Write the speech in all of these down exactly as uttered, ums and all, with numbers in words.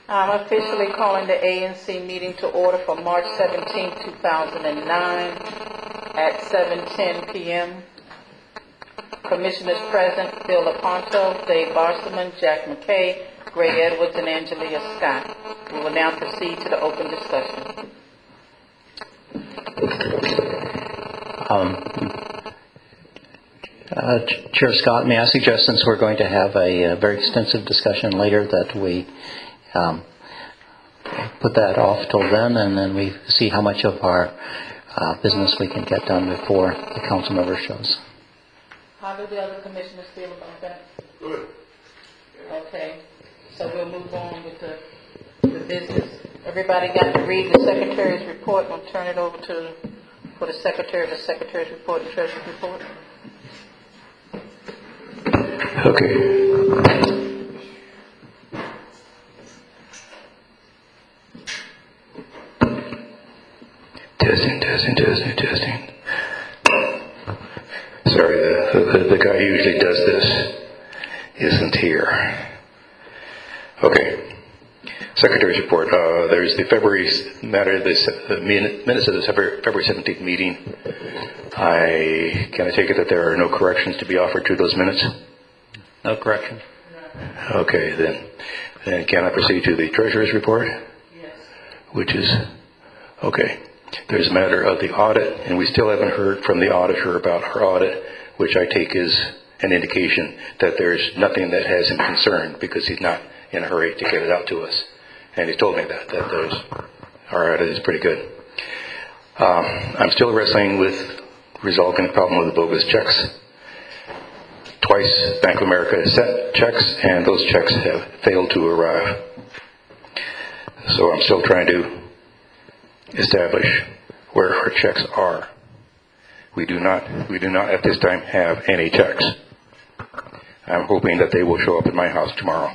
I'm officially calling the A N C meeting to order for March seventeenth, two thousand nine at seven ten p m Commissioners present: Phil Laponto, Dave Barselman, Jack McKay, Greg Edwards, and Angelia Scott. We will now proceed to the open discussion. Um, uh, Chair Scott, may I suggest, since we're going to have a, a very extensive discussion later, that we um, put that off till then, and then we see how much of our uh, business we can get done before the council member shows. How do the other commissioners feel about that? Good. Okay, so we'll move on with the, the business. Everybody got to read the secretary's report. We'll turn it over to for the secretary, the secretary's report and treasurer's report. Okay. Testing, testing, testing, testing. Sorry, the, the, the guy who usually does this isn't here. Okay. Secretary's report. Uh, there's the February matter, the, the minutes of the February seventeenth meeting. I can I take it that there are no corrections to be offered to those minutes? No correction. Okay, then. Then can I proceed to the treasurer's report? Yes. Which is, okay. There's a matter of the audit, and we still haven't heard from the auditor about our audit, which I take is an indication that there's nothing that has him concerned because he's not in a hurry to get it out to us. And he told me that, that there's, our audit is pretty good. Um, I'm still wrestling with resolving the problem with the bogus checks. Twice Bank of America has sent checks, and those checks have failed to arrive. So I'm still trying to establish where our checks are. We do not, we do not at this time have any checks. I'm hoping that they will show up at my house tomorrow.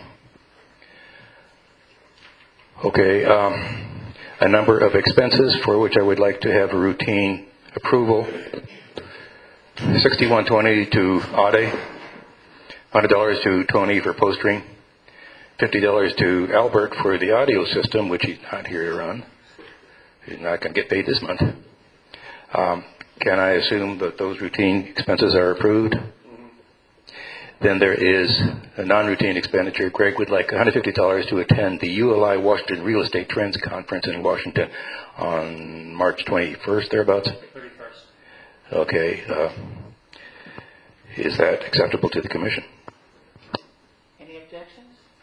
Okay, um, a number of expenses for which I would like to have a routine approval. sixty-one twenty to Ade, one hundred dollars to Tony for postering, fifty dollars to Albert for the audio system, which he's not here to run. He's not going to get paid this month. Um, can I assume that those routine expenses are approved? Mm-hmm. Then there is a non-routine expenditure. Greg would like one hundred fifty dollars to attend the U L I Washington Real Estate Trends Conference in Washington on March twenty-first, thereabouts? thirty-first. Okay. Uh, is that acceptable to the commission? Any objections?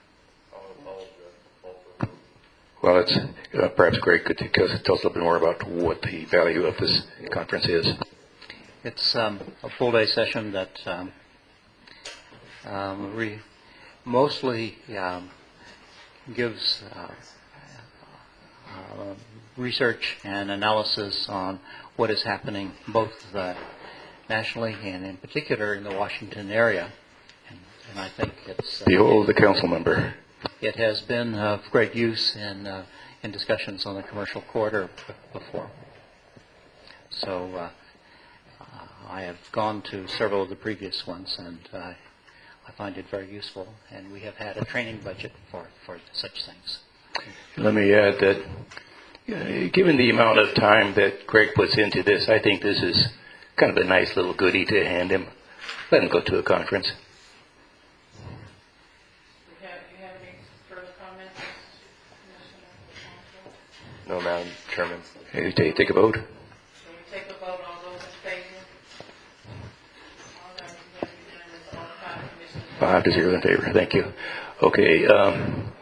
Well, it's, uh, perhaps Greg could tell us a little bit more about what the value of this conference is. It's um, a full-day session that um, um, re- mostly um, gives uh, uh, research and analysis on what is happening both uh, nationally and in particular in the Washington area. And, and I think it's... Uh, Behold the council member. It has been of great use in uh, in discussions on the commercial corridor b- before. So uh, uh, I have gone to several of the previous ones, and uh, I find it very useful. And we have had a training budget for, for such things. Let me add that, uh, given the amount of time that Greg puts into this, I think this is kind of a nice little goodie to hand him. Let him go to a conference. No, Madam Chairman. Okay, take, take a vote. Can we take a vote on those in favor? All right, we have unanimous, all five commissioners. Five to zero in favor. Thank you. Okay. Um,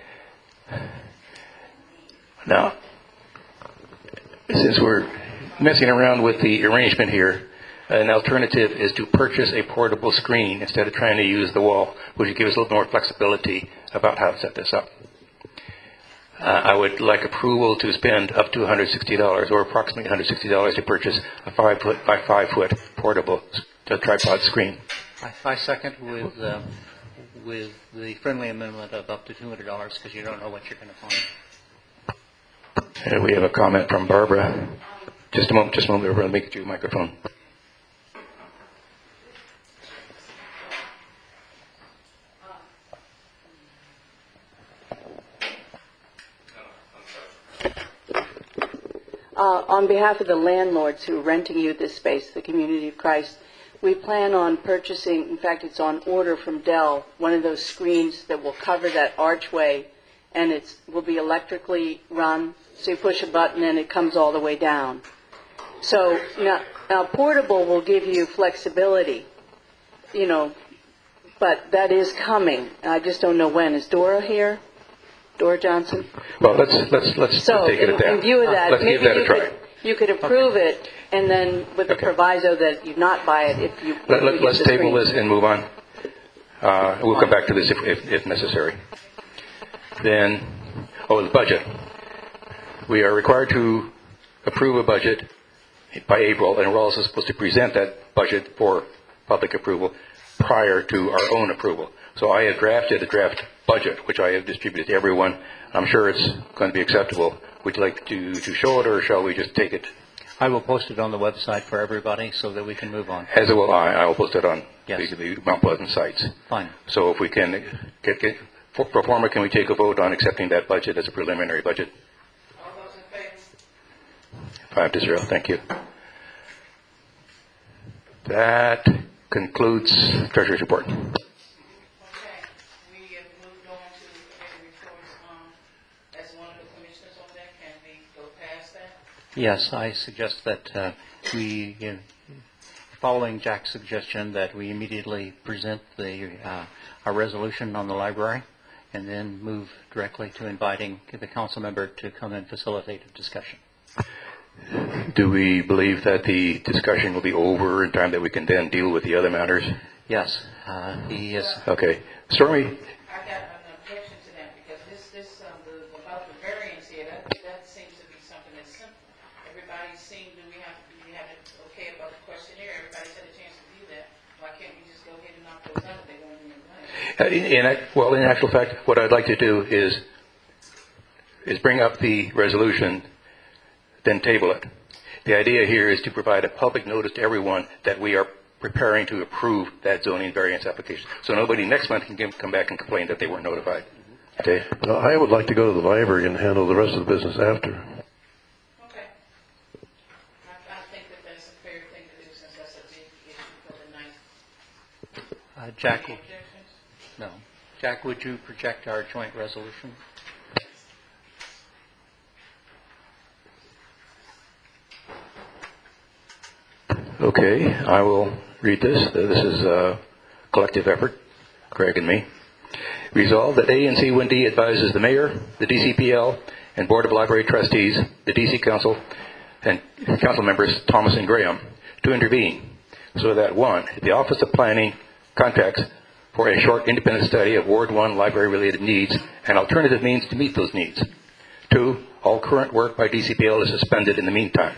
now, since we're messing around with the arrangement here, an alternative is to purchase a portable screen instead of trying to use the wall, which would give us a little more flexibility about how to set this up. Uh, I would like approval to spend up to one hundred sixty dollars, or approximately one hundred sixty dollars, to purchase a five foot by five foot portable uh, tripod screen. I, I second with uh, with the friendly amendment of up to two hundred dollars because you don't know what you're going to find. And we have a comment from Barbara. Just a moment, just a moment. We're going to make it to your microphone. Uh, on behalf of the landlords who are renting you this space, the Community of Christ, we plan on purchasing, in fact, it's on order from Dell, one of those screens that will cover that archway, and it will be electrically run. So you push a button and it comes all the way down. So now, now portable will give you flexibility, you know, but that is coming. I just don't know when. Is Dora here? Dora Johnson? Well, let's let's let's So take it in, at that. in view of that, let's maybe give that you a try. could, you could approve Okay. it, and then with the Okay. proviso that you not buy it if you. Let, if we let, get let's the table screen. this and move on. Uh, we'll come back to this if, if, if necessary. Then, oh, the budget. We are required to approve a budget by April, and we're also supposed to present that budget for public approval prior to our own approval. So I have drafted a draft budget, which I have distributed to everyone. I'm sure it's going to be acceptable. Would you like to, to show it, or shall we just take it? I will post it on the website for everybody so that we can move on. As will I. I will post it on Yes. the, the Mount Pleasant sites. Fine. So if we can get, get for pro forma, can we take a vote on accepting that budget as a preliminary budget? All those in favor? Five to zero. Thank you. That concludes Treasurer's report. Okay, we have moved on to any reports, um, as one of the commissioners on that, can we go past that? Yes, I suggest that uh, we, uh, following Jack's suggestion, that we immediately present the uh, our resolution on the library and then move directly to inviting the council member to come and facilitate a discussion. Do we believe that the discussion will be over in time that we can then deal with the other matters? Yes, uh, he is. Okay. Stormy, I got an objection to that, because this, this, um, the, about the variance here, that, that seems to be something that's simple. Everybody seemed, do we have, do we have it okay about the questionnaire? Everybody's had a chance to do that. Why can't we just go ahead and knock those out if they won't be in uh, in, in, act- well, in actual fact, what I'd like to do is is bring up the resolution, then table it. The idea here is to provide a public notice to everyone that we are preparing to approve that zoning variance application. So nobody next month can give, come back and complain that they weren't notified. Okay? Well, I would like to go to the library and handle the rest of the business after. Okay. I, I think that that's a fair thing to do, since that's a big issue for the ninth. Uh, Jack, Any objections? no. Jack, would you project our joint resolution? Okay, I will read this. This is a collective effort, Craig and me. Resolved that A and C Windy advises the Mayor, the D C P L, and Board of Library Trustees, the D C Council, and Council members Thomas and Graham to intervene so that, one, the Office of Planning contracts for a short independent study of Ward one library-related needs and alternative means to meet those needs. Two, all current work by D C P L is suspended in the meantime.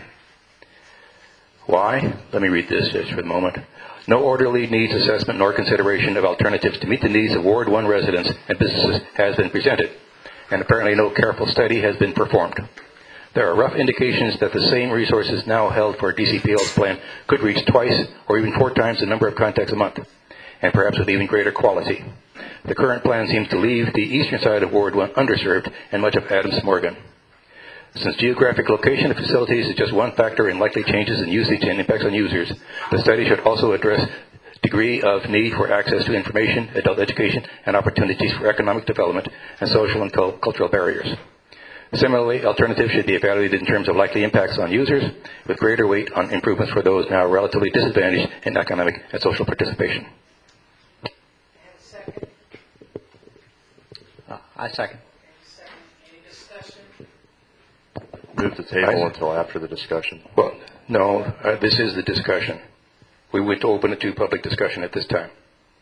Why? Let me read this just for the moment. No orderly needs assessment nor consideration of alternatives to meet the needs of Ward one residents and businesses has been presented, and apparently no careful study has been performed. There are rough indications that the same resources now held for D C P L's plan could reach twice or even four times the number of contacts a month, and perhaps with even greater quality. The current plan seems to leave the eastern side of Ward one underserved and much of Adams Morgan. Since geographic location of facilities is just one factor in likely changes in usage and impacts on users, the study should also address degree of need for access to information, adult education, and opportunities for economic development and social and cultural barriers. Similarly, alternatives should be evaluated in terms of likely impacts on users, with greater weight on improvements for those now relatively disadvantaged in economic and social participation. And second, Uh, I second. and second, any discussion? Move the table until after the discussion. Well, no, uh, this is the discussion. We would open it to public discussion at this time.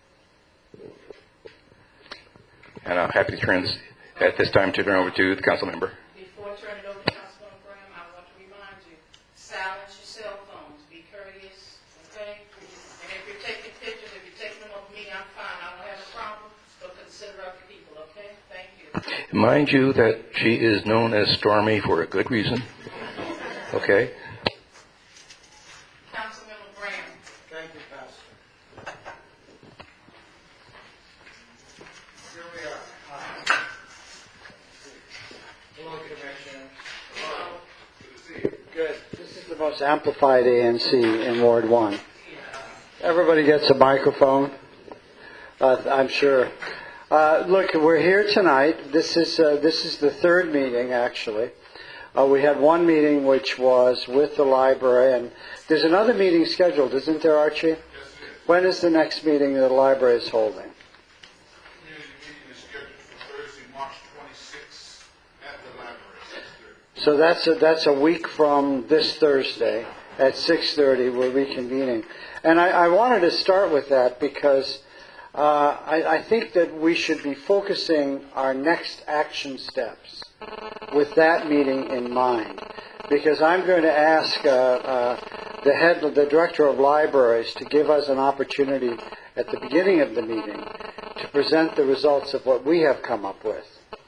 And I'm happy to turn this, at this time, to turn over to the council member. Before I turn it over to Councilman Graham, I want to remind you, silence your cell phones, be courteous, okay? And if you're taking pictures, if you're taking them of me, I'm fine, I don't have a problem, but consider other people, okay? Thank you. Mind you that she is known as Stormy for a good reason. Okay? Councilman Graham. Thank you, Pastor. Here we are. Hello, Commission. Hello. Good to see you. it's amplified A N C in Ward one. Everybody gets a microphone, uh, I'm sure. Uh, look, we're here tonight. This is uh, this is the third meeting, actually. Uh, we had one meeting which was with the library, and there's another meeting scheduled, isn't there, Archie? Yes, When is the next meeting that the library is holding? community meeting is scheduled for Thursday, March twenty-sixth at the library, six thirty. So that's a, that's a week from this Thursday at six thirty. We're reconvening. And I, I wanted to start with that because uh, I, I think that we should be focusing our next action steps with that meeting in mind. Because I'm going to ask uh, uh, the head, the director of libraries, to give us an opportunity at the beginning of the meeting to present the results of what we have come up with,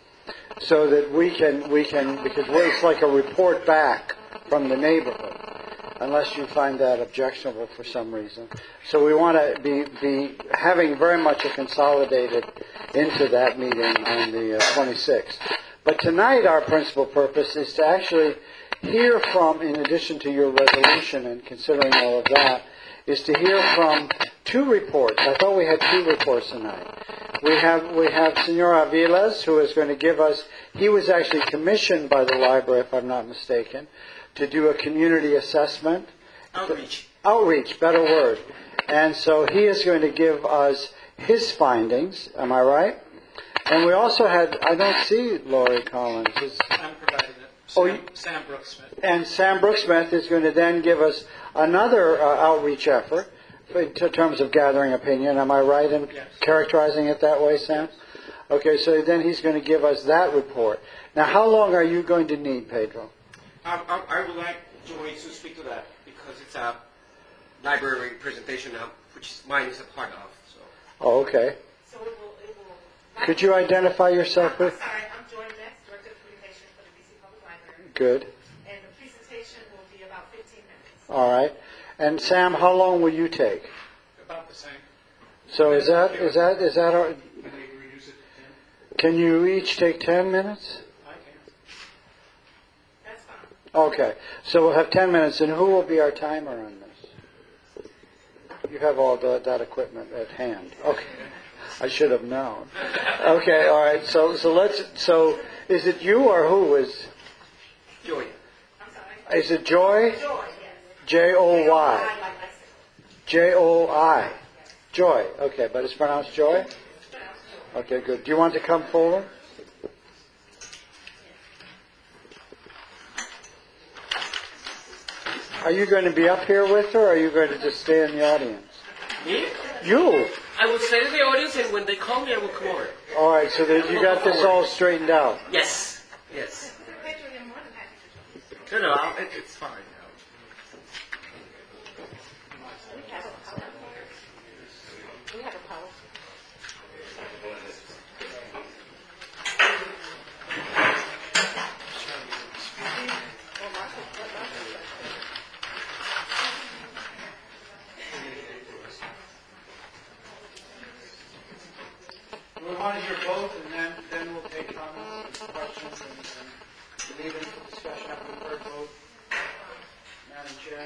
so that we can we can because it's like a report back from the neighborhood, unless you find that objectionable for some reason. So we want to be be having very much a consolidated into that meeting on the uh, twenty-sixth. But tonight our principal purpose is to actually hear from, in addition to your resolution and considering all of that, is to hear from two reports. I thought we had two reports tonight. We have we have Senor Aviles, who is going to give us, he was actually commissioned by the library, if I'm not mistaken, to do a community assessment. Outreach. Outreach, better word. And so he is going to give us his findings, am I right? And we also had, I don't see Laurie Collins. Is, I'm providing it. Sam, Oh, you- Sam Brooksmith. and Sam Brooksmith is going to then give us another uh, outreach effort in t- terms of gathering opinion. Am I right in Yes. characterizing it that way, Sam? Okay, so then he's going to give us that report. Now, how long are you going to need, Pedro? I, I, I would like Joey to speak to that because it's a library presentation now, which mine is a part of. So. Oh, okay. So it will, it will. Could you identify yourself I'm with? sorry, I'm Joy Metz, Director of Communications for the D C Public Library. Good. And the presentation will be about fifteen minutes. All right. And Sam, how long will you take? About the same. So is that is that is that our? Can we reduce it to ten? Can you each take ten minutes? I can. That's fine. Okay, so we'll have ten minutes, and who will be our timer on this? You have all the, that equipment at hand. Okay, I should have known. Okay, all right. So so let's. So is it you or who is? Joey. I'm sorry. Is it Joy? Joy, yes. J O I Y. like I said. J O I. Joy. Okay, but it's pronounced Joy. Okay, good. Do you want to come forward? Are you going to be up here with her, or are you going to just stay in the audience? Me? You. I will stay in the audience, and when they call me, I will come over. All right, so that you got this all straightened out. Yes. Yes. Pedro, you're more than happy to join. No, no, I'll, it, it's fine. We have a power. We have a power. We want to hear both, and then, then we'll take comments and questions and, and leave it for discussion after we've heard both. Madam Chair.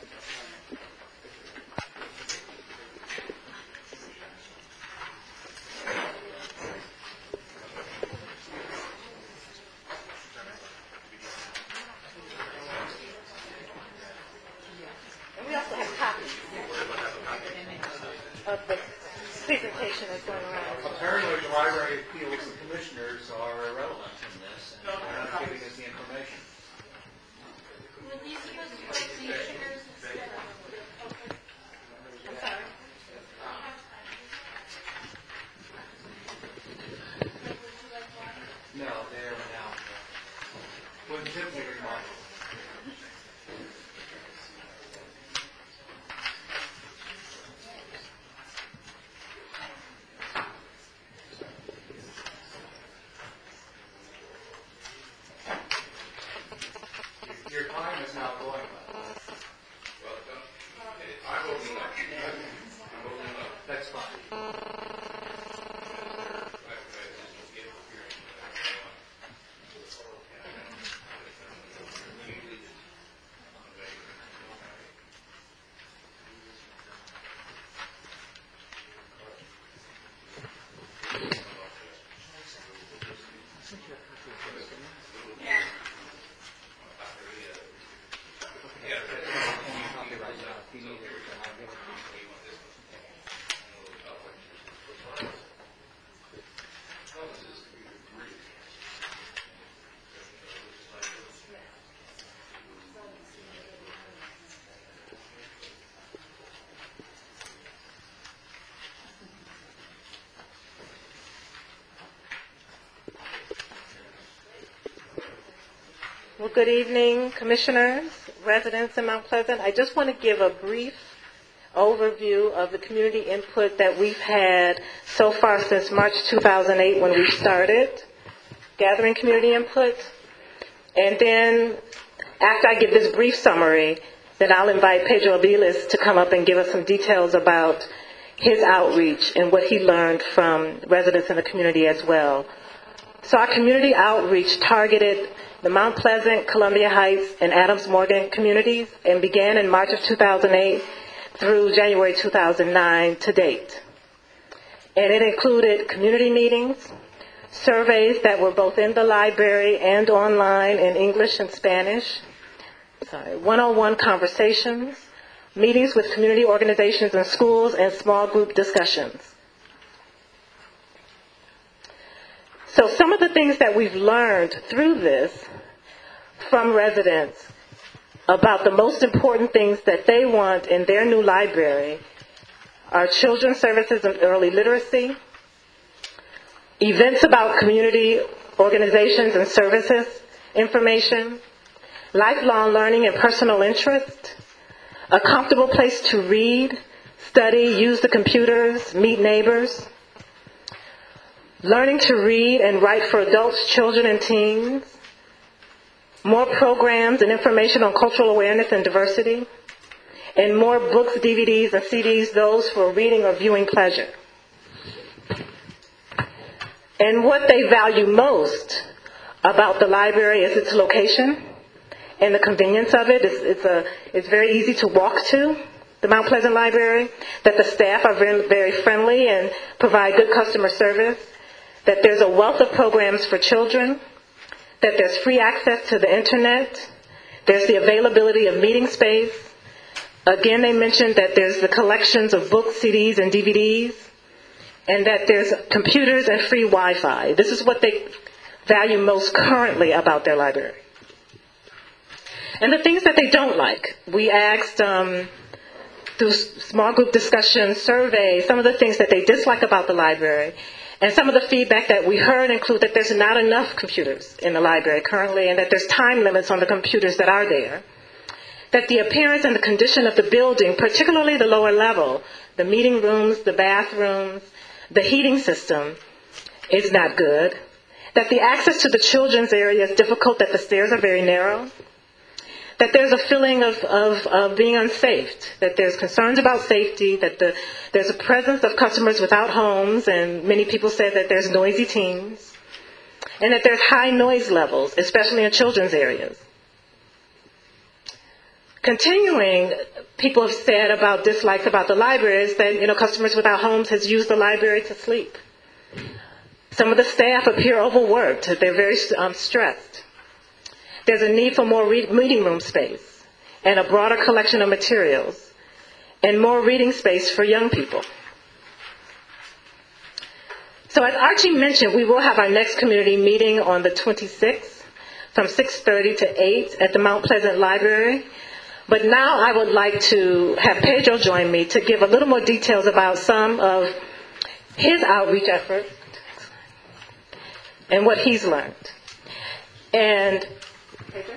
And we also have copies of the presentation that's going around. Apparently, the library feels the commissioners are irrelevant in this, and they're not giving us the information. I'm sorry. No, they are now. When simply remarkable. Your time is now going. I'm opening up. I'm opening up. That's fine. Well, good evening, commissioners, residents in Mount Pleasant. I just want to give a brief overview of the community input that we've had so far since March two thousand eight when we started gathering community input. And then after I give this brief summary, then I'll invite Pedro Aviles to come up and give us some details about his outreach and what he learned from residents in the community as well. So our community outreach targeted the Mount Pleasant, Columbia Heights, and Adams Morgan communities and began in March of two thousand eight through January two thousand nine to date. And it included community meetings, surveys that were both in the library and online in English and Spanish, sorry, one-on-one conversations, meetings with community organizations and schools, and small group discussions. So some of the things that we've learned through this from residents about the most important things that they want in their new library are children's services and early literacy, events about community organizations and services information, lifelong learning and personal interest, a comfortable place to read, study, use the computers, meet neighbors, learning to read and write for adults, children, and teens, more programs and information on cultural awareness and diversity, and more books, D V Ds, and C Ds, those for reading or viewing pleasure. And what they value most about the library is its location and the convenience of it. It's, it's, a, it's very easy to walk to, the Mount Pleasant Library, that the staff are very, very friendly and provide good customer service, that there's a wealth of programs for children, that there's free access to the internet, there's the availability of meeting space. Again, they mentioned that there's the collections of books, C Ds, and D V Ds, and that there's computers and free Wi-Fi. This is what they value most currently about their library. And the things that they don't like, we asked um, through small group discussion surveys, some of the things that they dislike about the library. And some of the feedback that we heard include that there's not enough computers in the library currently, and that there's time limits on the computers that are there. That the appearance and the condition of the building, particularly the lower level, the meeting rooms, the bathrooms, the heating system, is not good. That the access to the children's area is difficult, that the stairs are very narrow. That there's a feeling of, of, of being unsafe, that there's concerns about safety, that the, there's a presence of customers without homes, and many people said that there's noisy teens, and that there's high noise levels, especially in children's areas. Continuing, people have said about dislikes about the library is that, you know, customers without homes has used the library to sleep. Some of the staff appear overworked, they're very um, stressed. There's a need for more re- meeting room space and a broader collection of materials and more reading space for young people. So as Archie mentioned, we will have our next community meeting on the twenty-sixth from six thirty to eight at the Mount Pleasant Library. But now I would like to have Pedro join me to give a little more details about some of his outreach efforts and what he's learned. And Pedro?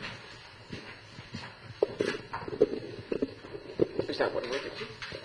Is that what it is?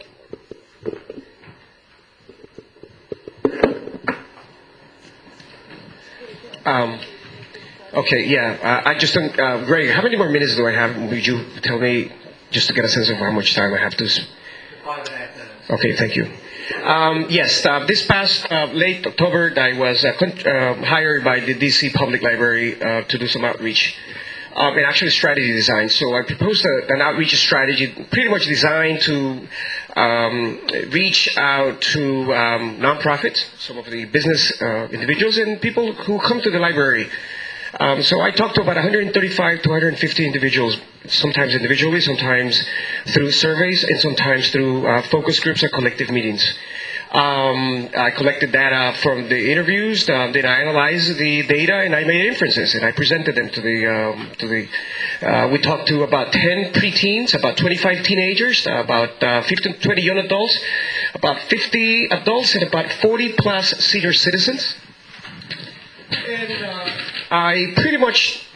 Um, okay, yeah. Uh, I just don't, uh, Greg, how many more minutes do I have? Would you tell me just to get a sense of how much time I have to? S- Five and a half minutes. Okay, thank you. Um, yes, uh, this past uh, late October, I was uh, con- uh, hired by the D C Public Library uh, to do some outreach. Um, and actually strategy design. So I proposed a, an outreach strategy pretty much designed to um, reach out to um, nonprofits, some of the business uh, individuals, and people who come to the library. Um, so I talked to about one hundred thirty-five to one hundred fifty individuals, sometimes individually, sometimes through surveys, and sometimes through uh, focus groups or collective meetings. Um, I collected data from the interviews, uh, then I analyzed the data, and I made inferences, and I presented them to the, um, to the, uh, we talked to about ten preteens, about twenty-five teenagers, about uh, fifteen, twenty young adults, about fifty adults, and about forty plus senior citizens. And uh, I pretty much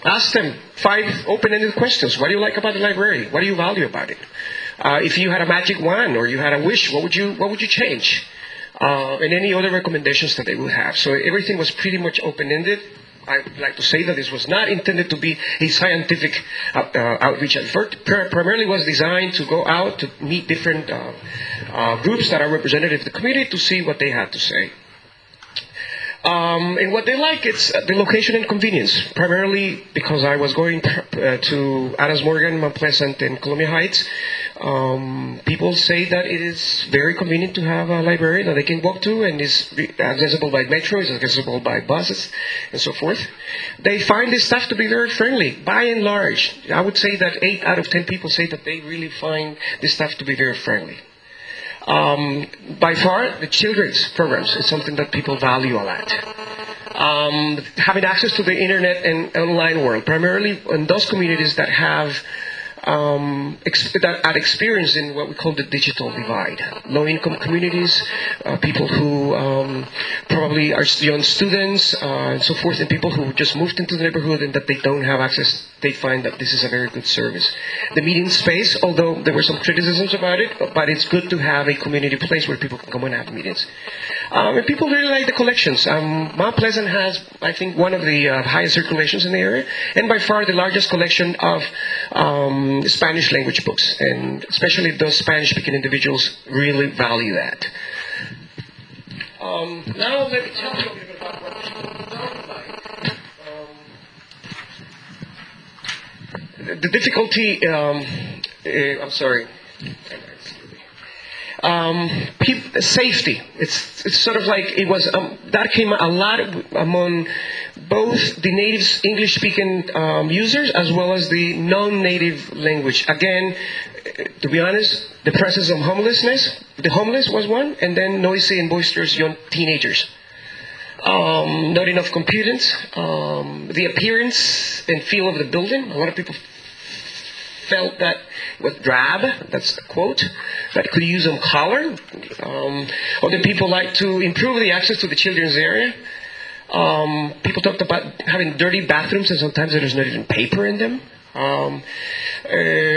Ask them five open-ended questions. What do you like about the library? What do you value about it? Uh, if you had a magic wand or you had a wish, what would you what would you change? Uh, and any other recommendations that they would have. So everything was pretty much open-ended. I'd like to say that this was not intended to be a scientific uh, uh, outreach effort. Primarily was designed to go out to meet different uh, uh, groups that are representative of the community to see what they had to say. Um, and what they like, it's uh, the location and convenience, primarily because I was going uh, to Adams Morgan, Mount Pleasant, and Columbia Heights. Um, people say that it is very convenient to have a library that they can walk to and is accessible by metro, is accessible by buses, and so forth. They find this staff to be very friendly, by and large. I would say that eight out of ten people say that they really find this staff to be very friendly. Um, by far, the children's programs is something that people value a lot. Um, having access to the internet and online world, primarily in those communities that have um, ex- that are experiencing what we call the digital divide. Low-income communities, uh, people who um, probably are young students, uh, and so forth, and people who just moved into the neighborhood and that they don't have access. They find that this is a very good service. The meeting space, although there were some criticisms about it, but it's good to have a community place where people can come and have meetings. Um, and people really like the collections. Um, Mount Pleasant has, I think, one of the uh, highest circulations in the area, and by far the largest collection of um, Spanish language books, and especially those Spanish-speaking individuals really value that. Um, now let me tell you a little bit about what people don't like. Um, the difficulty, um, uh, I'm sorry. Um, pe- safety. It's, it's sort of like it was, um, that came a lot among both the native English-speaking um, users as well as the non-native language. Again, to be honest, the presence of homelessness, the homeless was one, and then noisy and boisterous young teenagers. Um, not enough computers. Um, the appearance and feel of the building. A lot of people felt that it was drab, that's the quote, that could use some color. Um, other people like to improve the access to the children's area. Um, people talked about having dirty bathrooms and sometimes there's not even paper in them. Um, uh,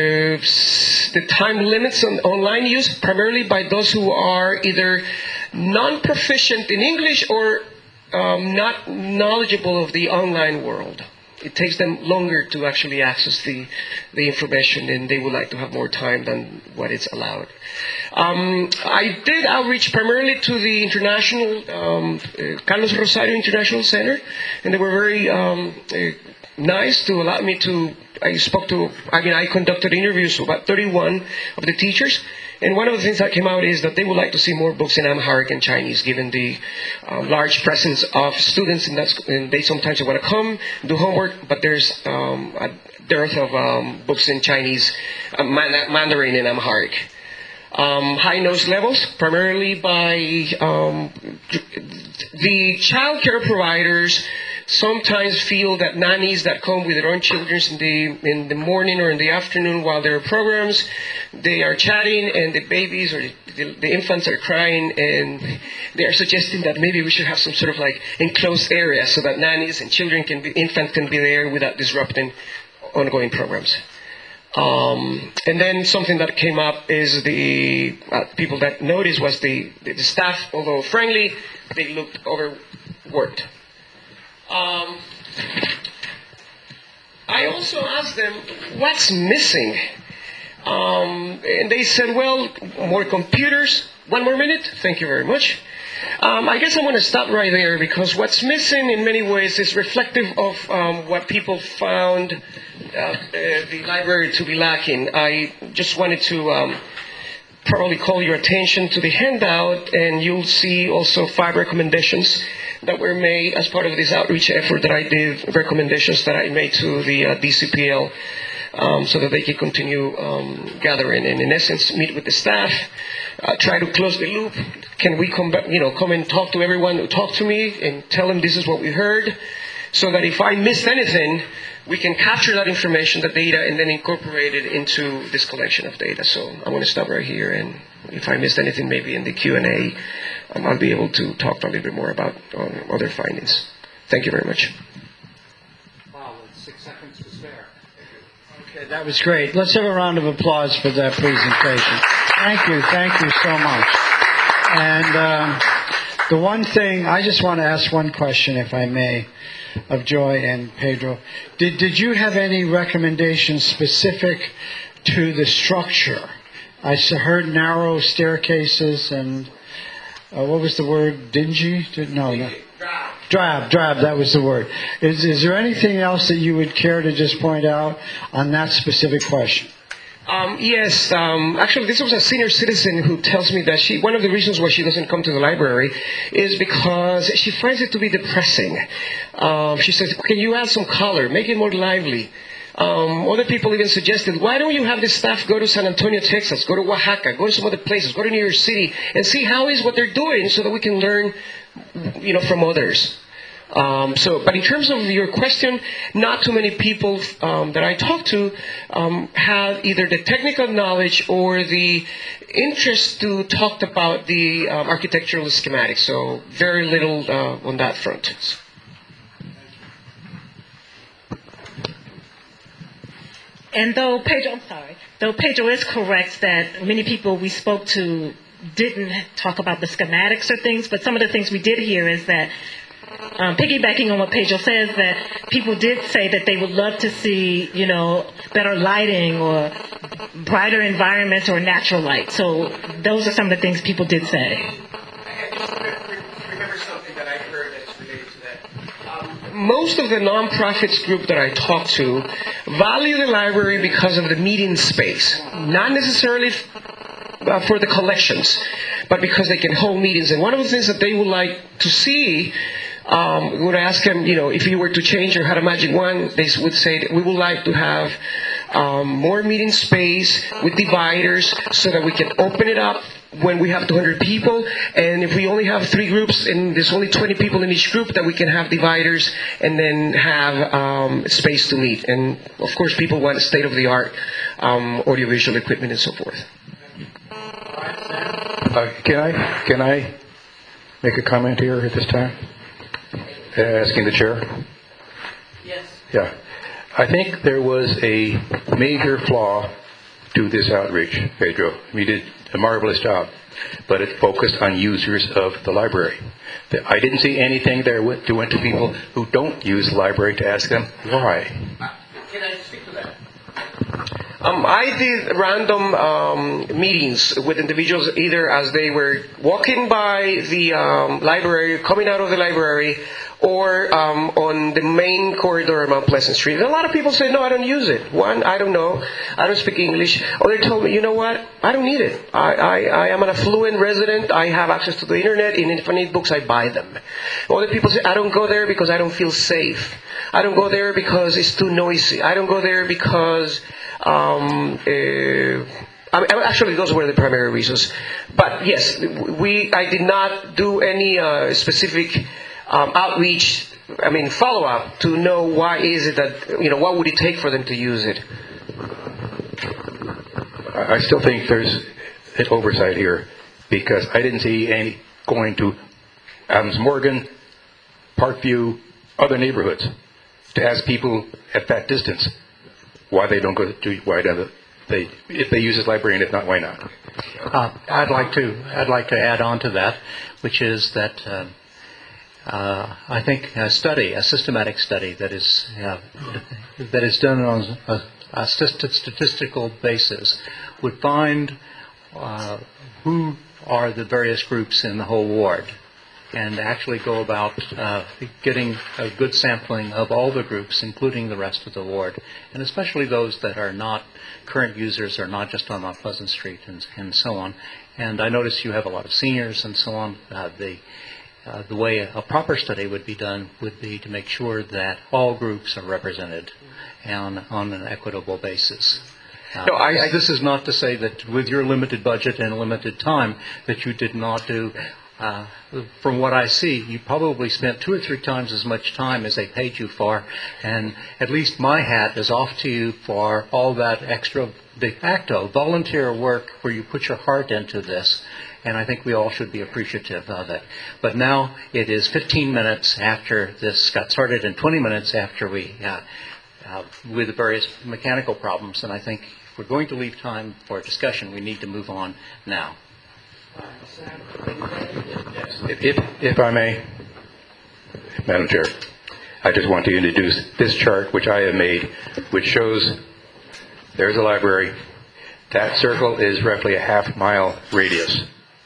the time limits on online use, primarily by those who are either non-proficient in English or um, not knowledgeable of the online world. It takes them longer to actually access the, the information, and they would like to have more time than what is allowed. Um, I did outreach primarily to the international, um, uh, Carlos Rosario International Center, and they were very um, uh, nice to allow me to, I spoke to, I mean, I conducted interviews with about thirty-one of the teachers. And one of the things that came out is that they would like to see more books in Amharic and Chinese, given the uh, large presence of students, in that sc- and they sometimes want to come, do homework, but there's um, a dearth of um, books in Chinese, uh, Man- Mandarin, and Amharic. Um, high nose levels, primarily by um, the child care providers. Sometimes feel that nannies that come with their own children in the in the morning or in the afternoon while there are programs, they are chatting and the babies or the, the infants are crying, and they are suggesting that maybe we should have some sort of like enclosed area so that nannies and children can be, infants can be there without disrupting ongoing programs. Um, and then something that came up is the uh, people that noticed was the, the, the staff, although friendly, they looked overworked. Um, I also asked them, what's missing? Um, and they said, well, more computers. One more minute. Thank you very much. Um, I guess I'm going to stop right there because what's missing in many ways is reflective of um, what people found uh, uh, the library to be lacking. I just wanted to um, probably call your attention to the handout, and you'll see also five recommendations that were made as part of this outreach effort that I did, recommendations that I made to the uh, D C P L um, so that they can continue um, gathering and, in essence, meet with the staff, uh, try to close the loop. Can we come back, you know, come and talk to everyone who talked to me and tell them this is what we heard, so that if I missed anything, we can capture that information, the data, and then incorporate it into this collection of data. So I want to stop right here, and if I missed anything, maybe in the Q and A, um, I'll be able to talk a little bit more about um, other findings. Thank you very much. Wow, that's six seconds. That was great. Let's have a round of applause for that presentation. Thank you. Thank you so much. And um, the one thing, I just want to ask one question, if I may, of Joy and Pedro. Did, did you have any recommendations specific to the structure? I heard narrow staircases and, uh, what was the word, dingy? No, no. Drab, drab, that was the word. Is, is there anything else that you would care to just point out on that specific question? Um, yes, um, actually, this was a senior citizen who tells me that she, one of the reasons why she doesn't come to the library is because she finds it to be depressing. Um, she says, can you add some color, make it more lively? Um, other people even suggested, why don't you have the staff go to San Antonio, Texas, go to Oaxaca, go to some other places, go to New York City, and see how is what they're doing so that we can learn, you know, from others. Um, so, but in terms of your question, not too many people um, that I talked to um, had either the technical knowledge or the interest to talk about the um, architectural schematics. So, very little uh, on that front. And though Pedro, I'm sorry, though Pedro is correct that many people we spoke to didn't talk about the schematics or things, but some of the things we did hear is that, um, piggybacking on what Pedro says, that people did say that they would love to see, you know, better lighting or brighter environments or natural light. So those are some of the things people did say. I just remember something that I heard that's related to that. Um, most of the nonprofits group that I talked to value the library because of the meeting space, not necessarily uh, for the collections, but because they can hold meetings. And one of the things that they would like to see, um, we would ask them, you know, if you were to change or had a magic wand, they would say that we would like to have um, more meeting space with dividers so that we can open it up when we have two hundred people, and if we only have three groups and there's only twenty people in each group, that we can have dividers and then have um, space to meet. And of course, people want state-of-the-art um, audiovisual equipment and so forth. Uh, can I can I make a comment here at this time? Uh, asking the chair. Yes. Yeah, I think there was a major flaw to this outreach, Pedro. You did a marvelous job, but it focused on users of the library. I didn't see anything there that went to people who don't use the library to ask them why. Can I speak to that? Um, I did random um, meetings with individuals either as they were walking by the um, library, coming out of the library, or um, on the main corridor of Mount Pleasant Street. And a lot of people say, no, I don't use it. One, I don't know. I don't speak English. Or they told me, you know what? I don't need it. I, I, I am an affluent resident. I have access to the internet. And if I need books, I buy them. Other people say, I don't go there because I don't feel safe. I don't go there because it's too noisy. I don't go there because... Um, uh, I mean, actually, those were the primary reasons. But yes, we. I did not do any uh, specific um, outreach. I mean, follow up to know why is it that, you know, what would it take for them to use it. I still think there's an oversight here because I didn't see any going to Adams Morgan, Parkview, other neighborhoods to ask people at that distance why they don't go to, why don't they, if they use this library, and if not, why not? Uh, I'd like to I'd like to add on to that, which is that uh, uh, I think a study, a systematic study that is uh, that is done on a, a statistical basis would find uh, who are the various groups in the whole ward, and actually go about uh, getting a good sampling of all the groups, including the rest of the ward, and especially those that are not current users or not just on Mount Pleasant Street and, and so on. And I notice you have a lot of seniors and so on. Uh, the, uh, the way a proper study would be done would be to make sure that all groups are represented on, on an equitable basis. Uh, No, I- I- this is not to say that with your limited budget and limited time that you did not do. Uh, from what I see, you probably spent two or three times as much time as they paid you for, and at least my hat is off to you for all that extra de facto volunteer work where you put your heart into this, and I think we all should be appreciative of it. But now it is fifteen minutes after this got started and twenty minutes after we uh, uh, with the various mechanical problems. And I think if we're going to leave time for discussion, we need to move on now. If, if, if I may, Madam Chair, I just want to introduce this chart which I have made, which shows there's a library. That circle is roughly a half mile radius.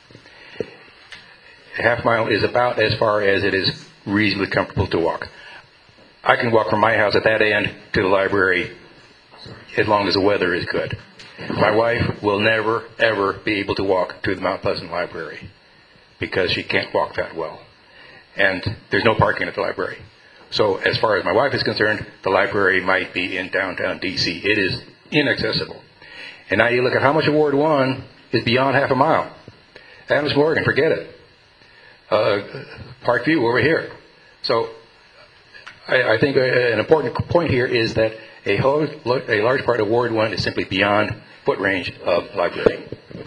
A half mile is about as far as it is reasonably comfortable to walk. I can walk from my house at that end to the library as long as the weather is good. My wife will never, ever be able to walk to the Mount Pleasant Library because she can't walk that well. And there's no parking at the library. So as far as my wife is concerned, the library might be in downtown D C. It is inaccessible. And now you look at how much of Ward one is beyond half a mile. Adams Morgan, forget it. Uh, Parkview over here. So I, I think an important point here is that a, whole, a large part of Ward one is simply beyond foot range of library.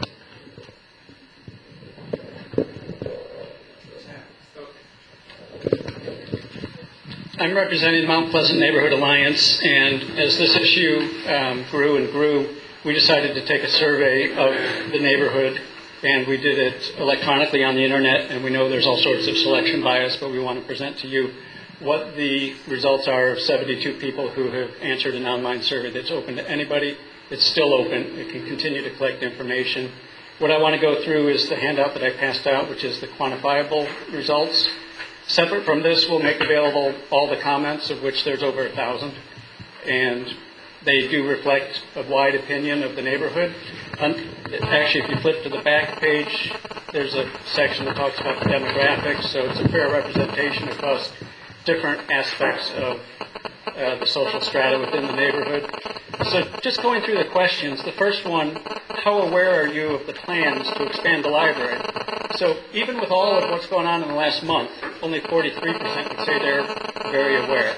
I'm representing Mount Pleasant Neighborhood Alliance, and as this issue um, grew and grew, we decided to take a survey of the neighborhood, and we did it electronically on the internet, and we know there's all sorts of selection bias, but we want to present to you what the results are of seventy-two people who have answered an online survey that's open to anybody. It's still open. It can continue to collect information. What I want to go through is the handout that I passed out, which is the quantifiable results. Separate from this, we'll make available all the comments, of which there's over a thousand, and they do reflect a wide opinion of the neighborhood. Actually, if you flip to the back page, there's a section that talks about the demographics, so it's a fair representation across different aspects of uh, the social strata within the neighborhood. So just going through the questions, the first one, how aware are you of the plans to expand the library? So even with all of what's going on in the last month, only forty-three percent would say they're very aware.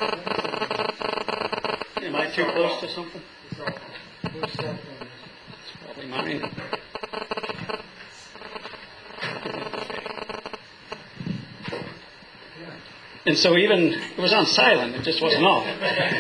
Am I too close to something? It's probably mine. And so even, it was on silent, it just wasn't off.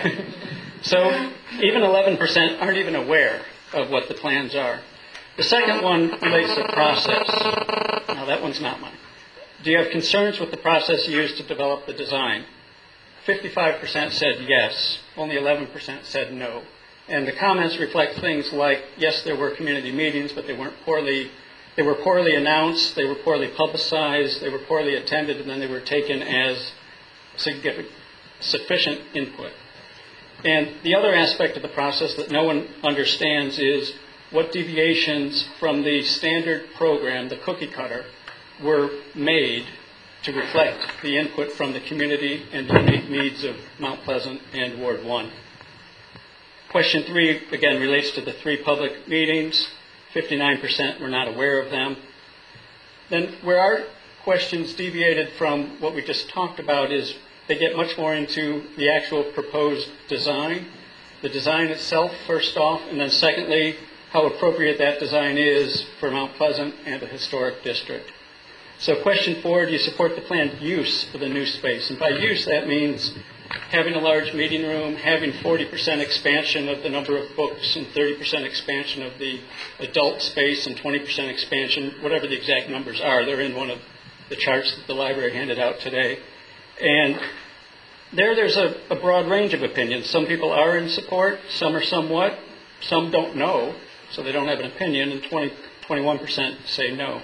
So even eleven percent aren't even aware of what the plans are. The second one relates to process. Now that one's not mine. Do you have concerns with the process used to develop the design? fifty-five percent said yes, only eleven percent said no. And the comments reflect things like, yes, there were community meetings, but they weren't poorly, they were poorly announced, they were poorly publicized, they were poorly attended, and then they were taken as significant, sufficient input. And the other aspect of the process that no one understands is what deviations from the standard program, the cookie cutter, were made to reflect the input from the community and the unique needs of Mount Pleasant and Ward one. Question three, again, relates to the three public meetings. fifty-nine percent were not aware of them. Then where our questions deviated from what we just talked about is they get much more into the actual proposed design, the design itself first off, and then secondly, how appropriate that design is for Mount Pleasant and a historic district. So question four, do you support the planned use for the new space? And by use, that means having a large meeting room, having forty percent expansion of the number of books and thirty percent expansion of the adult space and twenty percent expansion, whatever the exact numbers are. They're in one of the charts that the library handed out today. And there, there's a, a broad range of opinions. Some people are in support, some are somewhat, some don't know, so they don't have an opinion, and twenty, twenty-one percent say no.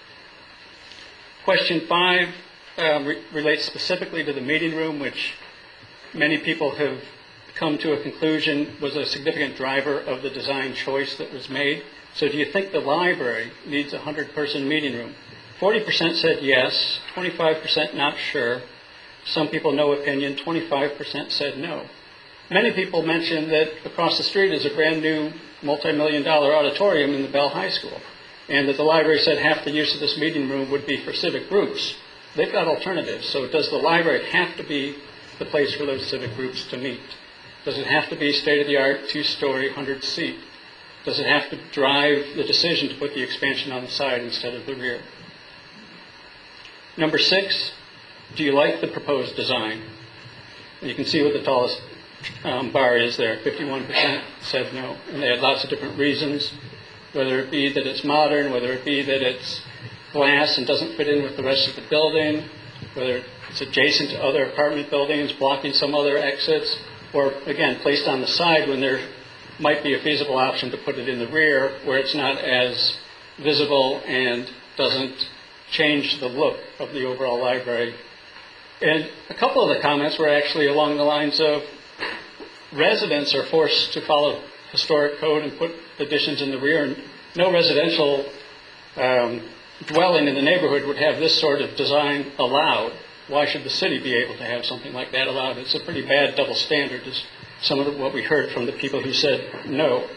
Question five uh, re- relates specifically to the meeting room, which many people have come to a conclusion was a significant driver of the design choice that was made. So do you think the library needs a hundred-person meeting room? forty percent said yes, twenty-five percent not sure. Some people no opinion, twenty-five percent said no. Many people mentioned that across the street is a brand new multi-million dollar auditorium in the Bell High School, and that the library said half the use of this meeting room would be for civic groups. They've got alternatives. So does the library have to be the place for those civic groups to meet? Does it have to be state-of-the-art, two-story, hundred-seat? Does it have to drive the decision to put the expansion on the side instead of the rear? Number six, do you like the proposed design? You can see what the tallest um, bar is there. fifty-one percent said no, and they had lots of different reasons, whether it be that it's modern, whether it be that it's glass and doesn't fit in with the rest of the building, whether it's adjacent to other apartment buildings, blocking some other exits, or, again, placed on the side when there might be a feasible option to put it in the rear where it's not as visible and doesn't change the look of the overall library. And a couple of the comments were actually along the lines of residents are forced to follow historic code and put additions in the rear, and no residential um, dwelling in the neighborhood would have this sort of design allowed. Why should the city be able to have something like that allowed? It's a pretty bad double standard, is some of the, what we heard from the people who said no.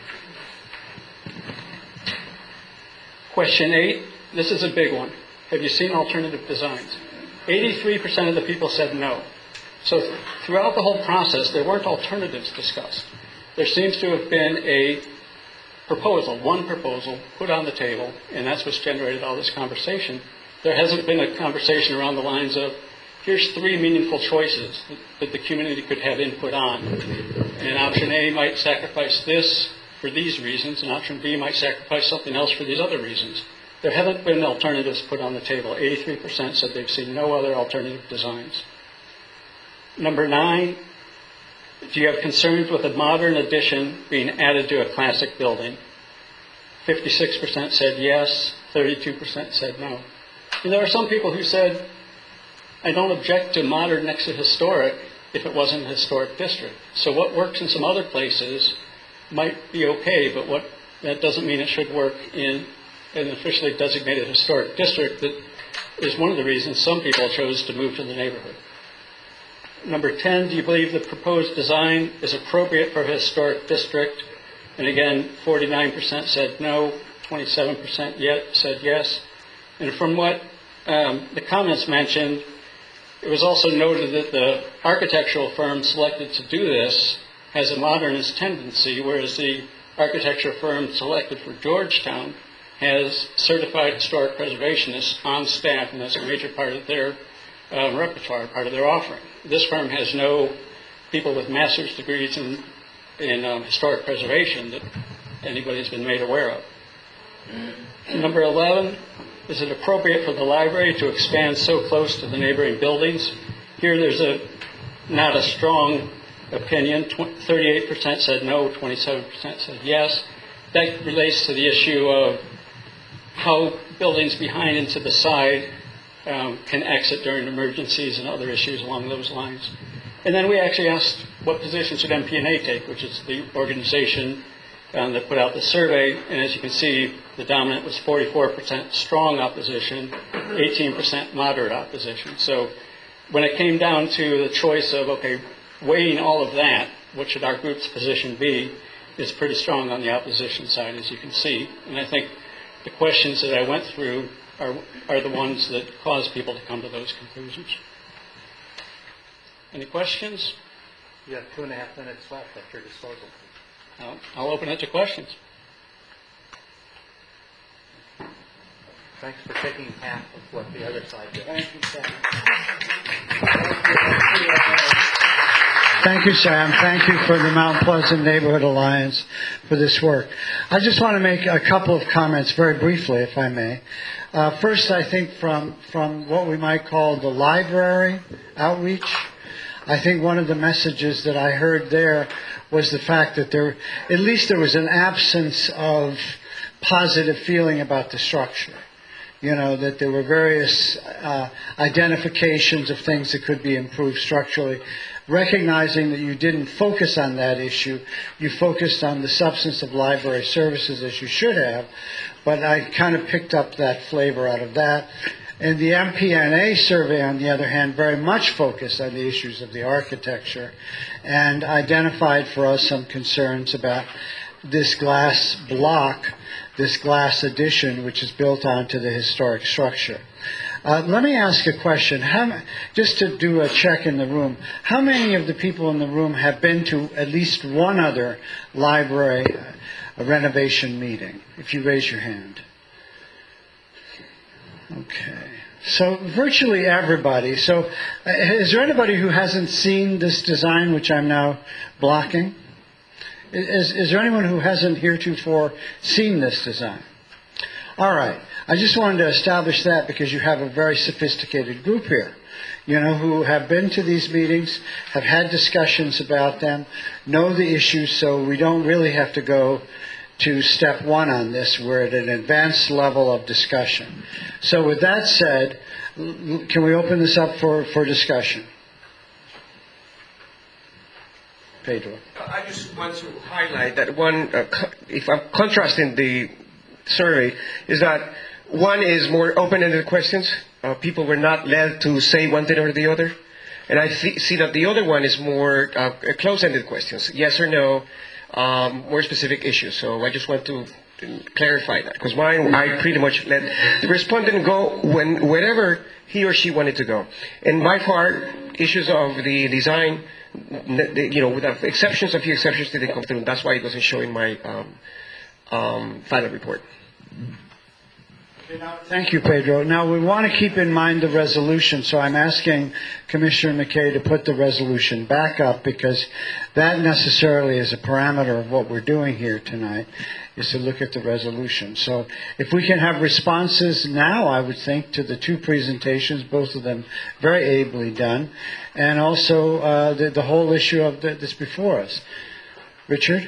Question eight, this is a big one. Have you seen alternative designs? eighty-three percent of the people said no. So th- throughout the whole process, there weren't alternatives discussed. There seems to have been a proposal, one proposal, put on the table, and that's what's generated all this conversation. There hasn't been a conversation around the lines of, here's three meaningful choices that, that the community could have input on. And option A might sacrifice this for these reasons, and option B might sacrifice something else for these other reasons. There haven't been alternatives put on the table. eighty-three percent said they've seen no other alternative designs. Number nine, do you have concerns with a modern addition being added to a classic building? fifty-six percent said yes, thirty-two percent said no. And there are some people who said, I don't object to modern next to historic if it wasn't a historic district. So what works in some other places might be okay, but what that doesn't mean it should work in an officially designated historic district. That is one of the reasons some people chose to move to the neighborhood. Number ten, do you believe the proposed design is appropriate for a historic district? And again, forty-nine percent said no, twenty-seven percent yet said yes. And from what um, the comments mentioned, it was also noted that the architectural firm selected to do this has a modernist tendency, whereas the architecture firm selected for Georgetown has certified historic preservationists on staff, and that's a major part of their um, repertoire, part of their offering. This firm has no people with master's degrees in, in um, historic preservation that anybody's been made aware of. Number eleven, is it appropriate for the library to expand so close to the neighboring buildings? Here there's a not a strong opinion. thirty-eight percent said no, twenty-seven percent said yes. That relates to the issue of how buildings behind and to the side um, can exit during emergencies and other issues along those lines. And then we actually asked, what position should M P N A take, which is the organization um, that put out the survey. And as you can see, the dominant was forty-four percent strong opposition, eighteen percent moderate opposition. So when it came down to the choice of, okay, weighing all of that, what should our group's position be, is pretty strong on the opposition side, as you can see. And I think the questions that I went through are, are the ones that cause people to come to those conclusions. Any questions? You have two and a half minutes left at your disposal. I'll, I'll open it to questions. Thanks for taking half of what the other side did. Thank you, Sam. Thank you, Sam. Thank you for the Mount Pleasant Neighborhood Alliance for this work. I just want to make a couple of comments very briefly, if I may. Uh, first, I think from, from what we might call the library outreach, I think one of the messages that I heard there was the fact that there, at least there was an absence of positive feeling about the structure. You know, that there were various uh, identifications of things that could be improved structurally. Recognizing that you didn't focus on that issue, you focused on the substance of library services as you should have, but I kind of picked up that flavor out of that. And the M P N A survey, on the other hand, very much focused on the issues of the architecture and identified for us some concerns about this glass block, this glass addition, which is built onto the historic structure. Uh, let me ask a question. How, just to do a check in the room, how many of the people in the room have been to at least one other library uh, renovation meeting? If you raise your hand. Okay. So virtually everybody. So uh, is there anybody who hasn't seen this design, which I'm now blocking? Is, is there anyone who hasn't heretofore seen this design? All right. I just wanted to establish that because you have a very sophisticated group here, you know, who have been to these meetings, have had discussions about them, know the issues, so we don't really have to go to step one on this. We're at an advanced level of discussion. So with that said, can we open this up for, for discussion? Pedro. I just want to highlight that one, uh, co- if I'm contrasting the survey, is that one is more open-ended questions. Uh, people were not led to say one thing or the other. And I th- see that the other one is more uh, close-ended questions, yes or no, um, more specific issues. So I just want to clarify that, because mine, I pretty much let the respondent go when wherever he or she wanted to go. And by far, issues of the design, you know, with the exceptions, a few exceptions didn't come through. That's why it doesn't show in my um, um, final report. Okay, now, thank you, Pedro. Now, we want to keep in mind the resolution, so I'm asking Commissioner McKay to put the resolution back up, because that necessarily is a parameter of what we're doing here tonight, is to look at the resolution. So if we can have responses now, I would think, to the two presentations, both of them very ably done, and also uh, the, the whole issue of the, this before us. Richard?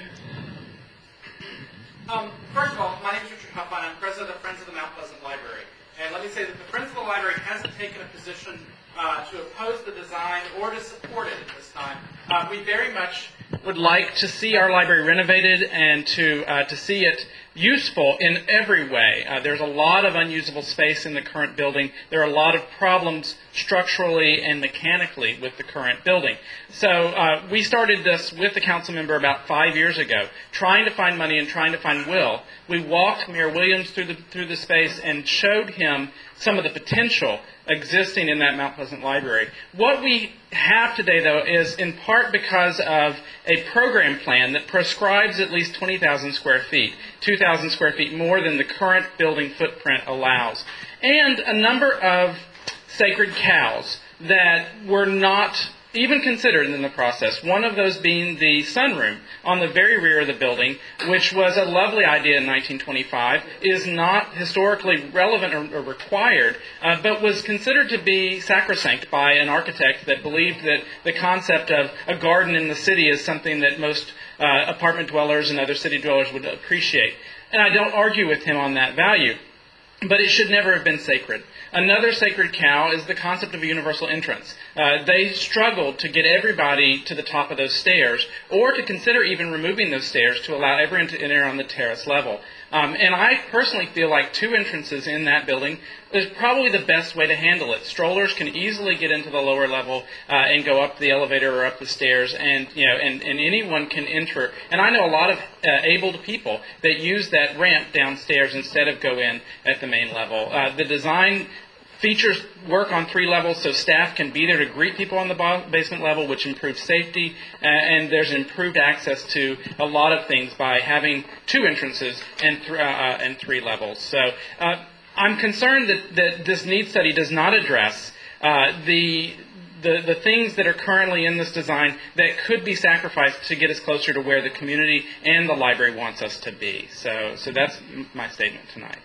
Um, first of all, my name is Richard Huffine. I'm president of Friends of the Mount Pleasant Library. And let me say that the Friends of the Library hasn't taken a position uh, to oppose the design or to support it at this time. Uh, we very much would like to see our library renovated and to uh, to see it useful in every way. Uh, there's a lot of unusable space in the current building. There are a lot of problems structurally and mechanically with the current building. So uh, we started this with the council member about five years ago, trying to find money and trying to find will. We walked Mayor Williams through the through the space and showed him some of the potential existing in that Mount Pleasant Library. What we have today, though, is in part because of a program plan that prescribes at least twenty thousand square feet, two thousand square feet more than the current building footprint allows, and a number of sacred cows that were not even considered in the process. One of those being the sunroom on the very rear of the building, which was a lovely idea in nineteen twenty-five, is not historically relevant or, or required, uh, but was considered to be sacrosanct by an architect that believed that the concept of a garden in the city is something that most uh, apartment dwellers and other city dwellers would appreciate. And I don't argue with him on that value, but it should never have been sacred. Another sacred cow is the concept of a universal entrance. Uh, they struggled to get everybody to the top of those stairs, or to consider even removing those stairs to allow everyone to enter on the terrace level. Um, and I personally feel like two entrances in that building is probably the best way to handle it. Strollers can easily get into the lower level uh, and go up the elevator or up the stairs, and you know, and, and anyone can enter. And I know a lot of uh, abled people that use that ramp downstairs instead of go in at the main level. Uh, the design features work on three levels, so staff can be there to greet people on the basement level, which improves safety, uh, and there's improved access to a lot of things by having two entrances and, th- uh, and three levels. So uh, I'm concerned that, that this needs study does not address uh, the The, the things that are currently in this design that could be sacrificed to get us closer to where the community and the library wants us to be. So, so that's my statement tonight.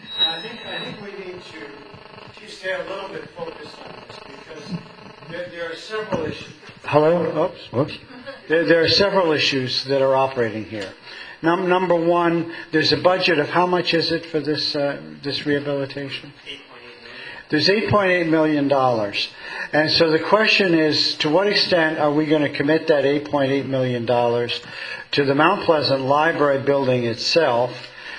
I think, I think we need to stay a little bit focused on this, because there, there are several issues. Hello? Oops. Whoops. There, there are several issues that are operating here. Num- number one, there's a budget of how much is it for this uh, this rehabilitation? There's eight point eight million dollars. And so the question is, to what extent are we going to commit that eight point eight million dollars to the Mount Pleasant Library building itself?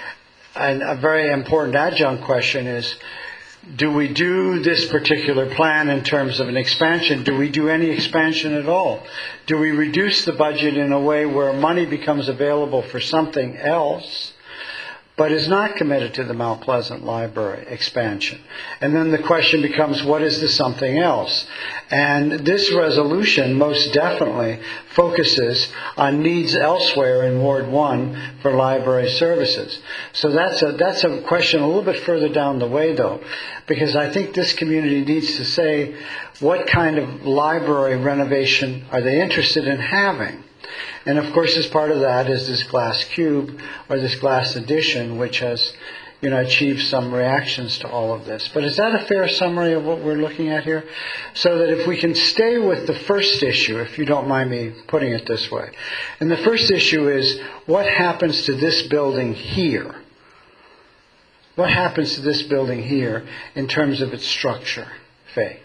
And a very important adjunct question is, do we do this particular plan in terms of an expansion? Do we do any expansion at all? Do we reduce the budget in a way where money becomes available for something else? but is not committed to the Mount Pleasant Library expansion. And then the question becomes, what is the something else? And this resolution most definitely focuses on needs elsewhere in Ward one for library services. So that's a, that's a question a little bit further down the way, though, because I think this community needs to say what kind of library renovation are they interested in having. And of course, as part of that is this glass cube or this glass addition, which has, you know, achieved some reactions to all of this. But is that a fair summary of what we're looking at here? So that if we can stay with the first issue, if you don't mind me putting it this way. And the first issue is, what happens to this building here? What happens to this building here in terms of its structure? Faye.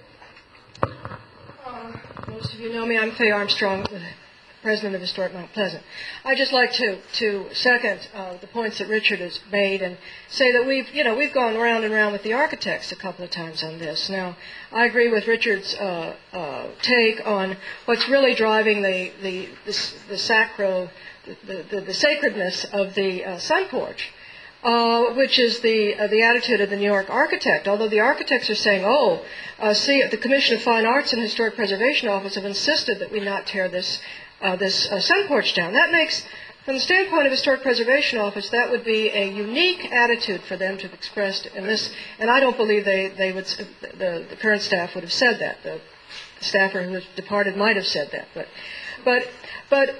Most of you know me. I'm Faye Armstrong, President of Historic Mount Pleasant. I'd just like to to second uh, the points that Richard has made and say that we've you know we've gone round and round with the architects a couple of times on this. Now, I agree with Richard's uh, uh, take on what's really driving the the the, the sacro the, the, the sacredness of the uh, sun porch. Uh, which is the uh, the attitude of the New York architect. Although the architects are saying, oh, uh, see, the Commission of Fine Arts and Historic Preservation Office have insisted that we not tear this uh, this uh, sun porch down. That makes, from the standpoint of Historic Preservation Office, that would be a unique attitude for them to have expressed in this. And I don't believe they they would the the current staff would have said that. The, the staffer who has departed might have said that, but but but.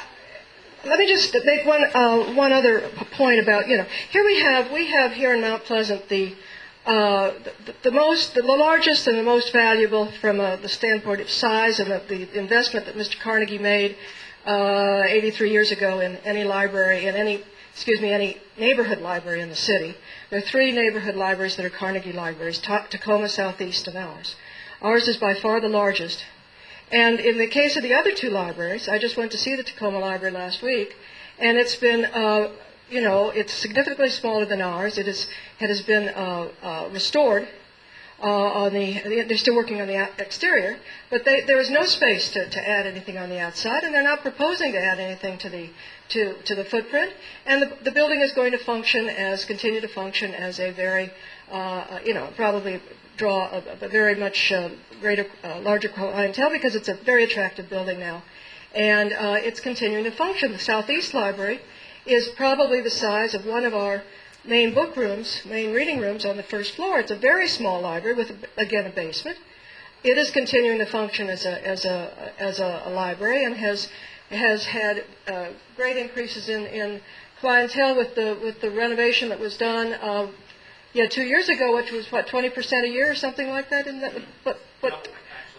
Let me just make one uh, one other point about, you know, here we have we have here in Mount Pleasant the uh, the, the most the largest and the most valuable from uh, the standpoint of size and the, the investment that Mister Carnegie made uh, eighty-three years ago in any library in any excuse me any neighborhood library in the city. There are three neighborhood libraries that are Carnegie libraries: Tacoma, Southeast, and ours. Ours is by far the largest. And in the case of the other two libraries, I just went to see the Tacoma Library last week, and it's been, uh, you know, it's significantly smaller than ours. It, is, it has been uh, uh, restored. Uh, on the, they're still working on the exterior, but they, there is no space to, to add anything on the outside, and they're not proposing to add anything to the to, to the footprint. And the, the building is going to function as continue to function as a very, uh, you know, probably draw a, a very much uh, greater, uh, larger clientele because it's a very attractive building now, and uh, it's continuing to function. The Southeast Library is probably the size of one of our main book rooms, main reading rooms on the first floor. It's a very small library with, again, a basement. It is continuing to function as a as a as a, a library and has has had uh, great increases in, in clientele with the with the renovation that was done. Uh, yeah, two years ago, which was what twenty percent a year or something like that. In that, but but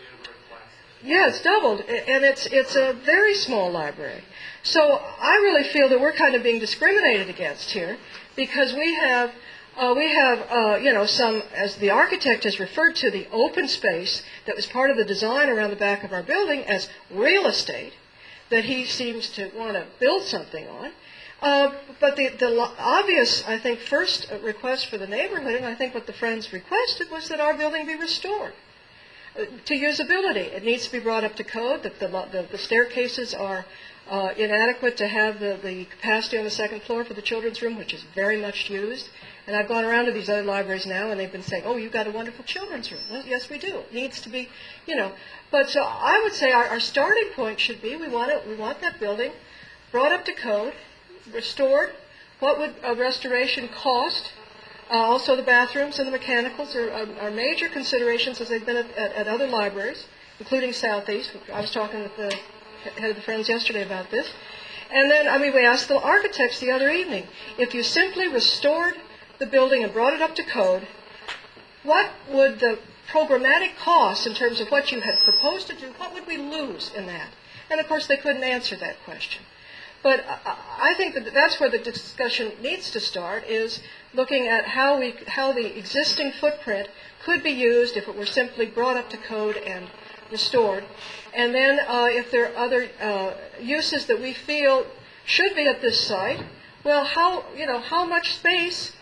yeah, it's doubled, and it's it's a very small library. So I really feel that we're kind of being discriminated against here, because we have, uh, we have, uh, you know, some, as the architect has referred to, the open space that was part of the design around the back of our building as real estate that he seems to want to build something on. Uh, but the, the obvious, I think, first request for the neighborhood, and I think what the Friends requested, was that our building be restored uh, to usability. It needs to be brought up to code, that the, the, the staircases are Uh, inadequate to have the, the capacity on the second floor for the children's room, which is very much used. And I've gone around to these other libraries now, and they've been saying, oh, you've got a wonderful children's room. Well, yes, we do. It needs to be, you know. But so I would say our, our starting point should be we want, it, we want that building brought up to code, restored. What would a restoration cost? Uh, also, the bathrooms and the mechanicals are, are, are major considerations as they've been at, at, at other libraries, including Southeast. I was talking with the head of the Friends yesterday about this. And then, I mean, we asked the architects the other evening, if you simply restored the building and brought it up to code, what would the programmatic costs in terms of what you had proposed to do, what would we lose in that? And of course, they couldn't answer that question. But I think that that's where the discussion needs to start, is looking at how we, how the existing footprint could be used if it were simply brought up to code and restored. And then uh, if there are other uh, uses that we feel should be at this site, well, how, you know, how much space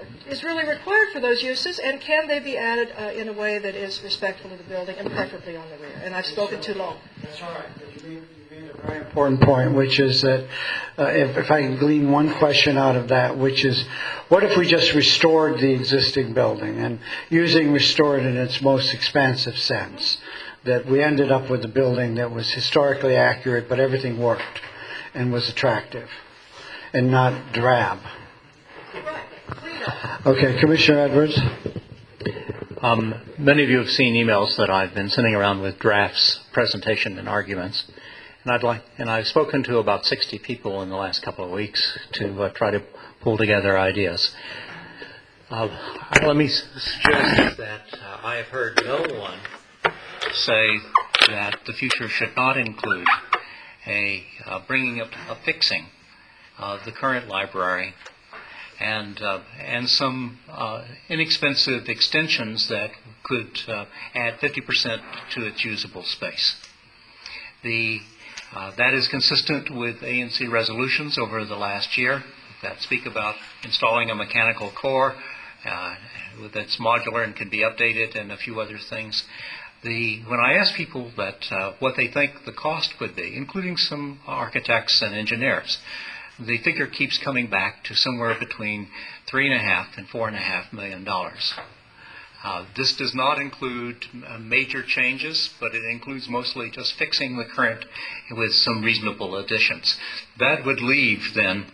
is really required for those uses, and can they be added uh, in a way that is respectful of the building and preferably on the rear? And I've spoken too long. That's all right. You made, you made a very important point, which is that uh, if, if I can glean one question out of that, which is, what if we just restored the existing building, and using restored in its most expansive sense, that we ended up with a building that was historically accurate, but everything worked and was attractive and not drab. Okay, Commissioner Edwards. Um, many of you have seen emails that I've been sending around with drafts, presentation, and arguments, and I'd like, and I've spoken to about sixty people in the last couple of weeks to uh, try to pull together ideas. Uh, let me suggest that uh, I have heard no one say that the future should not include a uh, bringing up a fixing of the current library and uh, and some uh, inexpensive extensions that could uh, add fifty percent to its usable space. The uh, that is consistent with A N C resolutions over the last year that speak about installing a mechanical core uh, that's modular and can be updated, and a few other things. The, when I ask people that uh, what they think the cost would be, including some architects and engineers, the figure keeps coming back to somewhere between three and a half and four and a half million dollars. Uh, this does not include uh, major changes, but it includes mostly just fixing the current with some reasonable additions. That would leave then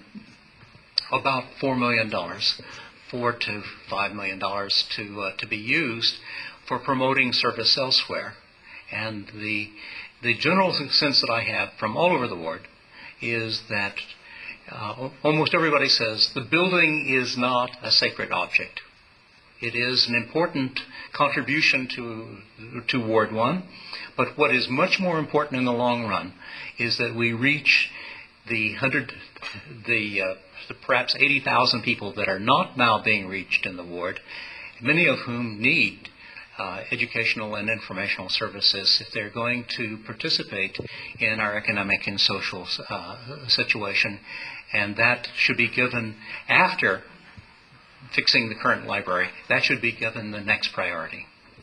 about four million dollars, four to five million dollars to uh, to be used for promoting service elsewhere. And the the general sense that I have from all over the ward is that uh, almost everybody says the building is not a sacred object. It is an important contribution to to Ward one, but what is much more important in the long run is that we reach the hundred, the, uh, the perhaps eighty thousand people that are not now being reached in the ward, many of whom need Uh, educational and informational services if they're going to participate in our economic and social uh, situation, and that should be given after fixing the current library. That should be given the next priority.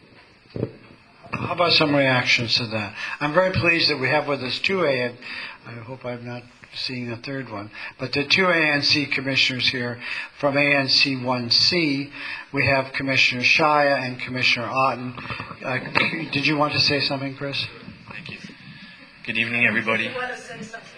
How about some reactions to that? I'm very pleased that we have with us two A, and I hope I'm not seeing a third one, but the two A N C commissioners here from A N C one C. We have Commissioner Shia and Commissioner Otten. Uh, did you want to say something, Chris? Thank you. Good evening, everybody. You want to say something?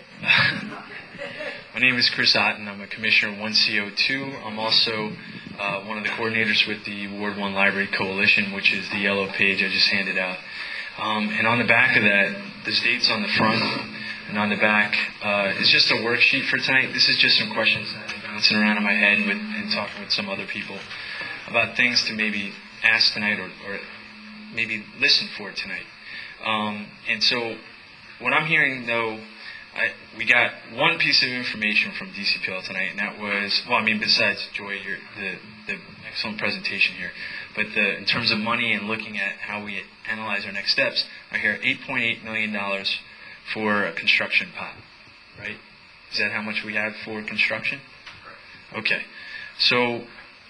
My name is Chris Otten. I'm a Commissioner one C O two. I'm also uh, one of the coordinators with the Ward one Library Coalition, which is the yellow page I just handed out. Um, and on the back of that, there's dates on the front, and on the back uh, is just a worksheet for tonight. This is just some questions that I've been bouncing around in my head with, and talking with some other people about things to maybe ask tonight, or, or maybe listen for tonight. Um, and so what I'm hearing, though, I, we got one piece of information from D C P L tonight, and that was, well, I mean, besides Joy, your, the, the excellent presentation here, but the, in terms of money and looking at how we analyze our next steps, I hear eight point eight million dollars for a construction pot, right? Is that how much we have for construction? Okay. So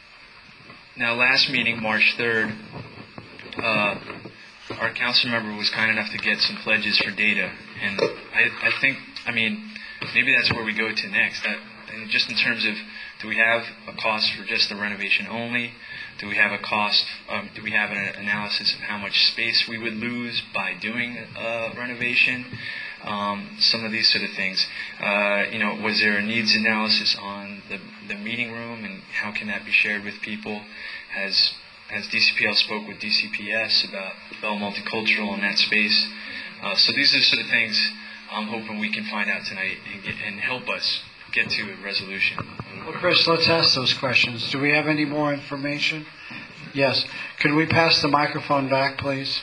now last meeting, March third, uh, our council member was kind enough to get some pledges for data. And I, I think, I mean, maybe that's where we go to next. That, and just in terms of, do we have a cost for just the renovation only? Do we have a cost, um, do we have an analysis of how much space we would lose by doing a renovation? Um, some of these sort of things. Uh, you know, was there a needs analysis on the, the meeting room, and how can that be shared with people? Has has D C P L spoke with D C P S about Bell Multicultural in that space? Uh, so these are the sort of things I'm hoping we can find out tonight and, get, and help us get to a resolution. Well, Chris, let's ask those questions. Do we have any more information? Yes. Could we pass the microphone back, please?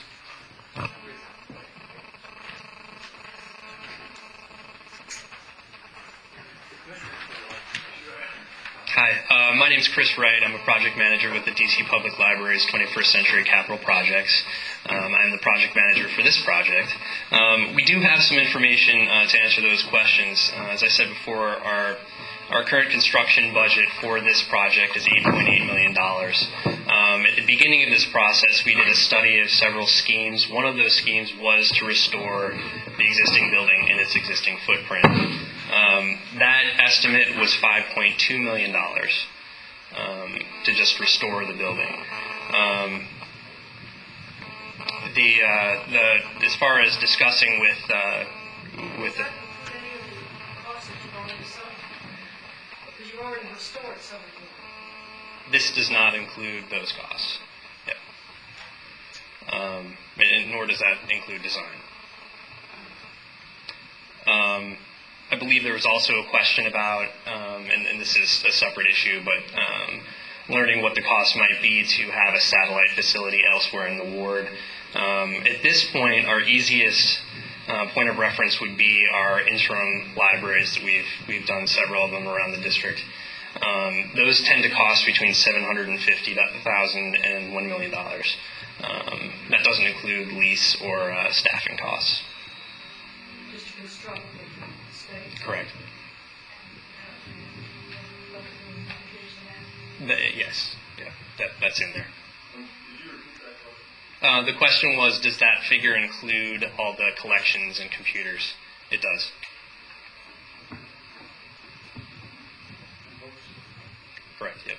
Hi, uh, my name is Chris Wright. I'm a project manager with the D C Public Library's twenty-first Century Capital Projects. Um, I'm the project manager for this project. Um, we do have some information uh, to answer those questions. Uh, as I said before, our Our current construction budget for this project is eight point eight million dollars. Um, at the beginning of this process, we did a study of several schemes. One of those schemes was to restore the existing building in its existing footprint. Um, that estimate was five point two million dollars um, to just restore the building. Um, the, uh, the as far as discussing with uh, with the You've already restored some of them. This does not include those costs. Yeah. Um, and nor does that include design. Um, I believe there was also a question about, um, and, and this is a separate issue, but um, learning what the cost might be to have a satellite facility elsewhere in the ward. Um, at this point, our easiest Uh, point of reference would be our interim libraries. We've we've done several of them around the district. Um, those tend to cost between seven hundred and fifty thousand and one million dollars. Um, that doesn't include lease or uh, staffing costs. Just to construct the space. Correct. The, yes. Yeah. That that's in there. Uh, the question was, does that figure include all the collections and computers? It does. Correct, yep.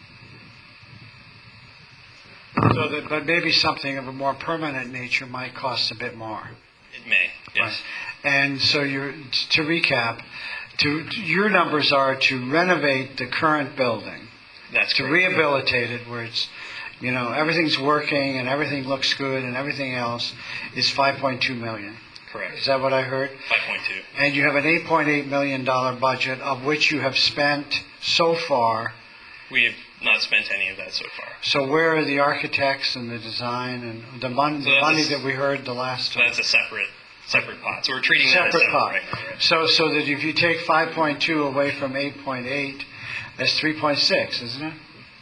So that, but maybe something of a more permanent nature might cost a bit more. It may, yes. Right. And so you're, to recap, to, your numbers are to renovate the current building. That's to correct. rehabilitate it where it's, you know, everything's working and everything looks good and everything else is five point two million dollars. Correct. Is that what I heard? five point two. And you have an eight point eight million dollars budget, of which you have spent so far. We have not spent any of that so far. So where are the architects and the design and the money, So the money that's- that we heard the last So time? that's a separate separate pot. So we're treating that as Separate separate pot. right now. Right? So, so that if you take five point two away from eight point eight, that's three point six, isn't it?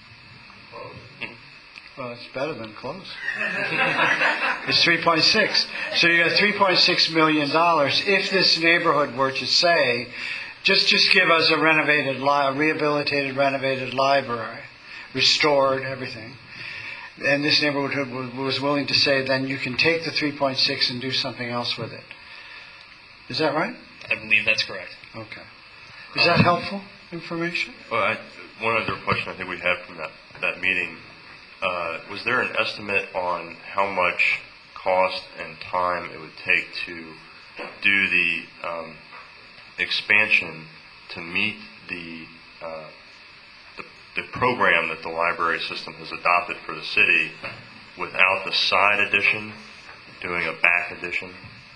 Well, it's better than close. It's three point six. So you got three point six million dollars. If this neighborhood were to say, just just give us a renovated, li- a rehabilitated, renovated library, restored, everything, and this neighborhood was willing to say, then you can take the three point six and do something else with it. Is that right? I believe that's correct. Okay. Is that helpful information? Well, I, one other question I think we had from that, that meeting, uh, was there an estimate on how much cost and time it would take to do the um, expansion to meet the, uh, the the program that the library system has adopted for the city without the side addition, doing a back addition?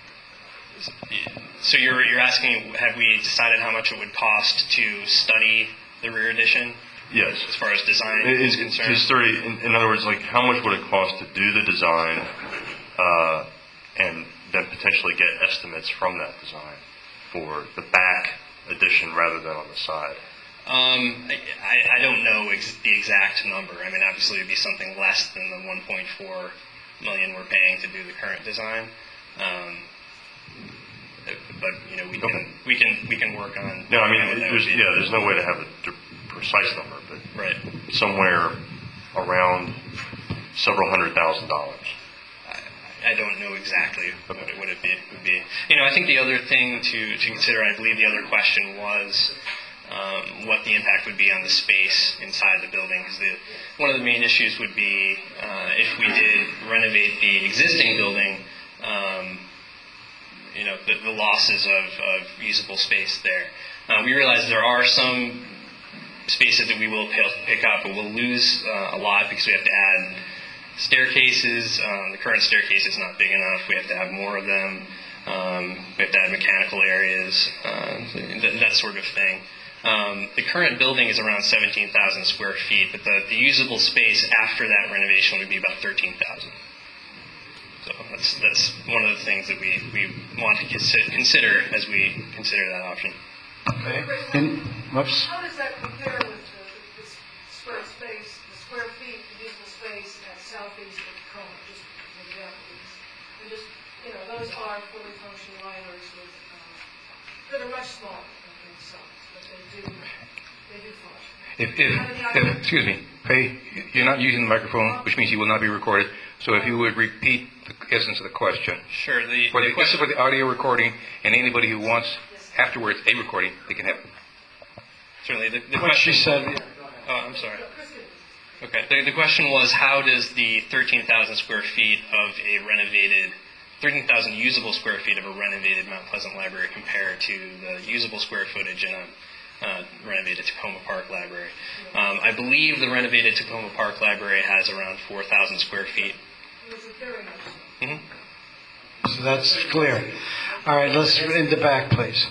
So you're you're asking, have we decided how much it would cost to study the rear addition? Yes. As far as design It- is it- concerned? to study, in, in other words, like how much would it cost to do the design uh, and then potentially get estimates from that design for the back addition rather than on the side? Um, I, I don't know ex- the exact number. I mean, obviously it would be something less than the one point four million we're paying to do the current design. Um, but you know, we can Okay. we can we can work on. No, I mean, what that there's, would be. yeah, there's no way to have a d- precise number, but Right. somewhere around several hundred thousand dollars. I don't know exactly what it would it be. Would be. You know, I think the other thing to, to consider, I believe the other question was um, what the impact would be on the space inside the building. Because the, one of the main issues would be uh, if we did renovate the existing building, um, you know, the, the losses of, of usable space there. Uh, we realize there are some spaces that we will pick up, but we'll lose uh, a lot because we have to add staircases. Um, the current staircase is not big enough. We have to have more of them. Um, we have to add mechanical areas, uh, th- that sort of thing. Um, the current building is around seventeen thousand square feet, but the, the usable space after that renovation would be about thirteen thousand. So that's that's one of the things that we, we want to consi- consider as we consider that option. Okay. And, whoops. How does that compare with the, the square space, the square feet, the usable space at southeast of Tacoma, just for example? And just, you know, those are fully functional libraries with, um, that are much smaller in size. If, if, if, excuse me, Faye, you're not using the microphone, which means you will not be recorded. So if you would repeat the essence of the question. Sure. The, for the, the question this is for the audio recording, and anybody who wants afterwards a recording, they can have it. Certainly. The, the What question, she said. Oh, I'm sorry. Okay. The, the question was, how does the thirteen thousand square feet of a renovated, thirteen thousand usable square feet of a renovated Mount Pleasant Library compare to the usable square footage in a uh, renovated Tacoma Park Library? Um, I believe the renovated Tacoma Park Library has around four thousand square feet. Mm-hmm. So that's clear. All right, let's in the back, please.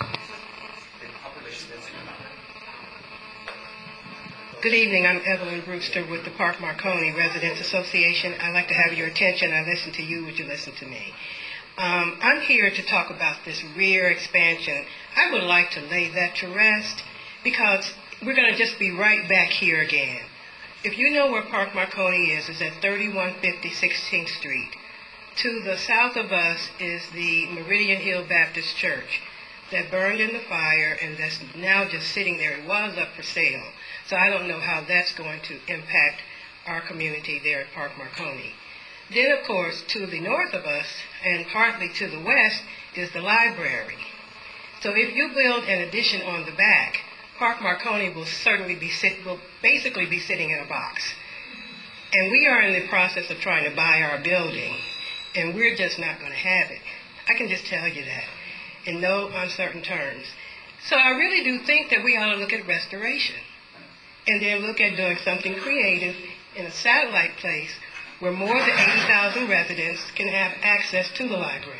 Good evening. I'm Evelyn Brewster with the Park Marconi Residents Association. I'd like to have your attention. I listen to you. Would you listen to me? Um, I'm here to talk about this rear expansion. I would like to lay that to rest because we're going to just be right back here again. If you know where Park Marconi is, it's at thirty-one fifty sixteenth Street. To the south of us is the Meridian Hill Baptist Church that burned in the fire and that's now just sitting there. It was up for sale. So I don't know how that's going to impact our community there at Park Marconi. Then, of course, to the north of us and partly to the west is the library. So if you build an addition on the back, Park Marconi will certainly be sit, will basically be sitting in a box. And we are in the process of trying to buy our building, and we're just not going to have it. I can just tell you that in no uncertain terms. So I really do think that we ought to look at restoration and then look at doing something creative in a satellite place where more than eighty thousand residents can have access to the library.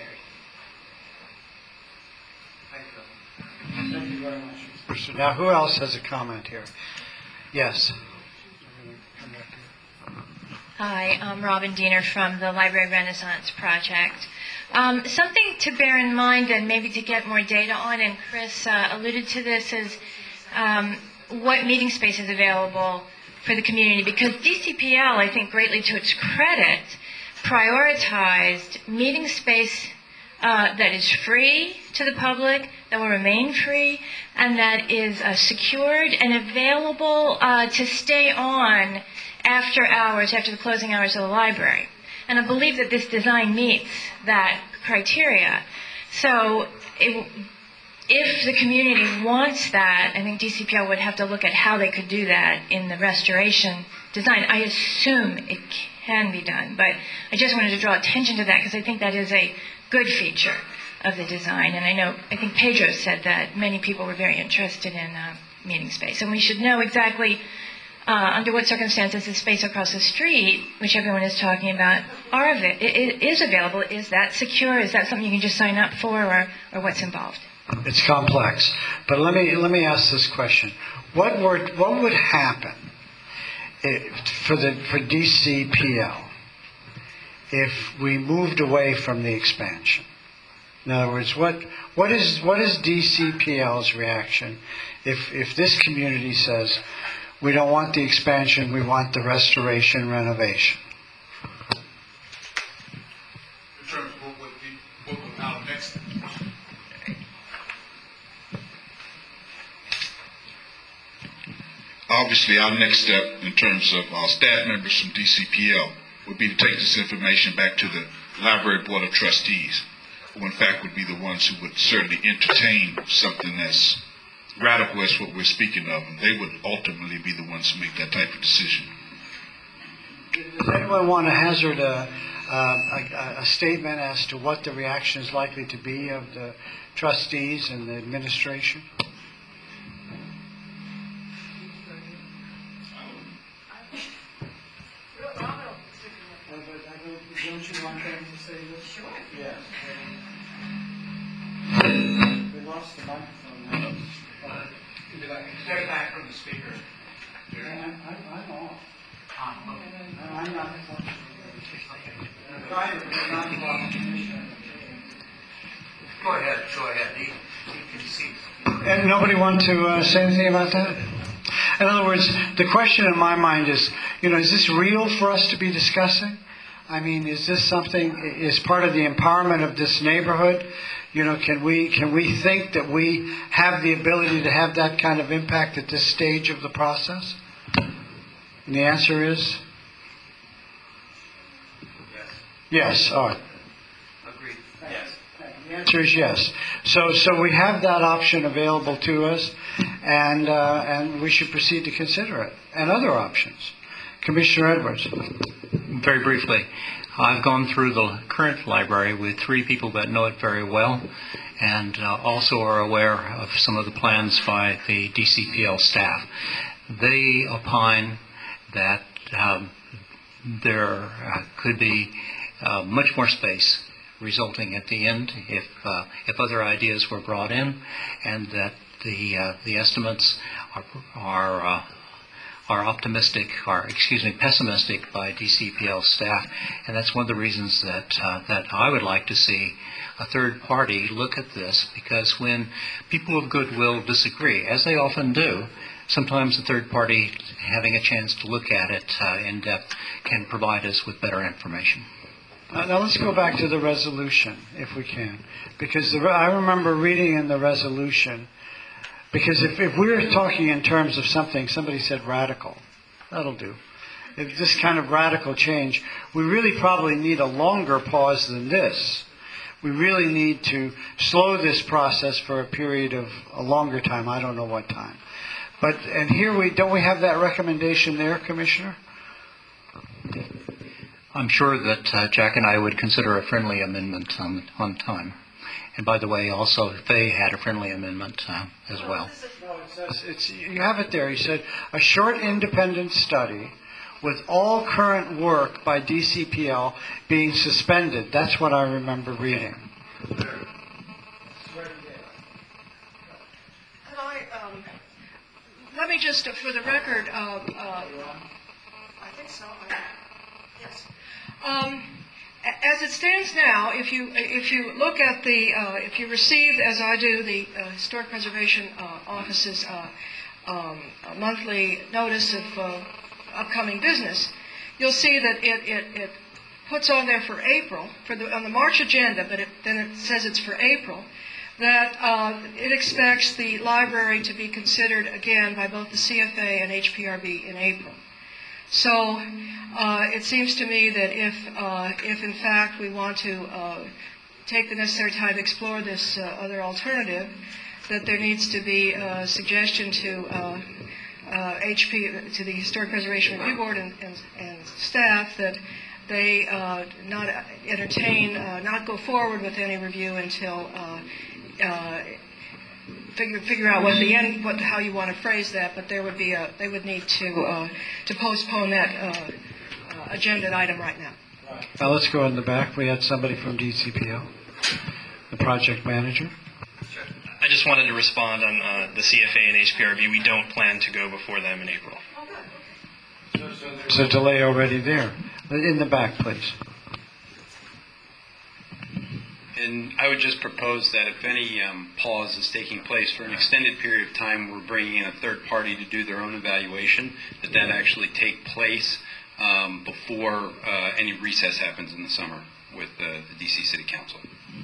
Thank you very much. Now, who else has a comment here? Yes. Hi, I'm Robin Diener from the Library Renaissance Project. Um, something to bear in mind and maybe to get more data on, and Chris uh, alluded to this, is um, what meeting space is available for the community, because D C P L, I think greatly to its credit, prioritized meeting space uh, that is free to the public, that will remain free, and that is uh, secured and available uh, to stay on after hours, after the closing hours of the library. And I believe that this design meets that criteria. So it, if the community wants that, I think D C P L would have to look at how they could do that in the restoration design. I assume it can be done, but I just wanted to draw attention to that because I think that is a good feature of the design. And I know, I think Pedro said that many people were very interested in uh, meeting space. And we should know exactly uh, under what circumstances the space across the street, which everyone is talking about, are av- it, it is available. Is that secure? Is that something you can just sign up for, or, or what's involved? It's complex. But let me let me ask this question. What would, what would happen if, for, the, for D C P L if we moved away from the expansion? In other words, what what is what is D C P L's reaction if if this community says we don't want the expansion, we want the restoration renovation? In terms of what would be, what would our next step? Obviously, our next step in terms of our staff members from D C P L would be to take this information back to the Library Board of Trustees, who in fact would be the ones who would certainly entertain something as radical as what we're speaking of, and they would ultimately be the ones who make that type of decision. Does anyone want to hazard a, a, a statement as to what the reaction is likely to be of the trustees and the administration? Don't you want them to say this? Sure. Yes. We lost the microphone now. Step back from the speaker. I'm, I'm off. I'm not. Private, but not involved. Go ahead, go ahead. He, he can see. And nobody want to uh, say anything about that? In other words, the question in my mind is, you know, is this real for us to be discussing? I mean, is this something, is part of the empowerment of this neighborhood? You know, can we, can we think that we have the ability to have that kind of impact at this stage of the process? And the answer is? Yes. Yes, all right. Agreed. Yes. The answer is yes. So, so we have that option available to us, and uh, and we should proceed to consider it, and other options. Commissioner Edwards. Very briefly, I've gone through the current library with three people that know it very well, and uh, also are aware of some of the plans by the D C P L staff. They opine that um, there uh, could be uh, much more space resulting at the end if uh, if other ideas were brought in, and that the uh, the estimates are are uh, are optimistic, or excuse me, pessimistic by D C P L staff, and that's one of the reasons that uh, that I would like to see a third party look at this, because when people of goodwill disagree, as they often do, sometimes a third party having a chance to look at it uh, in depth can provide us with better information. Uh, now let's go back to the resolution, if we can, because the, I remember reading in the resolution, because if, if we're talking in terms of something, somebody said radical, that'll do. If this kind of radical change, we really probably need a longer pause than this. We really need to slow this process for a period of a longer time. I don't know what time. But, and here we, don't we have that recommendation there, Commissioner? I'm sure that uh, Jack and I would consider a friendly amendment on, on time. And by the way, also, they had a friendly amendment uh, as well. No, it says, it's, you have it there. He said, a short independent study with all current work by D C P L being suspended. That's what I remember reading. Could I, um, let me just, uh, for the record, uh, uh, I think so. I, yes. Um, as it stands now, if you if you look at the uh, if you received, as I do, the uh, Historic Preservation uh, Office's uh, um, monthly notice of uh, upcoming business, you'll see that it, it, it puts on there for April, for the on the March agenda, but it, then it says it's for April, that uh, it expects the library to be considered again by both the C F A and H P R B in April. So uh, it seems to me that if, uh, if in fact we want to uh, take the necessary time to explore this uh, other alternative, that there needs to be a suggestion to uh, uh, H P, to the Historic Preservation Review Board and, and, and staff that they uh, not entertain, uh, not go forward with any review until uh, uh, Figure, figure out what the end, what how you want to phrase that, but there would be a they would need to uh, to postpone that uh, uh, agenda item right now. Now let's go in the back. We had somebody from D C P L, the project manager. I just wanted to respond on uh, the C F A and H P R B. We don't plan to go before them in April. There's a delay already there. In the back, please. And I would just propose that if any um, pause is taking place for an extended period of time, we're bringing in a third party to do their own evaluation, that that actually take place um, before uh, any recess happens in the summer with uh, the D C City Council.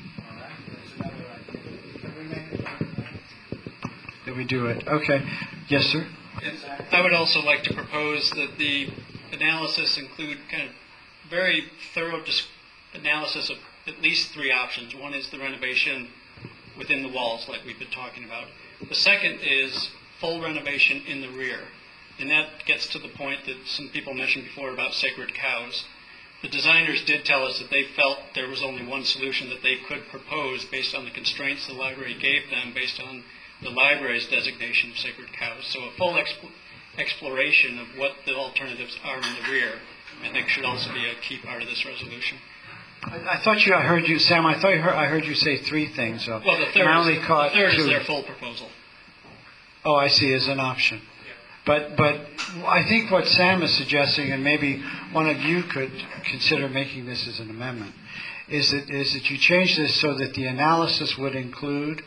Did we do it? Okay. Yes, sir? Yes. I would also like to propose that the analysis include kind of very thorough dis- analysis of at least three options. One is the renovation within the walls, like we've been talking about. The second is full renovation in the rear. And that gets to the point that some people mentioned before about sacred cows. The designers did tell us that they felt there was only one solution that they could propose based on the constraints the library gave them, based on the library's designation of sacred cows. So a full exp- exploration of what the alternatives are in the rear, I think, should also be a key part of this resolution. I, I thought you, I heard you, Sam, I thought you heard, I heard you say three things. So Well, the third, I only is, caught the third two. is their full proposal. Oh, I see, as an option. But but I think what Sam is suggesting, and maybe one of you could consider making this as an amendment, is that is that you change this so that the analysis would include.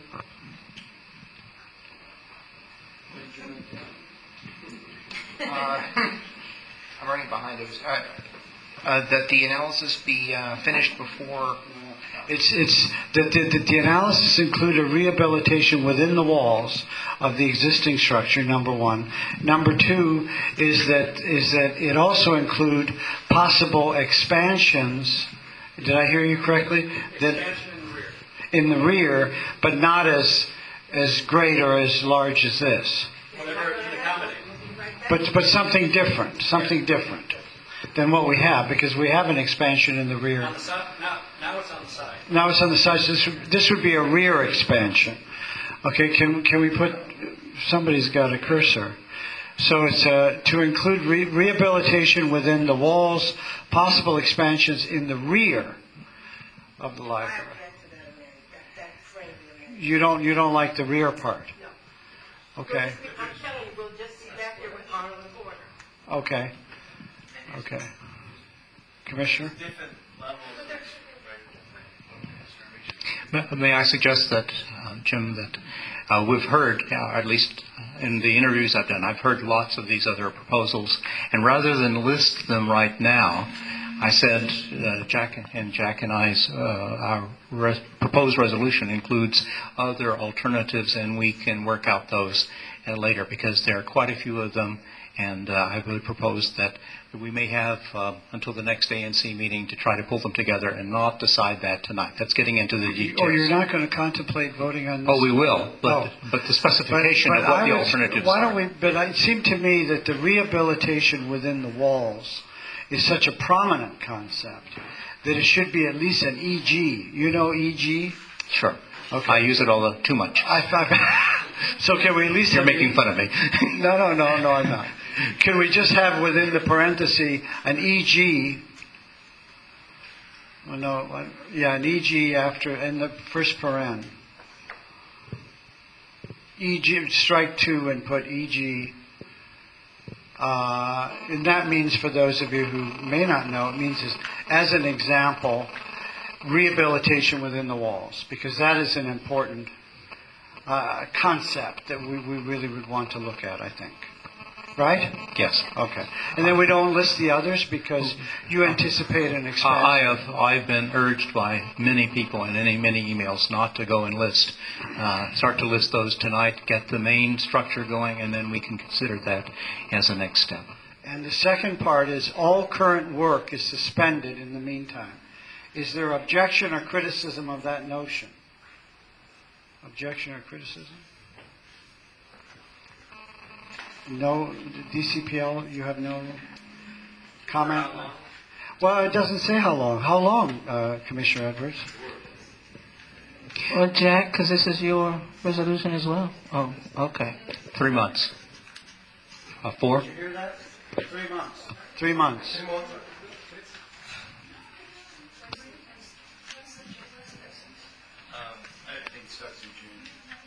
Uh, I'm running behind those. Uh, uh, that the analysis be uh, finished before. It's, it's, the, the, the analysis include a rehabilitation within the walls of the existing structure, number one. Number two is that, is that it also include possible expansions. Did I hear you correctly? That in the rear, but not as, as great or as large as this. Whatever it can accommodate. But, but something different, something different than what we have, because we have an expansion in the rear. On the side, now, now it's on the side. Now it's on the side. So this, would- this would be a rear expansion. Okay, can can we put? Somebody's got a cursor. So it's uh, to include re- rehabilitation within the walls, possible expansions in the rear of the library. You don't you don't like the rear part. Okay. I'm telling you, we'll just see back there with Arnold and Porter. Okay. Okay. Commissioner? May may I suggest that, uh, Jim, that uh, we've heard, uh, at least in the interviews I've done, I've heard lots of these other proposals, and rather than list them right now, I said, uh, Jack and Jack and I's uh, our res- proposed resolution includes other alternatives, and we can work out those uh, later, because there are quite a few of them. And uh, I would propose that we may have uh, until the next A N C meeting to try to pull them together and not decide that tonight. That's getting into the details. Or you're not going to contemplate voting on this? Oh, we will, but Oh. but the specification But- of but what I the was- alternatives Why are. don't we? But it seemed to me that the rehabilitation within the walls is such a prominent concept that it should be at least an E G. You know E G? Sure. Okay. I use it all the, too much. I, I, so can we at least? You're have- making fun of me. No, no, no, no, I'm not. Can we just have within the parenthesis an E G? Well, no, one- yeah, an E G after in the first paren. E G, strike two and put E G. Uh, and that means, for those of you who may not know, it means is, as an example, rehabilitation within the walls, because that is an important uh, concept that we, we really would want to look at, I think. Right? Yes. Okay. And then we don't list the others because you anticipate an Uh, expansion. I have I've been urged by many people in many many emails not to go and list. Uh, start to list those tonight. Get the main structure going, and then we can consider that as a next step. And the second part is all current work is suspended in the meantime. Is there objection or criticism of that notion? Objection or criticism? No, D C P L, you have no comment? Well, it doesn't say how long. How long, uh, Commissioner Edwards? Well, Jack, because this is your resolution as well. Oh, okay. Three months. Uh, four? Did you hear that? Three months. Three months. I think it starts in June.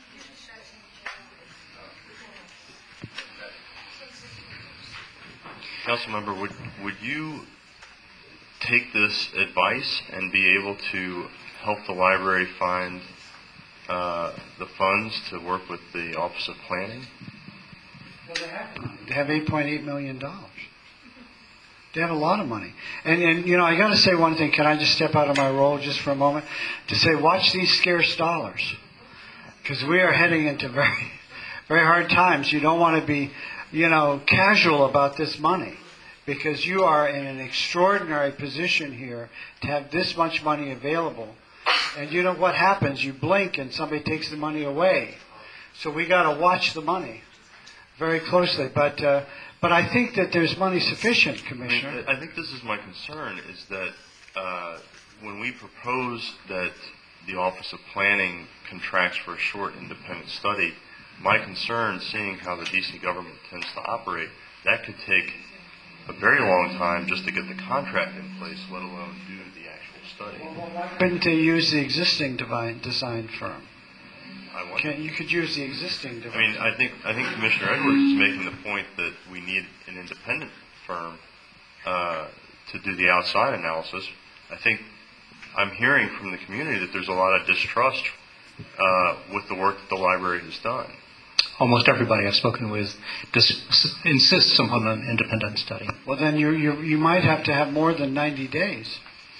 Councilmember, would would you take this advice and be able to help the library find uh, the funds to work with the Office of Planning? Well, they have money. They have eight point eight million dollars. They have a lot of money. And, and you know, I got to say one thing. Can I just step out of my role just for a moment to say, watch these scarce dollars, because we are heading into very, very hard times. You don't want to be, you know, casual about this money, because you are in an extraordinary position here to have this much money available. And you know what happens? You blink and somebody takes the money away. So we got to watch the money very closely. But uh, but I think that there's money sufficient, Commissioner. I think this is my concern, is that uh, when we propose that the Office of Planning contracts for a short independent study, my concern, seeing how the D C government tends to operate, that could take a very long time just to get the contract in place, let alone do the actual study. Couldn't they use the existing divine design firm? I wonder. Can, you could use the existing I divine. mean, I think I think Commissioner Edwards is making the point that we need an independent firm uh, to do the outside analysis. I think I'm hearing from the community that there's a lot of distrust uh, with the work that the library has done. almost everybody I've spoken with dis- insists upon an independent study. Well, then you you you might have to have more than ninety days.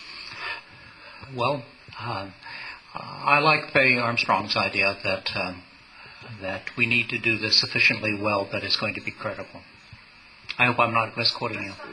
Well, uh, I like Betty Armstrong's idea that um, that we need to do this sufficiently well that it's going to be credible. I hope I'm not misquoting you.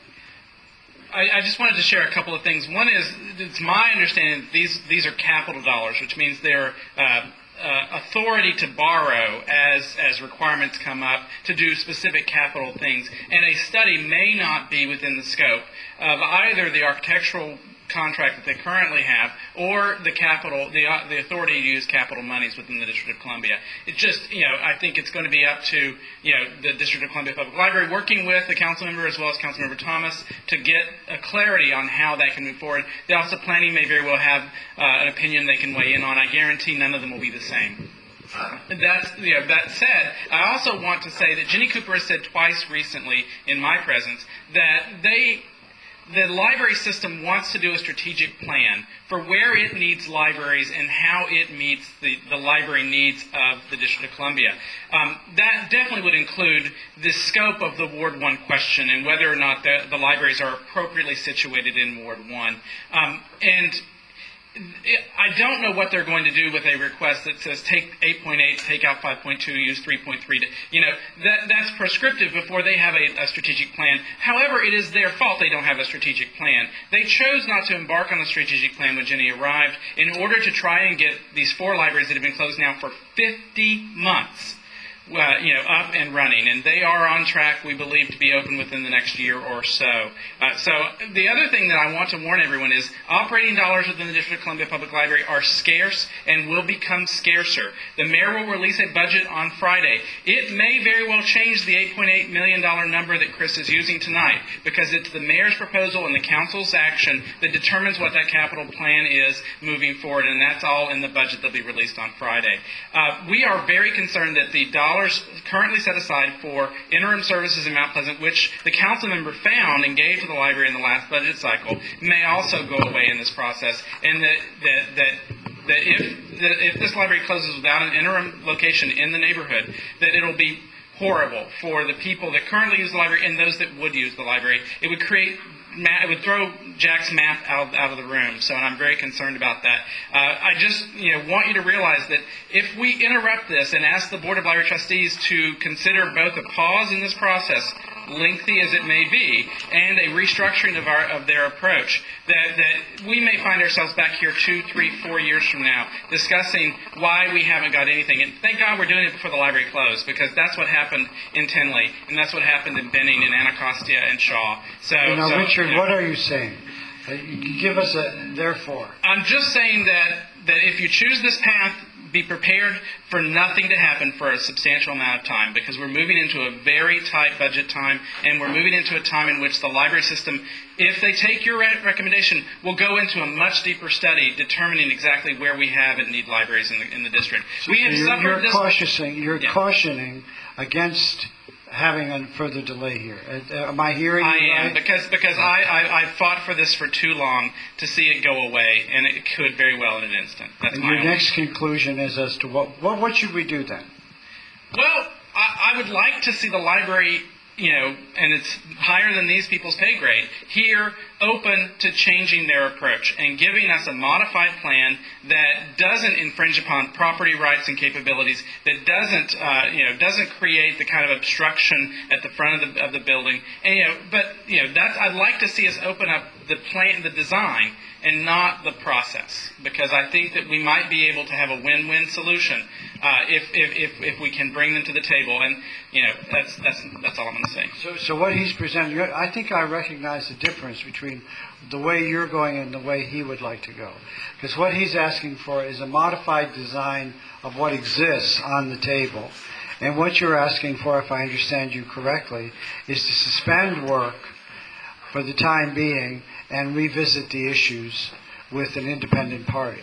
I, I just wanted to share a couple of things. One is, it's my understanding that these these are capital dollars, which means they're uh, uh, authority to borrow as as requirements come up to do specific capital things. And a study may not be within the scope of either the architectural contract that they currently have, or the capital, the uh, the authority to use capital monies within the District of Columbia. It just, you know, I think it's going to be up to, you know, the District of Columbia Public Library working with the council member as well as Councilmember Thomas to get a clarity on how that can move forward. The Office of Planning may very well have uh, an opinion they can weigh in on. I guarantee none of them will be the same. That's, you know, that said, I also want to say that Jenny Cooper has said twice recently in my presence that they the library system wants to do a strategic plan for where it needs libraries and how it meets the, the library needs of the District of Columbia. Um, that definitely would include the scope of the Ward one question and whether or not the, the libraries are appropriately situated in Ward one. Um, and I don't know what they're going to do with a request that says take eight point eight, take out five point two, use three point three. You know, that, that's prescriptive before they have a, a strategic plan. However, it is their fault they don't have a strategic plan. They chose not to embark on a strategic plan when Jenny arrived in order to try and get these four libraries that have been closed now for fifty months. Uh, you know, up and running, and they are on track, we believe, to be open within the next year or so. Uh, so the other thing that I want to warn everyone is operating dollars within the District of Columbia Public Library are scarce and will become scarcer. The mayor will release a budget on Friday. It may very well change the eight point eight million dollars number that Chris is using tonight, because it's the mayor's proposal and the council's action that determines what that capital plan is moving forward, and that's all in the budget that will be released on Friday. Uh, we are very concerned that the dollars currently set aside for interim services in Mount Pleasant, which the council member found and gave to the library in the last budget cycle, may also go away in this process, and that that that, that if that if this library closes without an interim location in the neighborhood, that it'll be horrible for the people that currently use the library and those that would use the library. It would create It would throw Jack's math out, out of the room, so and I'm very concerned about that. Uh, I just you know want you to realize that if we interrupt this and ask the Board of Library Trustees to consider both a pause in this process, lengthy as it may be, and a restructuring of our of their approach, that, that we may find ourselves back here two, three, four years from now discussing why we haven't got anything. And thank God we're doing it before the library closed, because that's what happened in Tinley, and that's what happened in Benning and Anacostia and Shaw. So, now, so, Richard, you know, what are you saying? Uh, you give us a therefore. I'm just saying that that if you choose this path, be prepared for nothing to happen for a substantial amount of time, because we're moving into a very tight budget time, and we're moving into a time in which the library system, if they take your re- recommendation, will go into a much deeper study determining exactly where we have and need libraries in the, in the district. So we have you're, suffered you're this... cautioning, you're Yeah. cautioning against having a further delay here. Uh, am I hearing I you am, right? because because I, I, I fought for this for too long to see it go away, and it could very well in an instant. That's And my your only- next conclusion is as to what, what, what should we do then? Well, I, I would like to see the library, you know, and it's higher than these people's pay grade, here open to changing their approach and giving us a modified plan that doesn't infringe upon property rights and capabilities, that doesn't, uh, you know, doesn't create the kind of obstruction at the front of the of the building. And you know, but you know, that's I'd like to see us open up the plan, the design, and not the process, because I think that we might be able to have a win-win solution uh, if, if if if we can bring them to the table. And you know, that's that's that's all I'm going to say. So, so what he's presenting, I think I recognize the difference between the way you're going and the way he would like to go. Because what he's asking for is a modified design of what exists on the table. And what you're asking for, if I understand you correctly, is to suspend work for the time being and revisit the issues with an independent party.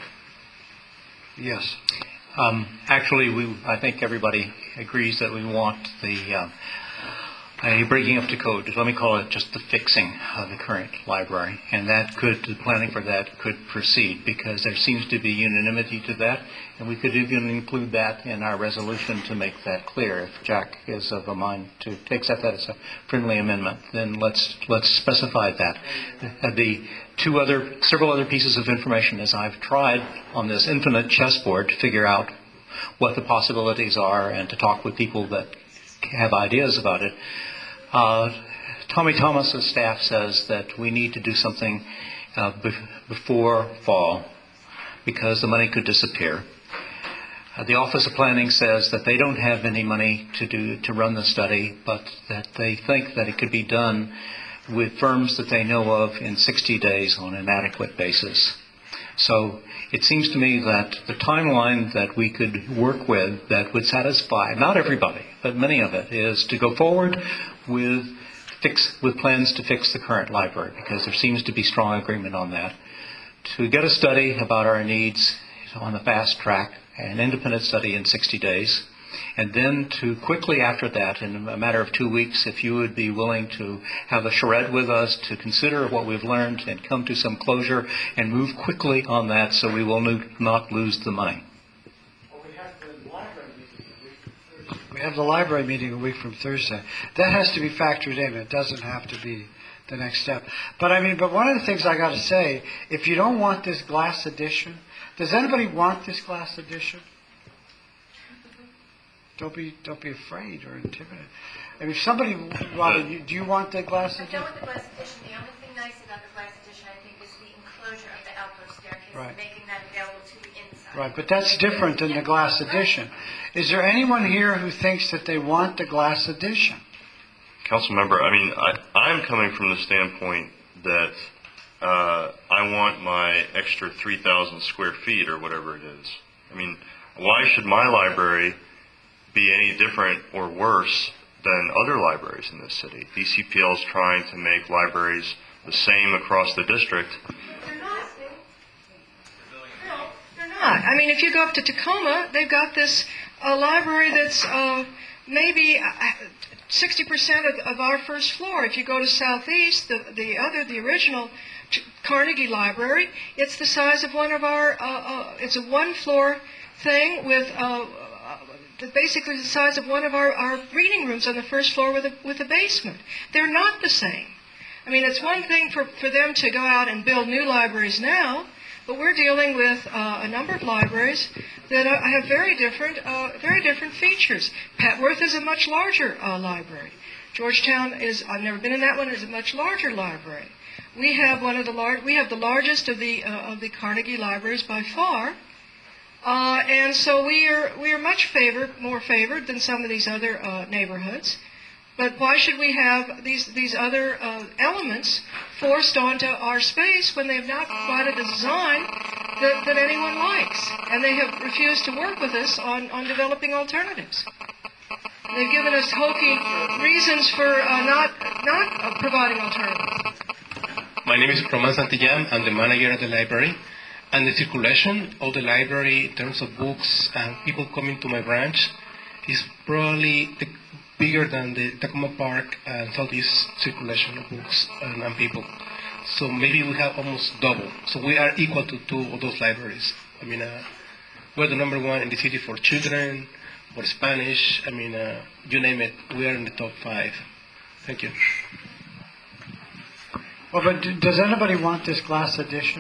Yes. Um, actually, we I think everybody agrees that we want the uh, a breaking up to code. Let me call it just the fixing of the current library. And that could, the planning for that could proceed because there seems to be unanimity to that. And we could even include that in our resolution to make that clear. If Jack is of a mind to accept that as a friendly amendment, then let's let's specify that. Uh, the two other, several other pieces of information as I've tried on this infinite chessboard to figure out what the possibilities are and to talk with people that have ideas about it. Uh, Tommy Thomas's staff says that we need to do something uh, be- before fall because the money could disappear. Uh, the Office of Planning says that they don't have any money to do to run the study, but that they think that it could be done with firms that they know of in sixty days on an adequate basis. So it seems to me that the timeline that we could work with that would satisfy, not everybody, but many of it, is to go forward with fix with plans to fix the current library, because there seems to be strong agreement on that. To get a study about our needs on the fast track, an independent study in sixty days, and then to quickly after that, in a matter of two weeks, if you would be willing to have a charrette with us to consider what we've learned and come to some closure and move quickly on that so we will no, not lose the money. We have the library meeting a week from Thursday. That has to be factored in. It doesn't have to be the next step. But I mean, but one of the things I got to say, if you don't want this glass edition, does anybody want this glass edition? Don't be don't be afraid or intimidated. I mean, if somebody, Robin, you, do you want the glass I edition? don't want the glass edition. The only thing nice about the glass edition, I think, is the enclosure of the outdoor staircase, Right. making that available to the inside. Right, but that's different than the glass edition. Is there anyone here who thinks that they want the glass edition? Council member, I mean, I, I'm coming from the standpoint that uh, I want my extra three thousand square feet or whatever it is. I mean, why should my library be any different or worse than other libraries in this city? D C P L is trying to make libraries the same across the district. They're not. They're not. I mean, if you go up to Tacoma, they've got this uh, library that's uh, maybe uh, sixty percent of, of our first floor. If you go to Southeast, the, the other, the original Carnegie Library, it's the size of one of our, uh, uh, it's a one-floor thing with uh, basically the size of one of our, our reading rooms on the first floor with a, with a basement. They're not the same. I mean, it's one thing for, for them to go out and build new libraries now, but we're dealing with uh, a number of libraries that uh, have very different, uh, very different features. Petworth is a much larger uh, library. Georgetown is, I've never been in that one, is a much larger library. We have one of the lar- we have the largest of the uh, of the Carnegie libraries by far. Uh, and so we are we are much favored, more favored than some of these other uh, neighborhoods. But why should we have these these other uh, elements forced onto our space when they've not provided a design that, that anyone likes, and they have refused to work with us on, on developing alternatives? They've given us hokey reasons for uh, not not uh, providing alternatives. My name is Roman Santillan. I'm the manager at the library. And the circulation of the library in terms of books and people coming to my branch is probably the, bigger than the Tacoma Park and Southeast circulation of books and, and people. So maybe we have almost double. So we are equal to two of those libraries. I mean, uh, we're the number one in the city for children, for Spanish. I mean, uh, you name it, we are in the top five. Thank you. Well, but do, does anybody want this glass edition?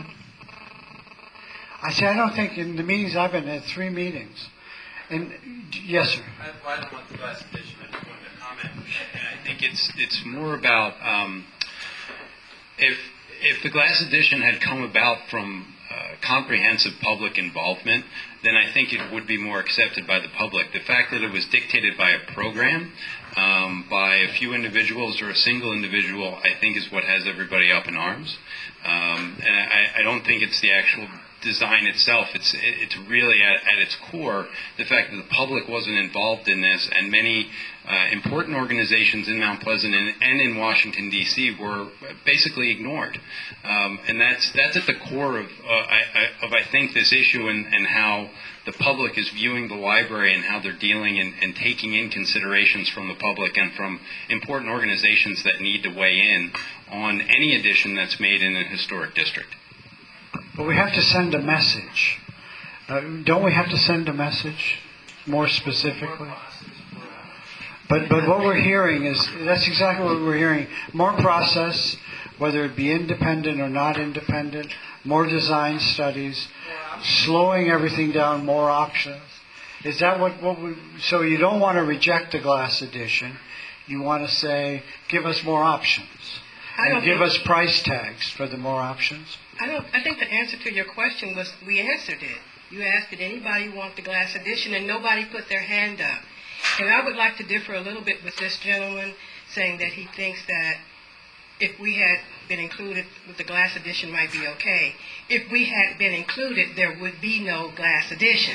I say I don't think in the meetings I've been at, three meetings. And yes, sir. I, I don't want the glass edition. I just wanted to comment. And I think it's it's more about um, if if the glass edition had come about from uh, comprehensive public involvement, then I think it would be more accepted by the public. The fact that it was dictated by a program, um, by a few individuals or a single individual, I think is what has everybody up in arms. Um, and I, I don't think it's the actual design itself. It's it's really at, at its core the fact that the public wasn't involved in this, and many uh, important organizations in Mount Pleasant and, and in Washington D C were basically ignored, um, and that's that's at the core of uh, I, I, of I think this issue and, and how the public is viewing the library and how they're dealing and, and taking in considerations from the public and from important organizations that need to weigh in on any addition that's made in a historic district. But we have to send a message. Uh, don't we have to send a message more specifically? But but what we're hearing is, that's exactly what we're hearing. More process, whether it be independent or not independent, more design studies, slowing everything down, more options. Is that what, what we, so you don't want to reject the glass edition. You want to say, give us more options. And give us price tags for the more options. I don't. I think the answer to your question was, we answered it. You asked, did anybody want the glass edition, and nobody put their hand up. And I would like to differ a little bit with this gentleman, saying that he thinks that if we had been included with the glass edition might be okay. If we had been included, there would be no glass edition.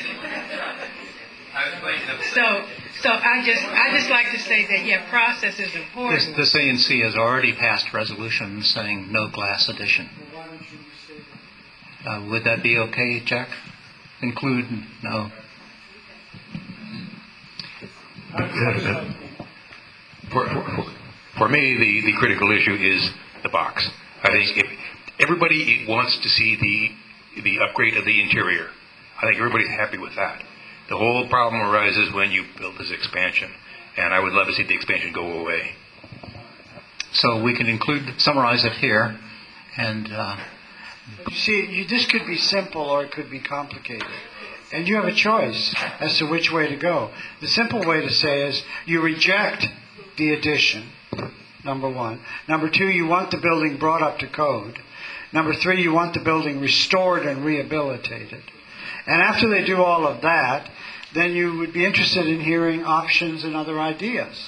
So, so I just, I just like to say that, yeah, process is important. This, this A N C has already passed resolutions saying no glass edition. Uh, would that be okay, Jack? Include no. For, for, for me, the, the critical issue is the box. I think if everybody wants to see the the upgrade of the interior, I think everybody's happy with that. The whole problem arises when you build this expansion, and I would love to see the expansion go away. So we can include, summarize it here, and uh, you see, you, this could be simple or it could be complicated. And you have a choice as to which way to go. The simple way to say is you reject the addition, number one. Number two, you want the building brought up to code. Number three, you want the building restored and rehabilitated. And after they do all of that, then you would be interested in hearing options and other ideas.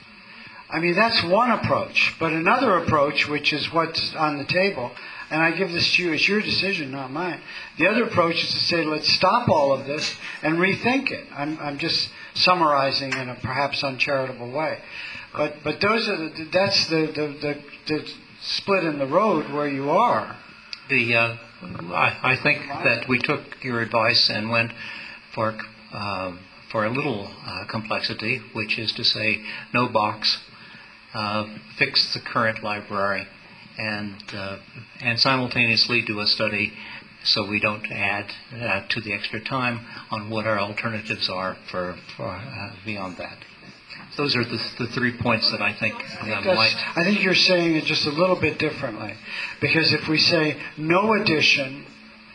I mean, that's one approach. But another approach, which is what's on the table, and I give this to you, it's your decision, not mine. The other approach is to say, let's stop all of this and rethink it. I'm, I'm just summarizing in a perhaps uncharitable way. But but those are the, that's the, the, the, the split in the road where you are. The uh, I, I think that we took your advice and went for uh, for a little uh, complexity, which is to say no box, uh, fix the current library, and uh, and simultaneously do a study so we don't add uh, to the extra time on what our alternatives are for, for uh, beyond that. Those are the, the three points that I think uh, might... I think you're saying it just a little bit differently. Because if we say no addition,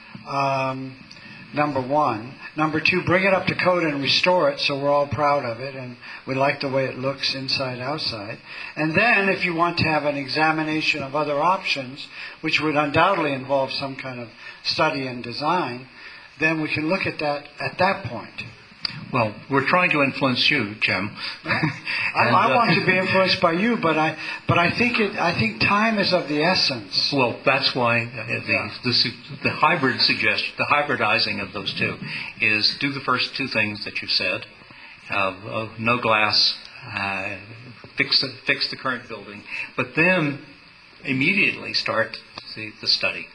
um, number one. Number two, bring it up to code and restore it so we're all proud of it and we like the way it looks inside, outside. And then if you want to have an examination of other options, which would undoubtedly involve some kind of study and design, then we can look at that at that point. Well, we're trying to influence you, Jim. I, I want to be influenced by you, but I, but I think it. I think time is of the essence. Well, that's why the the, the hybrid suggestion, the hybridizing of those two, is do the first two things that you said. Uh, uh, no glass, uh, fix the fix the current building, but then immediately start the, the study.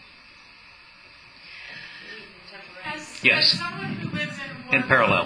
As, yes. As someone who lives in, in parallel.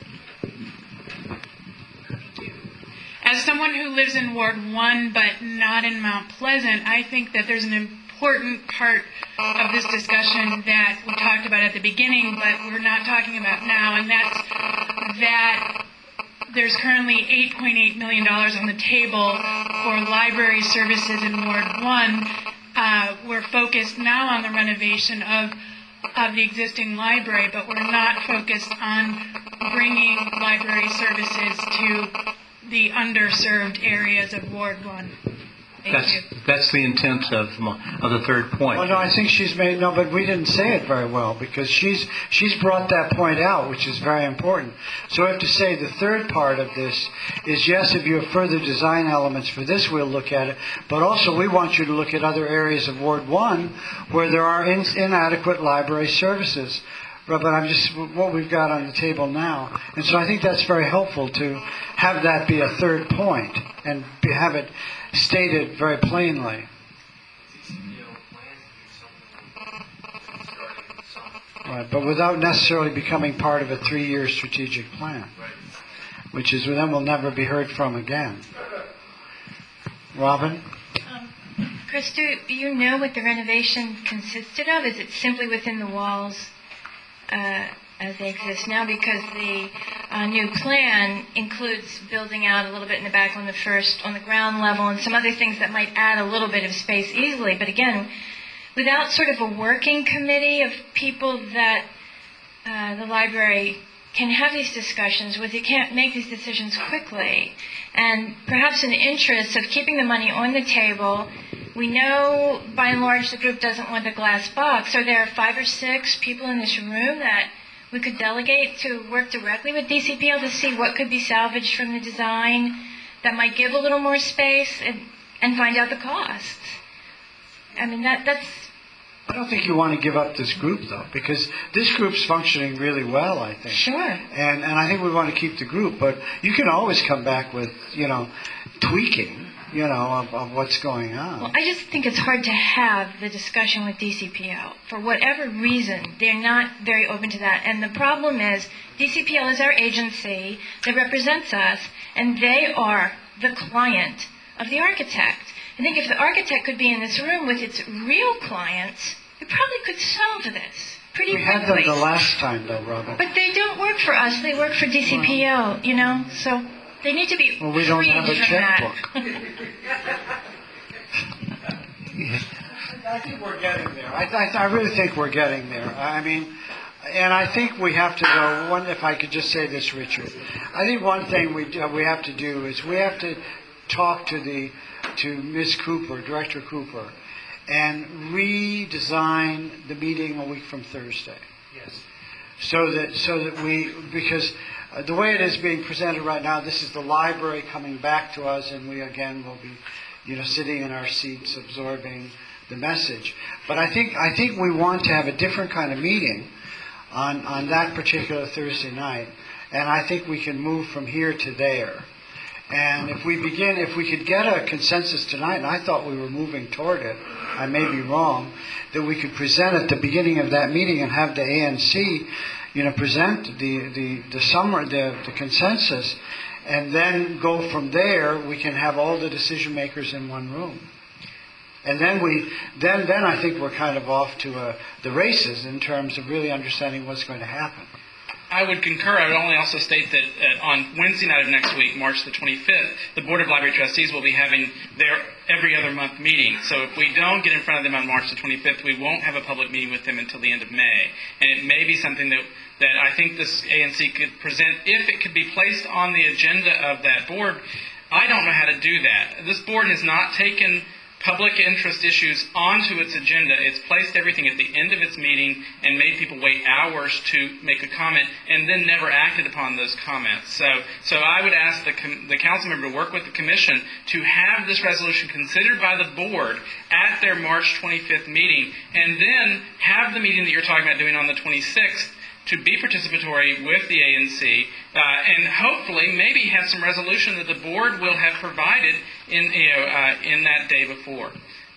As someone who lives in Ward one but not in Mount Pleasant, I think that there's an important part of this discussion that we talked about at the beginning, but we're not talking about now, and that's that there's currently eight point eight million dollars on the table for library services in Ward one. Uh, we're focused now on the renovation of of the existing library, but we're not focused on bringing library services to the underserved areas of Ward one. That's, that's the intent of, my- of the third point. Well, no, I think she's made, no, but we didn't say it very well, because she's, she's brought that point out, which is very important. So we have to say the third part of this is, yes, if you have further design elements for this, we'll look at it, but also we want you to look at other areas of Ward one where there are in, inadequate library services. But but I'm just, what we've got on the table now. And so I think that's very helpful to have that be a third point and be, have it stated very plainly. Right, but without necessarily becoming part of a three-year strategic plan, which is then will never be heard from again. Robin? Chris, do you know what the renovation consisted of? Is it simply within the walls uh, as they exist now? Because the uh, new plan includes building out a little bit in the back on the first, on the ground level, and some other things that might add a little bit of space easily. But again, without sort of a working committee of people that uh, the library can have these discussions with, you can't make these decisions quickly. And perhaps in the interest of keeping the money on the table, we know by and large the group doesn't want the glass box. Are there five or six people in this room that we could delegate to work directly with D C P L to see what could be salvaged from the design that might give a little more space, and, and find out the costs? I mean, that that's... I don't think you want to give up this group, though, because this group's functioning really well, I think. Sure. And and I think we want to keep the group, but you can always come back with, you know, tweaking, you know, of, of what's going on. Well, I just think it's hard to have the discussion with D C P L. For whatever reason, they're not very open to that. And the problem is, D C P L is our agency that represents us, and they are the client of the architect. I think if the architect could be in this room with its real clients, we probably could solve this pretty We quickly. had them the last time, though, Robin. But they don't work for us. They work for D C P L, you know? So they need to be Well, we don't freed have a from checkbook. that. I think we're getting there. I, I, I really think we're getting there. I mean, and I think we have to go, one, if I could just say this, Richard. I think one thing we do, we have to do is we have to talk to the to Miz Cooper, Director Cooper, and redesign the meeting a week from Thursday. Yes. So that so that we, because uh, the way it is being presented right now, this is the library coming back to us, and we again will be, you know, sitting in our seats absorbing the message. But I think I think we want to have a different kind of meeting on on that particular Thursday night, and I think we can move from here to there. And if we begin, if we could get a consensus tonight, and I thought we were moving toward it, I may be wrong, that we could present at the beginning of that meeting and have the A N C, you know, present the the the summary, the, the consensus, and then go from there. We can have all the decision makers in one room, and then we then then I think we're kind of off to uh, the races in terms of really understanding what's going to happen. I would concur. I would only also state that uh, on Wednesday night of next week, March the twenty-fifth, the Board of Library Trustees will be having their every other month meeting. So if we don't get in front of them on March the twenty-fifth, we won't have a public meeting with them until the end of May. And it may be something that, that I think this A N C could present, if it could be placed on the agenda of that board. I don't know how to do that. This board has not taken public interest issues onto its agenda. It's placed everything at the end of its meeting and made people wait hours to make a comment, and then never acted upon those comments. So, so I would ask the, com- the council member to work with the commission to have this resolution considered by the board at their March twenty-fifth meeting, and then have the meeting that you're talking about doing on the twenty-sixth to be participatory with the A N C, uh, and hopefully maybe have some resolution that the board will have provided in you know uh, in that day before.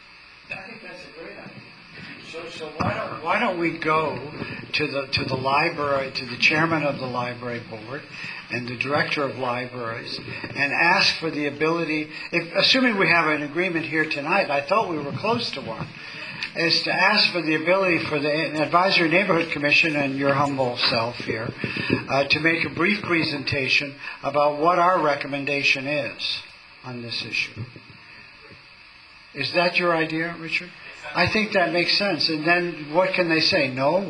I think that's a great idea. So, so why don't why don't we go to the to the library, to the chairman of the library board and the director of libraries, and ask for the ability, if assuming we have an agreement here tonight, I thought we were close to one, is to ask for the ability for the Advisory Neighborhood Commission and your humble self here uh, to make a brief presentation about what our recommendation is on this issue. Is that your idea, Richard? I think that makes sense. And then what can they say? No?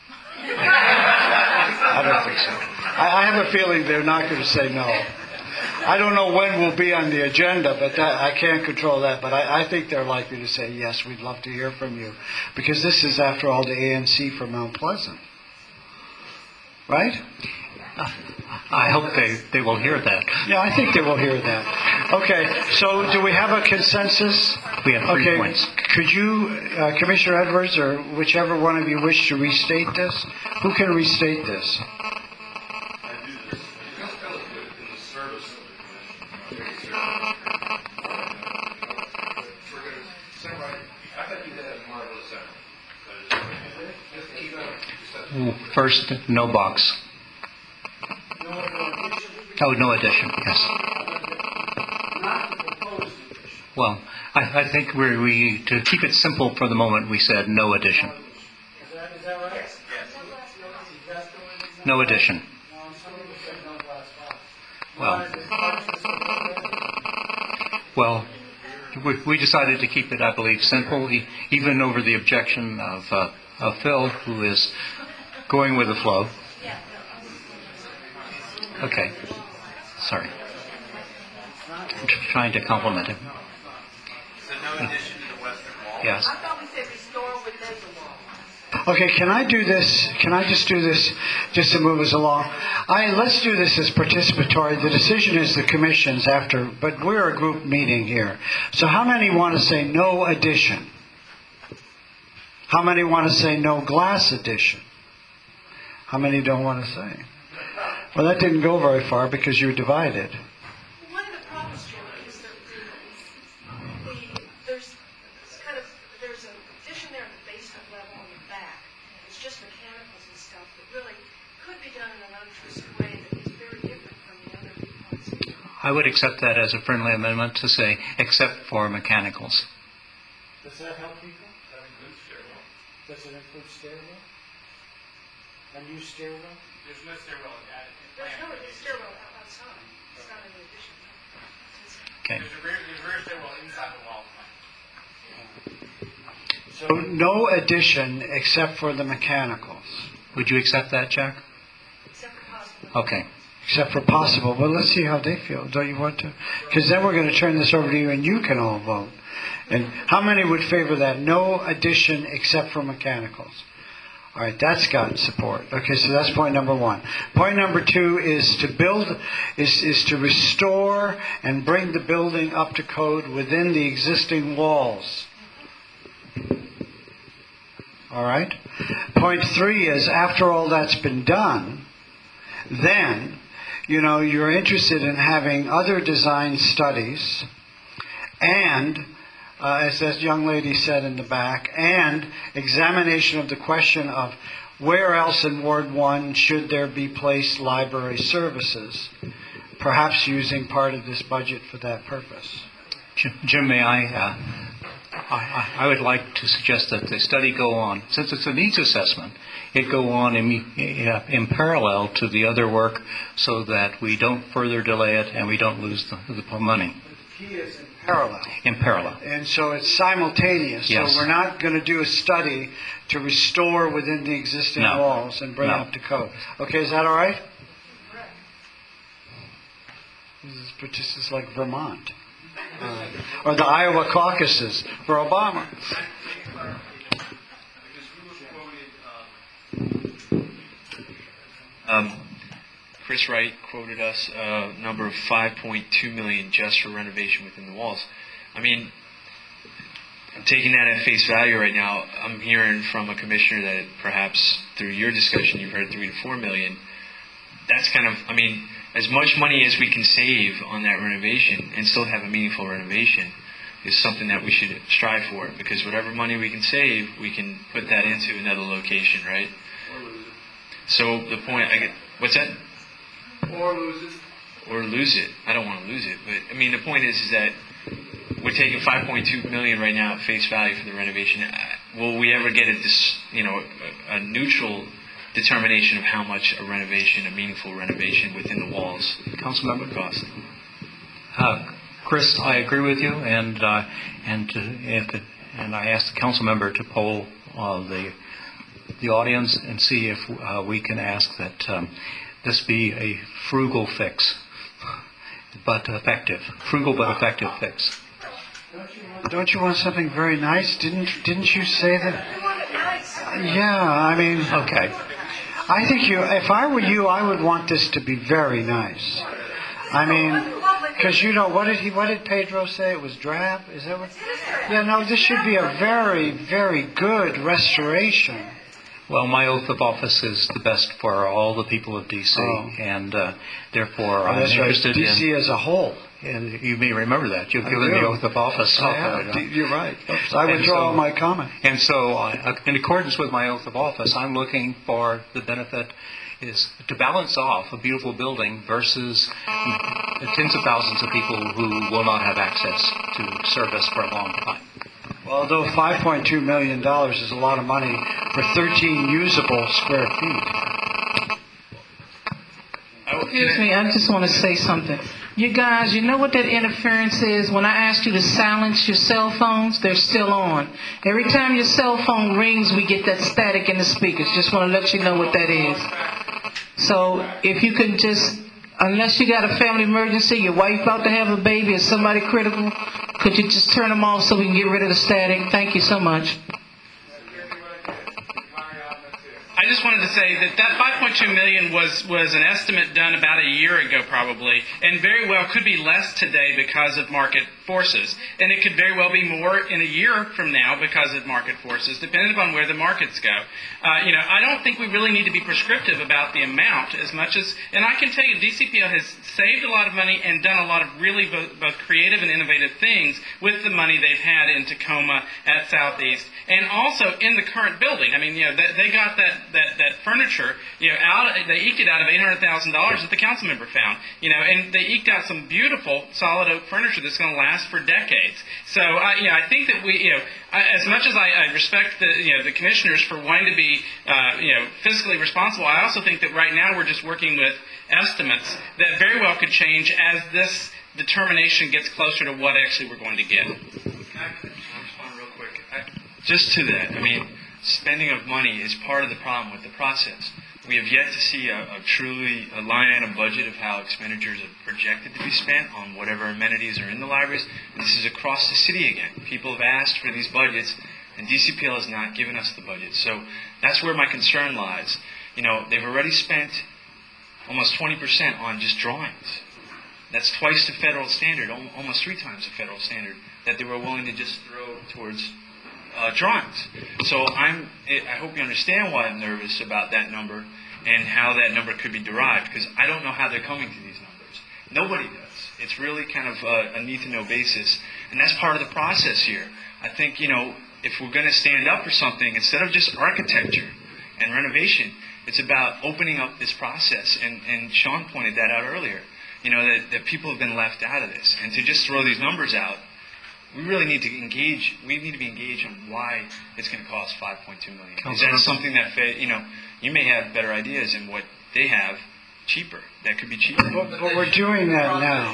I don't think so. I, I have a feeling they're not going to say no. I don't know when we'll be on the agenda, but that, I can't control that. But I, I think they're likely to say, yes, we'd love to hear from you. Because this is, after all, the A N C for Mount Pleasant. Right? I hope they, they will hear that. Yeah, I think they will hear that. Okay, so do we have a consensus? We have three okay, points. Could you, uh, Commissioner Edwards, or whichever one of you wish to restate this? Who can restate this? First, no box. Oh, no addition, yes. Well, I, I think we, we, to keep it simple for the moment, we said no addition. Is that, is that right? Yes. No addition. Well, well, we, we decided to keep it, I believe, simple, e- even over the objection of, uh, of Phil, who is going with the flow. Okay. Sorry. I'm tr- trying to compliment him. So no addition to the western wall? Yes. I thought we said restore within the wall. Okay, can I do this? Can I just do this just to move us along? I, let's do this as participatory. The decision is the commission's after, but we're a group meeting here. So how many want to say no addition? How many want to say no glass addition? How many don't want to say? Well, that didn't go very far because you were divided. One of the problems, Jim, is that the, the, there's kind of there's an addition there at the basement level on the back. It's just mechanicals and stuff that really could be done in an unobtrusive way that is very different from the other viewpoints. I would accept that as a friendly amendment to say, except for mechanicals. Does that help people? That includes stairwell. Does it include stairwell? A new stairwell? There's no stairwell added. There's no stairwell outside. It's not an addition. Okay. There's a rear, there's a rear stairwell inside the wall. So no addition except for the mechanicals. Would you accept that, Jack? Except for possible. Okay. Except for possible. Well, let's see how they feel. Don't you want to? Because then we're going to turn this over to you and you can all vote. And how many would favor that? No addition except for mechanicals. All right, that's got support. Okay, so that's point number one. Point number two is to build, is, is to restore and bring the building up to code within the existing walls. All right? Point three is after all that's been done, then, you know, you're interested in having other design studies and Uh, as that young lady said in the back, and examination of the question of where else in Ward one should there be placed library services, perhaps using part of this budget for that purpose. Jim, Jim may I, uh, I, I would like to suggest that the study go on, since it's a needs assessment, it go on in, in parallel to the other work so that we don't further delay it and we don't lose the, the money. The key is in parallel. In parallel. And so it's simultaneous. Yes. So we're not going to do a study to restore within the existing No. walls and bring No. up to code. Okay, is that all right? This is, this is like Vermont. Uh, or the Iowa caucuses for Obama. Um, Chris Wright quoted us a number of five point two million dollars just for renovation within the walls. I mean, I'm taking that at face value right now. I'm hearing from a commissioner that perhaps through your discussion you've heard three to four million. That's kind of, I mean, as much money as we can save on that renovation and still have a meaningful renovation is something that we should strive for, because whatever money we can save, we can put that into another location, right? Or lose it. So the point, I get, what's that? Or lose it. Or lose it. I don't want to lose it, but I mean the point is, is that we're taking five point two million dollars right now at face value for the renovation. Will we ever get a dis, you know a, a neutral determination of how much a renovation, a meaningful renovation within the walls, Councilmember would cost? Uh, Chris, I agree with you, and uh, and to, if it, and I asked the council member to poll uh, the the audience and see if uh, we can ask that um, this be a frugal fix, but effective, frugal but effective fix. Don't you want something very nice? Didn't didn't you say that? Yeah, I mean. Okay. I think you. If I were you, I would want this to be very nice. I mean, because you know what did he? What did Pedro say? It was drab. Is that what? Yeah. No, this should be a very, very good restoration. Well, my oath of office is the best for all the people of D C, oh. and uh, therefore oh, I'm that's interested right. D C in as a whole. And you may remember that. You've I given do. the oath of office. I have. You're right. I withdraw so, my comment. And so, uh, in accordance with my oath of office, I'm looking for the benefit is to balance off a beautiful building versus tens of thousands of people who will not have access to service for a long time. Well, although five point two million dollars is a lot of money for thirteen usable square feet. Excuse me, I just want to say something. You guys, you know what that interference is? When I asked you to silence your cell phones, they're still on. Every time your cell phone rings, we get that static in the speakers. Just want to let you know what that is. So if you can just, unless you got a family emergency, your wife about to have a baby or somebody critical, could you just turn them off so we can get rid of the static? Thank you so much. I just wanted to say that that five point two million dollars was, was an estimate done about a year ago probably, and very well could be less today because of market forces. And it could very well be more in a year from now because of market forces, depending upon where the markets go. Uh, you know, I don't think we really need to be prescriptive about the amount as much as, and I can tell you D C P L has saved a lot of money and done a lot of really both, both creative and innovative things with the money they've had in Tacoma, at Southeast, and also in the current building. I mean, you know, they, they got that That, that furniture, you know, out. They eked it out of eight hundred thousand dollars that the council member found, you know, and they eked out some beautiful solid oak furniture that's going to last for decades. So, I, you know, I think that we, you know, I, as much as I, I respect the, you know, the commissioners for wanting to be, uh, you know, fiscally responsible, I also think that right now we're just working with estimates that very well could change as this determination gets closer to what actually we're going to get. Can I respond real quick? I, just to that, I mean. Spending of money is part of the problem with the process. We have yet to see a, a truly a line item budget of how expenditures are projected to be spent on whatever amenities are in the libraries. And this is across the city again. People have asked for these budgets, and D C P L has not given us the budget. So that's where my concern lies. You know, they've already spent almost twenty percent on just drawings. That's twice the federal standard, almost three times the federal standard that they were willing to just throw towards Uh, drawings. So I'm, I hope you understand why I'm nervous about that number and how that number could be derived, because I don't know how they're coming to these numbers. Nobody does. It's really kind of a, a need-to-know basis, and that's part of the process here. I think, you know, if we're going to stand up for something, instead of just architecture and renovation, it's about opening up this process, and, and Sean pointed that out earlier, you know, that, that people have been left out of this, and to just throw these numbers out, we really need to engage. We need to be engaged on why it's going to cost five point two million dollars. Is that something that, you know, you may have better ideas in what they have cheaper. That could be cheaper. But, but we're doing that now.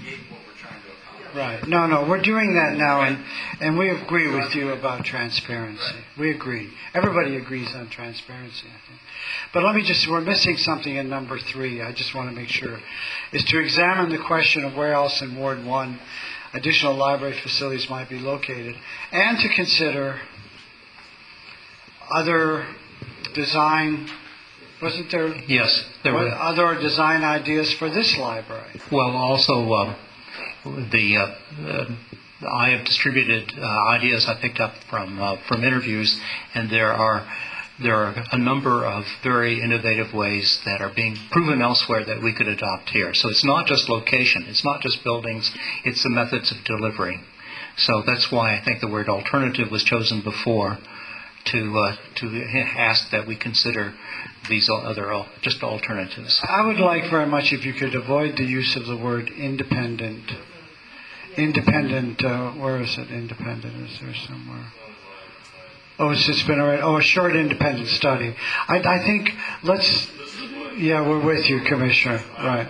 Right. No, no, we're doing that now, and, and we agree with you about transparency. We agree. Everybody agrees on transparency, I think. But let me just, we're missing something in number three. I just want to make sure. Is to examine the question of where else in Ward one additional library facilities might be located, and to consider other design, wasn't there? Yes, there were. Other design ideas for this library. Well, also, uh, the, uh, uh, I have distributed uh, ideas I picked up from, uh, from interviews, and there are There are a number of very innovative ways that are being proven elsewhere that we could adopt here. So it's not just location, it's not just buildings, it's the methods of delivery. So that's why I think the word alternative was chosen before, to uh, to ask that we consider these other uh, just alternatives. I would like very much if you could avoid the use of the word independent. Independent, uh, where is it? Independent, is there somewhere? Oh, it's just been already. Oh, a short independent study. I, I think let's. Yeah, we're with you, Commissioner. Right.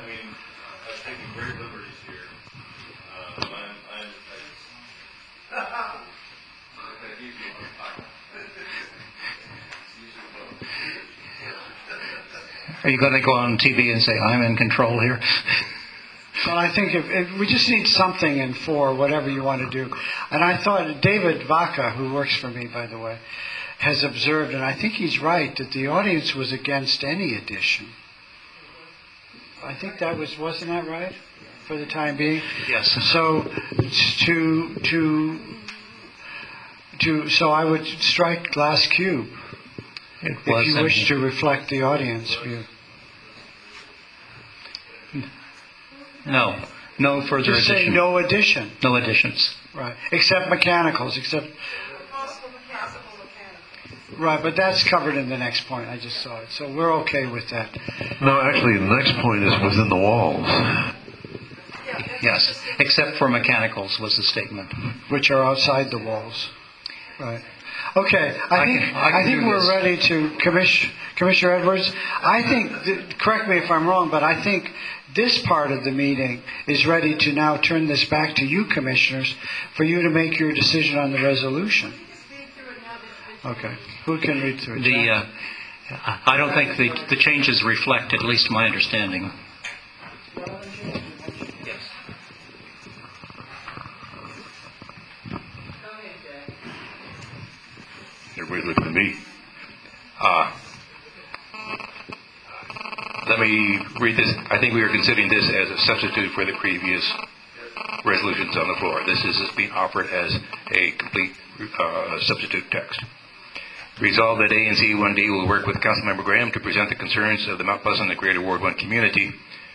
Are you going to go on T V and say I'm in control here? Well, I think if, if we just need something in four, whatever you want to do. And I thought David Vaca, who works for me, by the way, has observed, and I think he's right, that the audience was against any addition. I think that was, wasn't that right? For the time being? Yes. So to, to, to, so I would strike glass cube It if you wasn't. wish to reflect the audience view. No, no further Just say addition. no addition. No additions. Right. Except mechanicals, except... Right, but that's covered in the next point. I just saw it. So we're okay with that. No, actually, the next point is within the walls. Yes, except for mechanicals was the statement. Which are outside the walls. Right. Okay, I, I think can- I can I think do we're this. ready to, Commiss- Commissioner Edwards, I think, th- correct me if I'm wrong, but I think this part of the meeting is ready to now turn this back to you, Commissioners, for you to make your decision on the resolution. Okay. Who can read through it? The, uh, I don't think the, the changes reflect, at least my understanding. Everybody's looking at me. Uh, let me read this. I think we are considering this as a substitute for the previous resolutions on the floor. This is being offered as a complete uh, substitute text. Resolved that A and Z one D will work with Councilmember Graham to present the concerns of the Mount Pleasant and Greater Ward one community.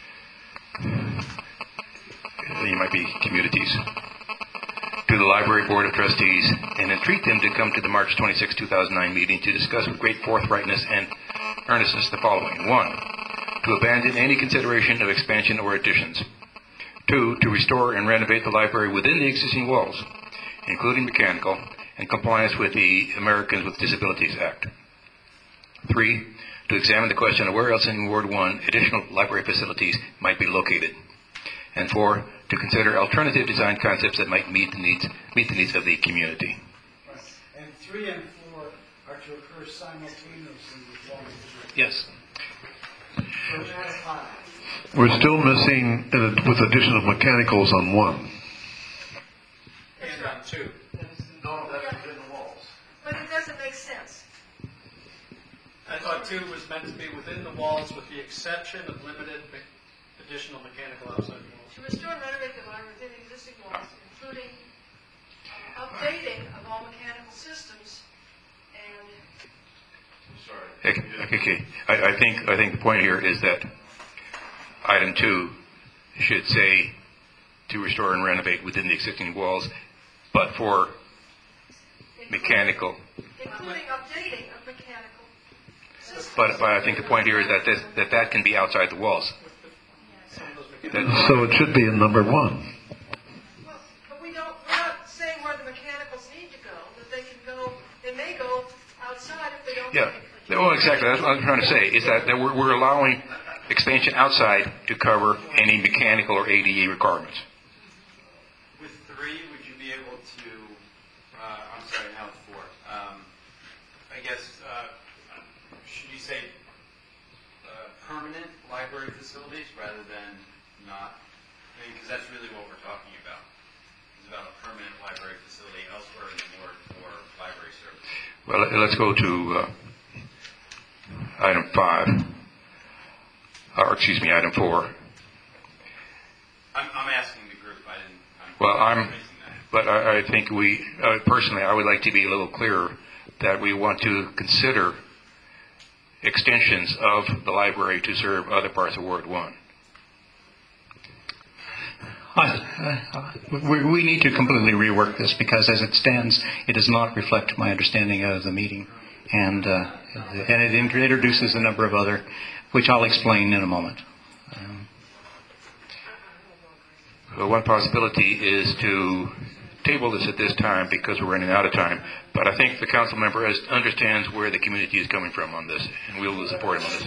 You might be communities. To the Library Board of Trustees and entreat them to come to the March twenty-sixth, two thousand nine meeting to discuss with great forthrightness and earnestness the following. One, to abandon any consideration of expansion or additions. Two, to restore and renovate the library within the existing walls, including mechanical, in compliance with the Americans with Disabilities Act. Three, to examine the question of where else in Ward one additional library facilities might be located. And four, to consider alternative design concepts that might meet the needs meet the needs of the community. And three and four are to occur simultaneously with one and two. Yes. So that's five. We're still missing, uh, with addition of mechanicals on one. And on two. No, that's within the walls. But it doesn't make sense. I thought two was meant to be within the walls with the exception of limited me- additional mechanical outside the walls. To restore and renovate the library within the existing walls, including uh, updating of all mechanical systems and... Okay, okay. I, I think I think the point here is that item two should say to restore and renovate within the existing walls, but for mechanical. Including updating of mechanical systems. But, but I think the point here is that this, that that can be outside the walls. That- So it should be in number one. But we don't, we're not saying where the mechanicals need to go, that they can go, they may go outside if they don't... Yeah, well, exactly. That's what I'm trying to say, is that, that we're, we're allowing expansion outside to cover any mechanical or A D A requirements. With three, would you be able to, uh, I'm sorry, now it's four. Um, I guess, uh, should you say uh, permanent library facilities rather than not? I mean, because that's really what we're talking about. It's about a permanent library facility elsewhere in the ward for library services. Well, let- let's go to uh, item five, or excuse me, item four. I'm, I'm asking the group. I didn't. I'm Well, I'm, raising that. but I, I think we, uh, personally, I would like to be a little clearer that we want to consider extensions of the library to serve other parts of Ward One. I, uh, we, we need to completely rework this because as it stands, it does not reflect my understanding of the meeting. And, uh, and it introduces a number of other, which I'll explain in a moment. Um, Well, one possibility is to table this at this time because we're running out of time. But I think the council member has, understands where the community is coming from on this, and we will support him on this.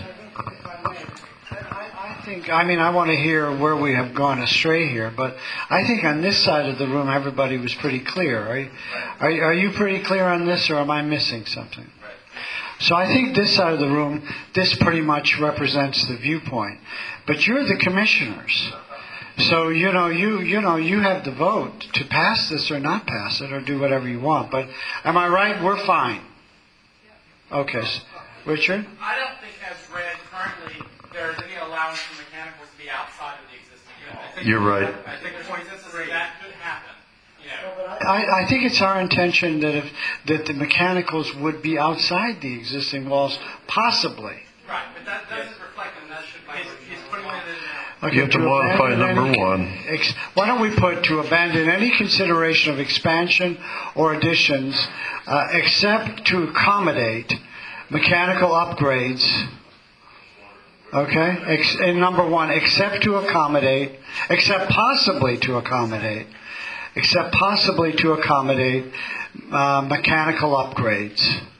I think, I mean, I want to hear where we have gone astray here, but I think on this side of the room, everybody was pretty clear. Are you, are, you- are you pretty clear on this, or am I missing something? So I think this side of the room, this pretty much represents the viewpoint. But you're the commissioners. So, you know, you you know, you have the vote to pass this or not pass it or do whatever you want. But am I right? We're fine. Okay. s- Richard? I don't think as read currently there's any allowance for mechanicals to be outside of the existing wall. I think You're right. I think there's consensus that that could happen. You know. I, I think it's our intention that if that the mechanicals would be outside the existing walls, possibly. Right, but that doesn't reflect in that should be, he's, he's putting it in now. Okay, You have to modify abandon number any- one. ex- Why don't we put to abandon any consideration of expansion or additions uh, except to accommodate mechanical upgrades. Okay, Ex- in number one, except to accommodate, except possibly to accommodate, except possibly to accommodate uh, mechanical upgrades.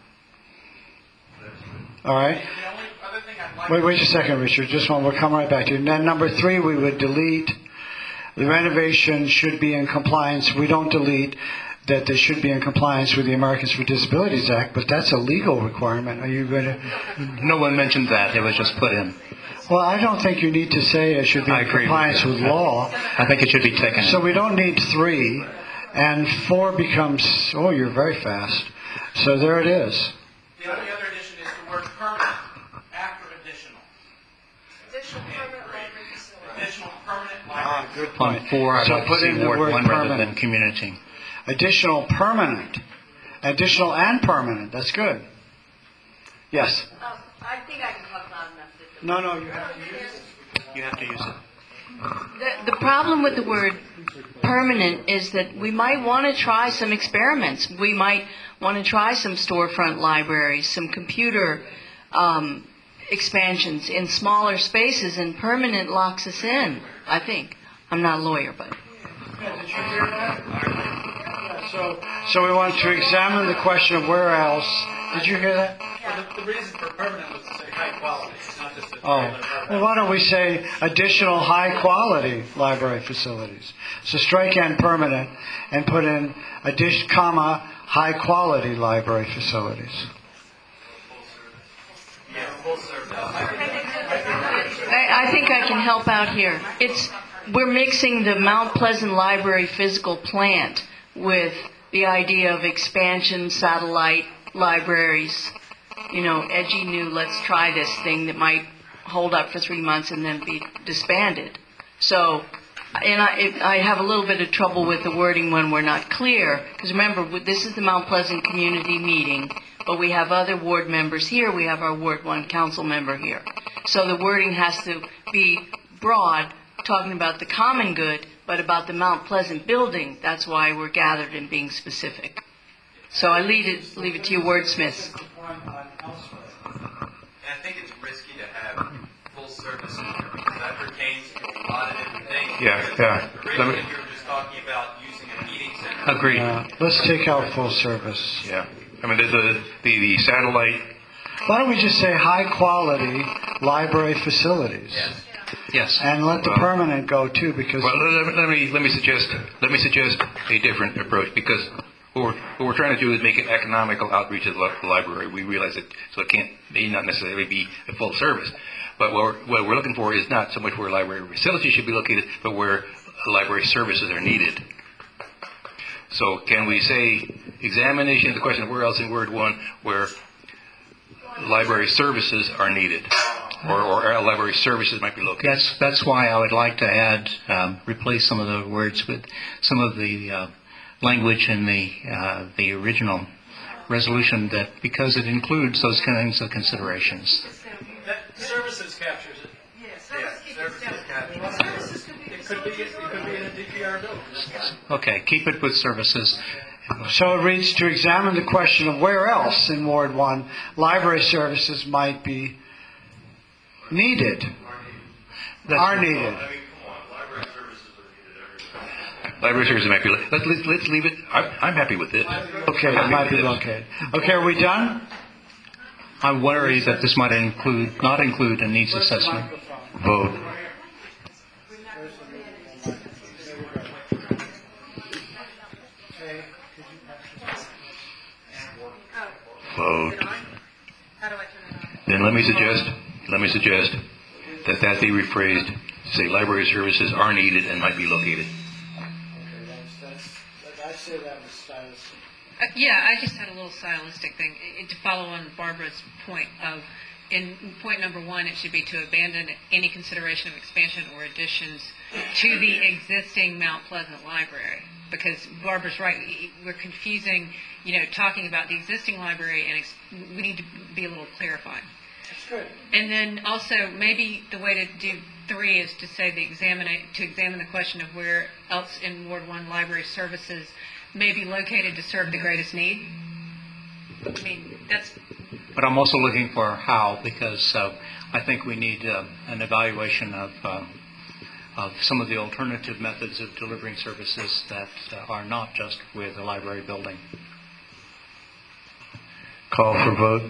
All right. Wait, wait a second, Richard. Just one. We'll come right back to you. And then number three, we would delete the renovation should be in compliance. We don't delete that they should be in compliance with the Americans with Disabilities Act, but that's a legal requirement. Are you going to? No one mentioned that. It was just put in. Well, I don't think you need to say it should be I in agree with compliance you. with law. I think it should be taken. So we don't need three, and four becomes. Oh, you're very fast. So there it is. The only other addition is the word permanent after additional. Additional permanent library facility. Additional permanent Ah, library. good On point. four, I'd So like to put see in the Ward word one rather permanent. than community. Additional permanent. Additional and permanent. That's good. Yes. Um, I think I can talk loud enough. That the No, no, you have to use it. You have to use it. The, the problem with the word permanent is that we might want to try some experiments. We might want to try some storefront libraries, some computer um, expansions in smaller spaces, and permanent locks us in, I think. I'm not a lawyer, but... So, so we want to examine the question of where else. Did you hear that? Well, the, the reason for permanent was to say high quality, not just a Oh, well, why don't we say additional high-quality library facilities? So strike and permanent and put in addition, comma, high-quality library facilities. Yeah, full service. I, I think I can help out here. It's we're mixing the Mount Pleasant Library physical plant with the idea of expansion satellite libraries. You know, edgy new, let's try this thing that might hold up for three months and then be disbanded. So, and I, it, I have a little bit of trouble with the wording when we're not clear, because remember, this is the Mount Pleasant community meeting, but we have other ward members here. We have our Ward one council member here. So the wording has to be broad, talking about the common good, but about the Mount Pleasant building. That's why we're gathered and being specific. So I leave it, leave it to you wordsmiths. And I think it's risky to have full service in here because that pertains to a lot of different things. Yeah, yeah. Let Originally, me- you were just talking about using a meeting center. Agreed. Uh, let's take out full service. Yeah. I mean, there's a, the, the satellite. Why don't we just say high-quality library facilities? Yes. And let the Well- permanent go too, because Well, let, let me let me suggest let me suggest a different approach because what we're, what we're trying to do is make an economical outreach to the li- library. We realize that so it can't may not necessarily be a full service, but what we're, what we're looking for is not so much where library facilities should be located, but where library services are needed. So can we say examination? The question of where else in Word One where library services are needed, or or our library services might be located. That's that's why I would like to add, um, replace some of the words with some of the uh, language in the uh, the original resolution, that because it includes those kinds of considerations. That services captures it. Yes, services captures it. Services could be It could be, it could be in a D P R building. Okay, keep it with services. so it reads to examine the question of where else in Ward One library services might be needed, are needed. Library services might be. Let's let's, let's leave it. I'm, I'm happy with this. Okay, it might be located. Okay, are we done? I worry that this might include not include a needs assessment. Vote. Vote. Then let me suggest. Let me suggest that that be rephrased say library services are needed and might be located. Okay, that's, that's, I'd say that was stylistic. Uh, yeah, I just had a little stylistic thing I- to follow on Barbara's point of, in point number one, it should be to abandon any consideration of expansion or additions to the existing Mount Pleasant Library. Because Barbara's right, we're confusing, you know, talking about the existing library, and ex- we need to be a little clarifying. That's good. And then also, maybe the way to do three is to say the examine to examine the question of where else in Ward One library services may be located to serve the greatest need. I mean, that's. But I'm also looking for how, because uh, I think we need uh, an evaluation of uh, of some of the alternative methods of delivering services that uh, are not just with the library building. Call for vote.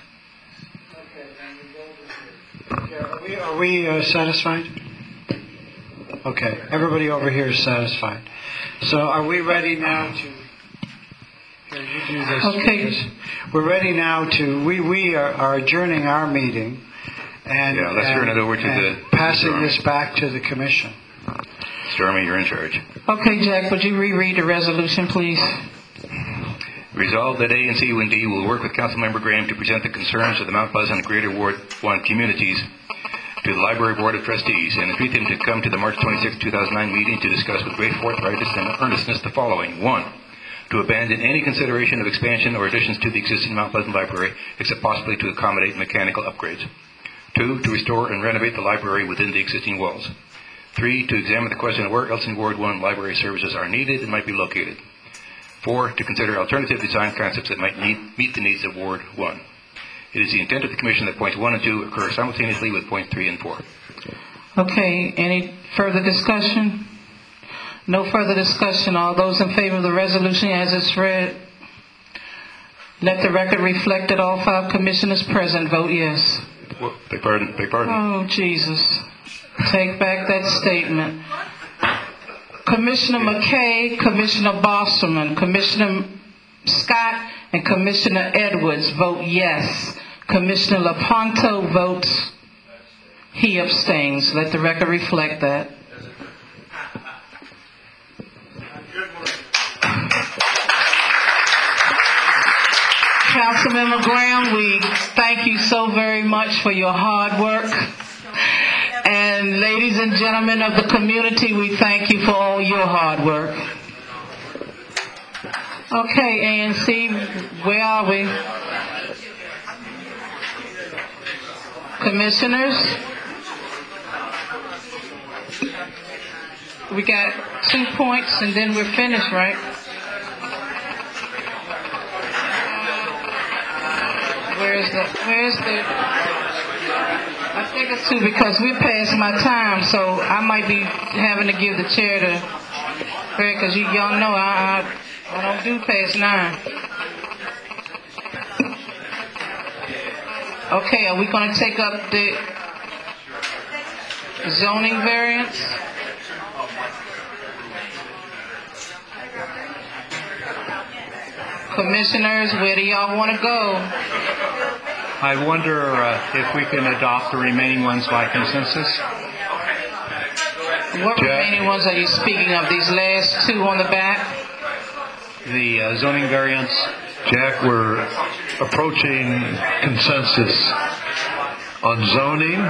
Okay, are we, are we uh, satisfied? Okay, everybody over here is satisfied. So are we ready now to... Here, you do this. Okay. This. We're ready now to... We, we are, are adjourning our meeting and, Yeah, let's and, turn it over to and the- passing Mr. this back to the commission. Stormy, you're in charge. Okay, Jack, would you reread the resolution, please? Resolved that A and C U N D will work with Councilmember Graham to present the concerns of the Mount Pleasant and Greater Ward one communities to the Library Board of Trustees and entreat them to come to the March twenty-sixth, two thousand nine meeting to discuss with great forthrightness and earnestness the following. One, to abandon any consideration of expansion or additions to the existing Mount Pleasant Library, except possibly to accommodate mechanical upgrades. Two, to restore and renovate the library within the existing walls. Three, to examine the question of where else in Ward one library services are needed and might be located. Four, to consider alternative design concepts that might need, meet the needs of Ward one. It is the intent of the Commission that points one and two occur simultaneously with points three and four. Okay, any further discussion? No further discussion. All those in favor of the resolution as it's read, let the record reflect that all five commissioners present vote yes. Well, beg pardon, beg pardon. Oh, Jesus. Take back that statement. Commissioner McKay, Commissioner Bosselman, Commissioner Scott, and Commissioner Edwards vote yes. Commissioner Lepanto votes he abstains. Let the record reflect that. Councilmember Graham, we thank you so very much for your hard work. And ladies and gentlemen of the community, we thank you for all your hard work. Okay, A N C, where are we? Commissioners? We got two points and then we're finished, right? Where's the, where's the, I think it's two because we're past my time, so I might be having to give the chair to Greg because you, y'all know I, I, I don't do past nine. Okay, are we going to take up the zoning variance? Commissioners, where do y'all want to go? I wonder uh, if we can adopt the remaining ones by consensus. What remaining ones are you speaking of? These last two on the back? The uh, zoning variance. Jack, we're approaching consensus on zoning.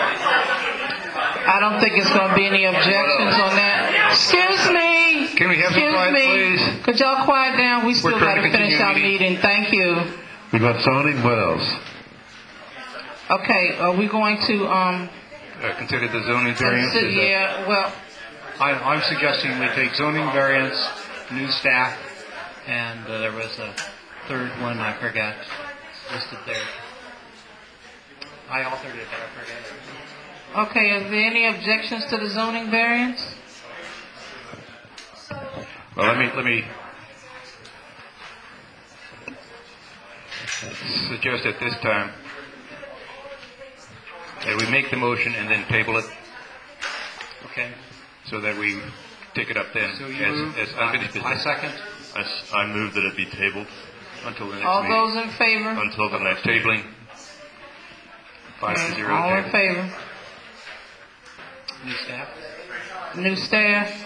I don't think it's going to be any objections on that. Excuse me. Can we have some Excuse quiet, me. please? Could y'all quiet down? We still We're got trying to to finish continue our meeting. meeting. Thank you. We got zoning. What else? Okay, are we going to um? Uh, consider the zoning variance. consider- is that- yeah. Well, I, I'm suggesting we take zoning variance, new staff, and uh, there was a third one I forgot listed there. I authored it, but I forgot. okay. Are there any objections to the zoning variance? Well, let me let me suggest at this time that we make the motion and then table it. Okay. So that we take it up then So you as, move. as unfinished business. I second. I, s- I move that it be tabled Until the next All meeting. those in favor? until the next Tabling. Five to zero. All in table. favor? New staff? New staff?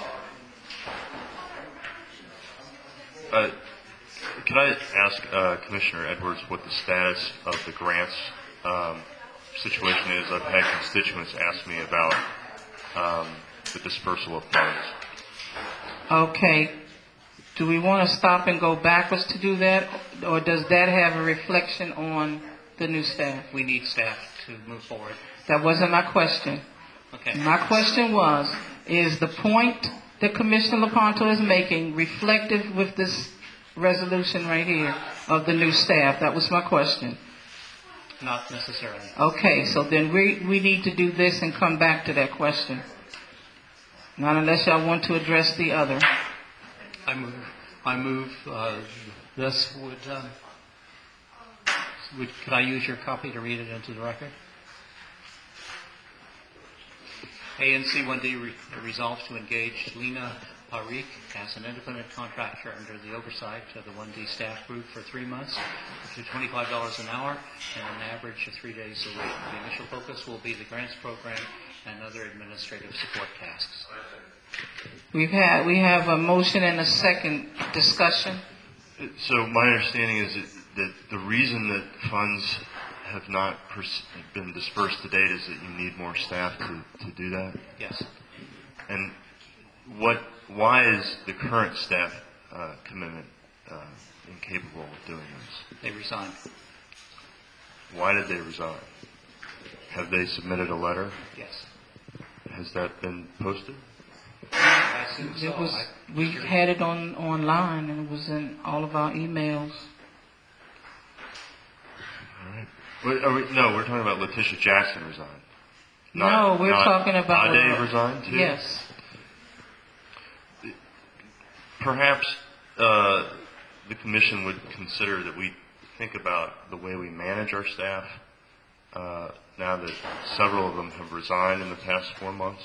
Uh, Can I ask uh, Commissioner Edwards what the status of the grants um, situation is? I've had constituents ask me about um, the dispersal of funds. Okay. Do we want to stop and go backwards to do that, or does that have a reflection on the new staff? We need staff to move forward. That wasn't my question. Okay. My question was, is the point that Commissioner Lepanto is making reflective with this resolution right here of the new staff? That was my question. Not necessarily. Okay, so then we we need to do this and come back to that question. Not unless y'all want to address the other. I move. I move. Uh, this would. Um, would could I use your copy to read it into the record? A N C one D re- resolves to engage Lena Parikh as an independent contractor under the oversight of the one D staff group for three months to twenty-five dollars an hour and an average of three days a week. The initial focus will be the grants program and other administrative support tasks. We've had we have a motion and a second discussion. So my understanding is that, that the reason that funds have not pers- been dispersed to date is that you need more staff to, to do that? Yes. And what? Why is the current staff uh, commitment uh, incapable of doing this? They resigned. Why did they resign? Have they submitted a letter? Yes. Has that been posted? I assume so. It was. I, We had it on online, and it was in all of our emails. All right. Wait, are we, no, we're talking about Letitia Jackson resigned. No, we're not talking about Ade resigned too. Yes. Perhaps uh, the commission would consider that we think about the way we manage our staff uh, now that several of them have resigned in the past four months.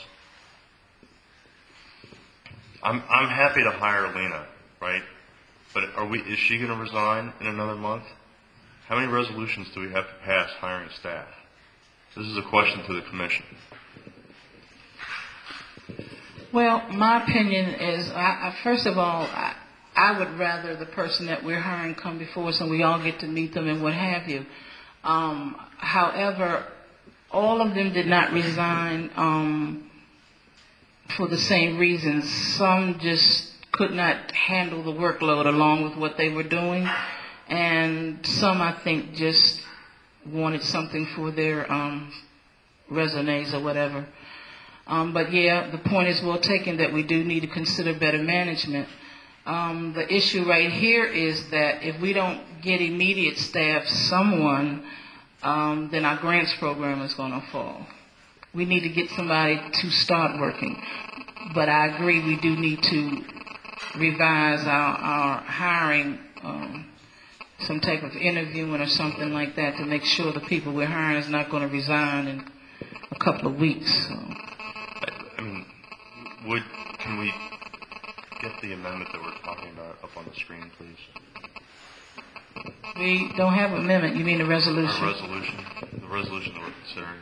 I'm I'm happy to hire Lena, right? But are we? Is she going to resign in another month? How many resolutions do we have to pass hiring staff? This is a question to the commission. Well, my opinion is, I, I, first of all, I, I would rather the person that we're hiring come before us and we all get to meet them and what have you. Um, however, all of them did not resign um, for the same reasons. Some just could not handle the workload along with what they were doing, and some, I think, just wanted something for their um, resumes or whatever. Um, but yeah, the point is well taken that we do need to consider better management. Um, the issue right here is that if we don't get immediate staff, someone, um, then our grants program is going to fall. We need to get somebody to start working. But I agree we do need to revise our, our hiring, um, some type of interviewing or something like that to make sure the people we're hiring is not going to resign in a couple of weeks. So. I mean, would can we get the amendment that we're talking about up on the screen, please? We don't have an amendment. You mean the resolution? The resolution. The resolution that we're considering.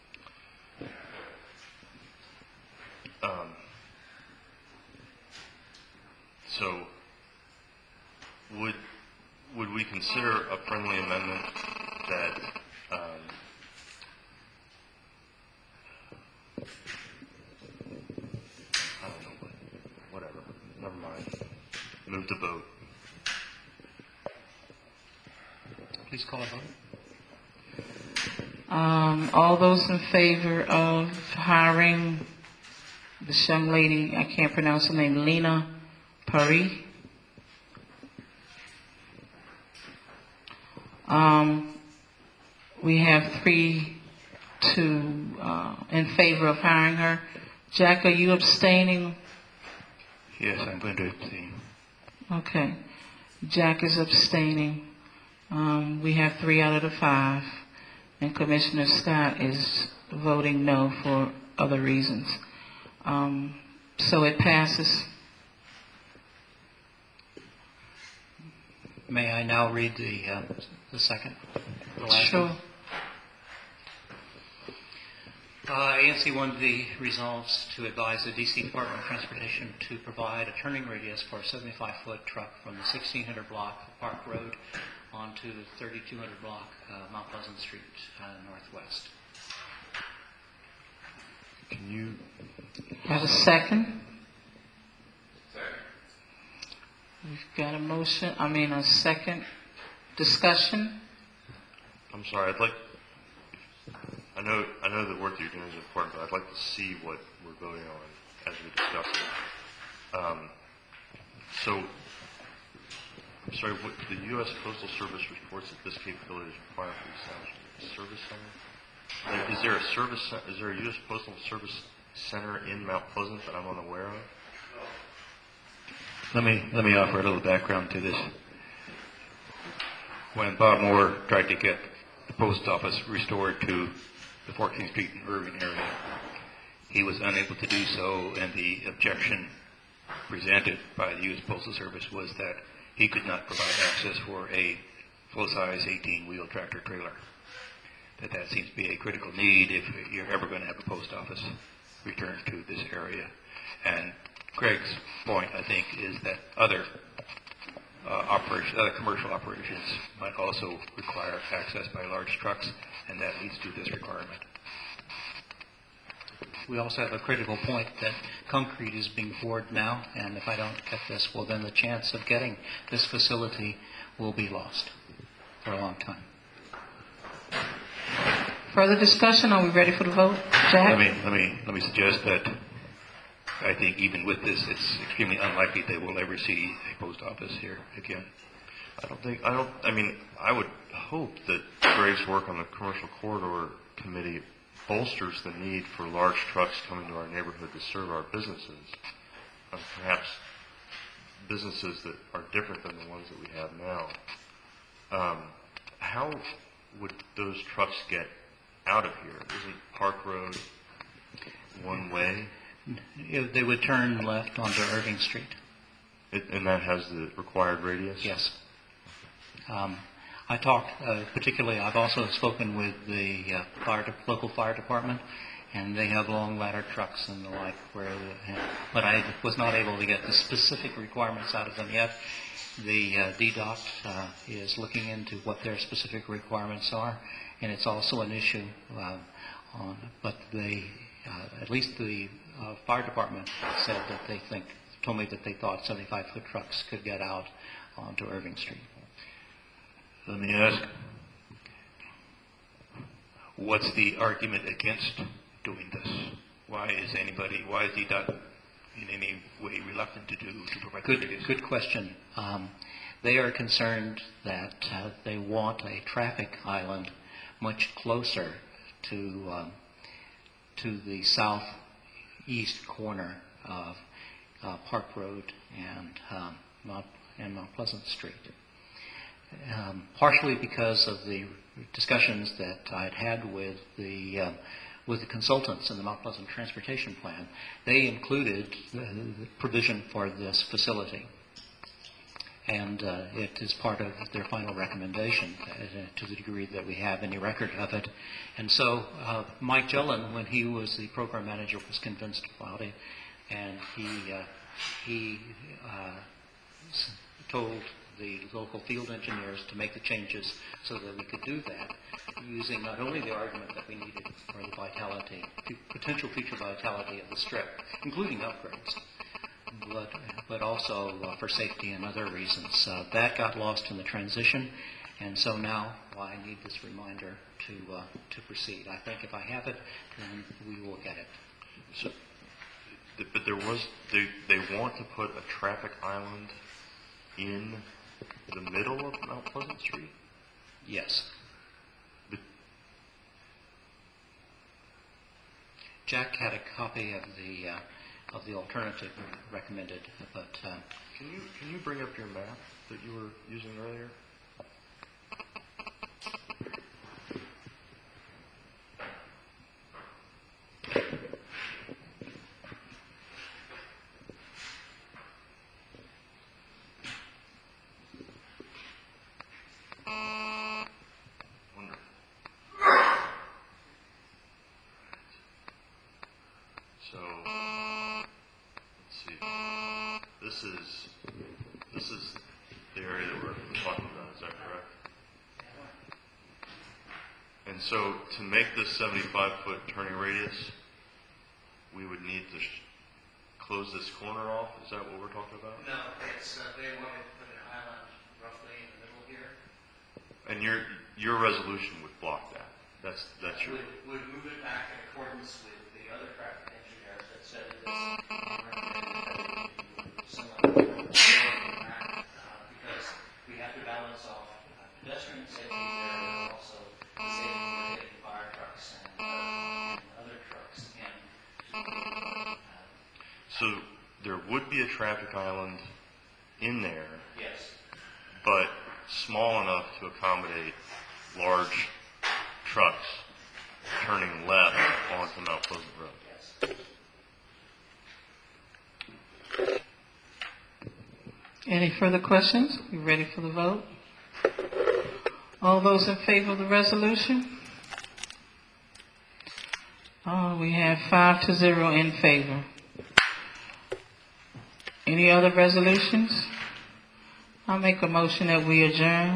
Um, so, would would we consider a friendly amendment that um, I don't know, whatever, never mind. Move to vote. Please call a vote. Um, all those in favor of hiring this young lady, I can't pronounce her name, Lena Parikh. Um, we have three to uh, in favor of hiring her. Jack, are you abstaining? Yes, I'm going to abstain. Okay. Jack is abstaining. Um, we have three out of the five. And Commissioner Scott is voting no for other reasons. Um, so it passes. May I now read the uh, the second? The last Sure. one? Uh, A N C one D resolves to advise the D C Department of Transportation to provide a turning radius for a seventy-five foot truck from the sixteen hundred block of Park Road onto the thirty-two hundred block uh, Mount Pleasant Street uh, northwest. Can you have a second? We've got a motion, I mean a second discussion. I'm sorry, I'd like, I know I know the work that you're doing is important, but I'd like to see what we're voting on as we discuss it. Um, so, I'm sorry, what, the U S Postal Service reports that this capability is required for the South Service Center. Like, is there a service, is there a U S Postal Service Center in Mount Pleasant that I'm unaware of? Let me let me offer a little background to this. When Bob Moore tried to get the post office restored to the fourteenth Street and Irving area, he was unable to do so, and the objection presented by the U S Postal Service was that he could not provide access for a full-size eighteen-wheel tractor trailer. That that seems to be a critical need if you're ever going to have a post office returned to this area. And Craig's point, I think, is that other uh, operations, other commercial operations might also require access by large trucks, and that leads to this requirement. We also have a critical point that concrete is being poured now, and if I don't get this, well, then the chance of getting this facility will be lost for a long time. Further discussion? Are we ready for the vote? Jack? Let me let me let me suggest that I think even with this, it's extremely unlikely they will ever see a post office here again. I don't think, I don't, I mean, I would hope that Greg's work on the Commercial Corridor Committee bolsters the need for large trucks coming to our neighborhood to serve our businesses. Uh, perhaps businesses that are different than the ones that we have now. Um, how would those trucks get out of here? Isn't Park Road one way? They would turn left onto Irving Street. It, and that has the required radius? Yes. Um, I talked, uh, particularly, I've also spoken with the uh, fire de- local fire department, and they have long ladder trucks and the like, where the, but I was not able to get the specific requirements out of them yet. The uh, D DOT uh, is looking into what their specific requirements are, and it's also an issue uh, on, but they, uh, at least the uh, fire department said that they think, told me that they thought seventy-five foot trucks could get out onto Irving Street. Let me ask, what's the argument against doing this? Why is anybody, why is D DOT in any way reluctant to do, to provide Good, this? good question. Um, they are concerned that uh, they want a traffic island much closer to um, to the southeast corner of uh, Park Road and um, Mount, and Mount Pleasant Street. Um, partially because of the discussions that I'd had with the uh, with the consultants in the Mount Pleasant Transportation Plan, they included the, the provision for this facility, and uh, it is part of their final recommendation uh, to the degree that we have any record of it. And so uh, Mike Gillen, when he was the program manager, was convinced about it, and he uh, he uh, told the local field engineers to make the changes so that we could do that, using not only the argument that we needed for the vitality, potential future vitality of the strip, including upgrades, but, but also uh, for safety and other reasons. Uh, that got lost in the transition, and so now well, I need this reminder to uh, to proceed. I think if I have it, then we will get it. So, but there was, they, they want to put a traffic island in the middle of Mount Pleasant Street? Yes. But Jack had a copy of the uh, of the alternative recommended, but uh, can you can you bring up your map that you were using earlier? So, let's see. This is, this is the area that we're talking about, is that correct? And so, to make this seventy-five foot turning radius, we would need to sh- close this corner off? Is that what we're talking about? No, it's, uh, they wanted to put an island roughly in the middle here. And your your resolution would block that. That's that's your. Would, would move it back in accordance with the other traffic engineers that said it is somewhat uh, because we have to balance off uh, pedestrian safety there, and also the safety of getting fire trucks and, uh, and other trucks in. Uh, So there would be a traffic island in there. Yes. But small enough to accommodate large trucks turning left onto Mount Pleasant Road. Yes. Any further questions? You ready for the vote? All those in favor of the resolution? Oh, we have five to zero in favor. Any other resolutions? I'll make a motion that we adjourn.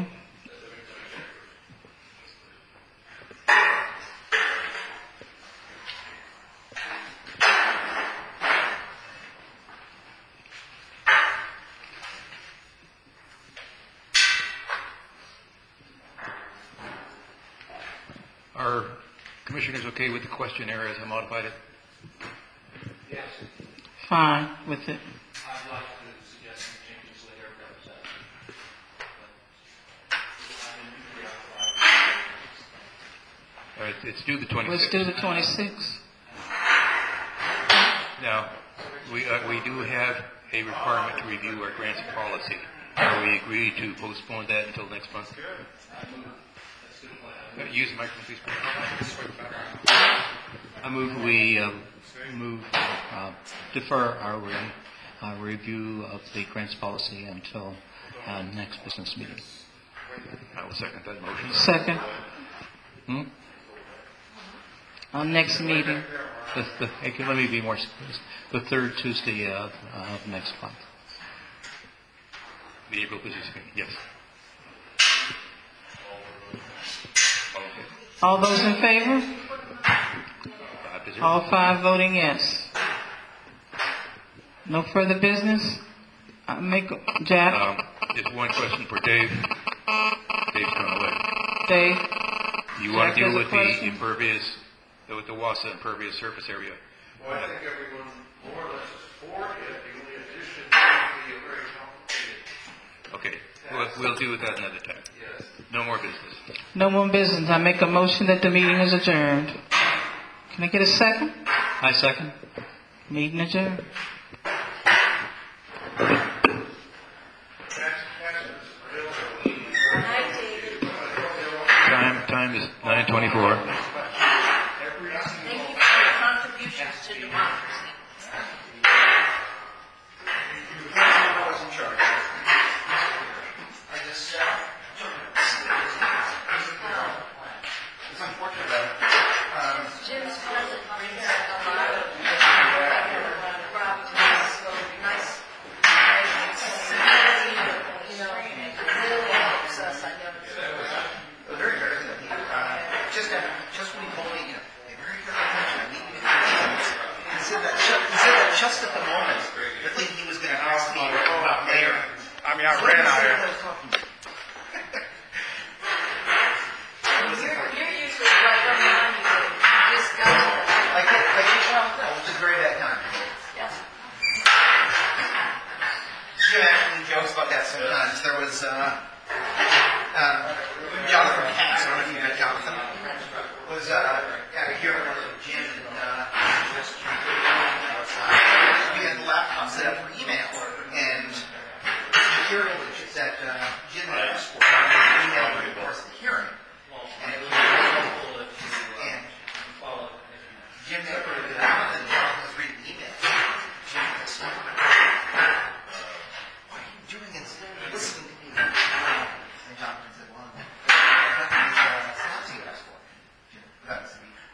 Are commissioners okay with the questionnaire as I modified it? Yes. Fine with it. I'd like to suggest some changes later, but, uh, All right, it's due the twenty-sixth. Let's do the twenty-sixth. Now, we, uh, we do have a requirement to review our grants policy. Are we agreed to postpone that until next month? Uh, use the microphone, please. I move we uh, move uh, defer our re- uh, review of the grants policy until uh, next business meeting. I will second that motion. Second. Hmm? Our next meeting. The, the, okay, let me be more specific. The third Tuesday of, uh, of next month. The April business meeting, yes. All those in favor? All five voting yes. No further business? I make a, Jack? Um, just one question for Dave. Dave's gone away. Dave? You want Jack to deal has a with the question? impervious, with the WASA impervious surface area? Well, I think everyone more or less is for it. The only addition would be a very complicated. Okay, we'll, we'll deal with that another time. Yes. No more business. No more business. I make a motion that the meeting is adjourned. Can I get a second? I second. Meeting adjourned. Time, time is nine twenty-four. Thank you for your contributions to democracy. It's unfortunate that um, Jim's present brings up a lot of problems. So nice. You know, it really helps us. I know. very, very good. Uh, just, uh, just when he told me, you know, pay very good attention. I need you to do things. He said that. Just, he said that just at the moment, the thing he was going to ask me about later. I mean, I ran out here. You're, you're usually right on the money. You just go. I get, I get, well, which is very bad time. Yes. Jim actually jokes about that sometimes. There was, uh, uh, Jonathan Katz, I don't know if you met Jonathan, was, uh, at a hearing with Jim and, uh, we had the laptop set up for email, and the hearing that, uh, Jim had asked for, email over the course of the hearing, and it was, and Jim separated it out, and Jonathan was reading the email. Jim was, what are you doing instead of listening to me? And Jonathan said, well, nothing is, uh, stops you guys for. Jim, that's me.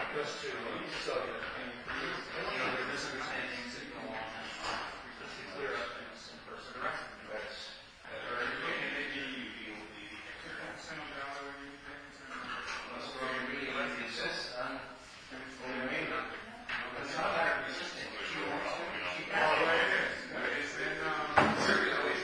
us to leave so that any, you know, the misunderstandings that go on, just to clear up things in person. That's, or maybe you deal with the sound dollar or anything. That's where you really let the assist on, or you may not. It's not that resistant. Keep all the way there. It's been, um, circulated.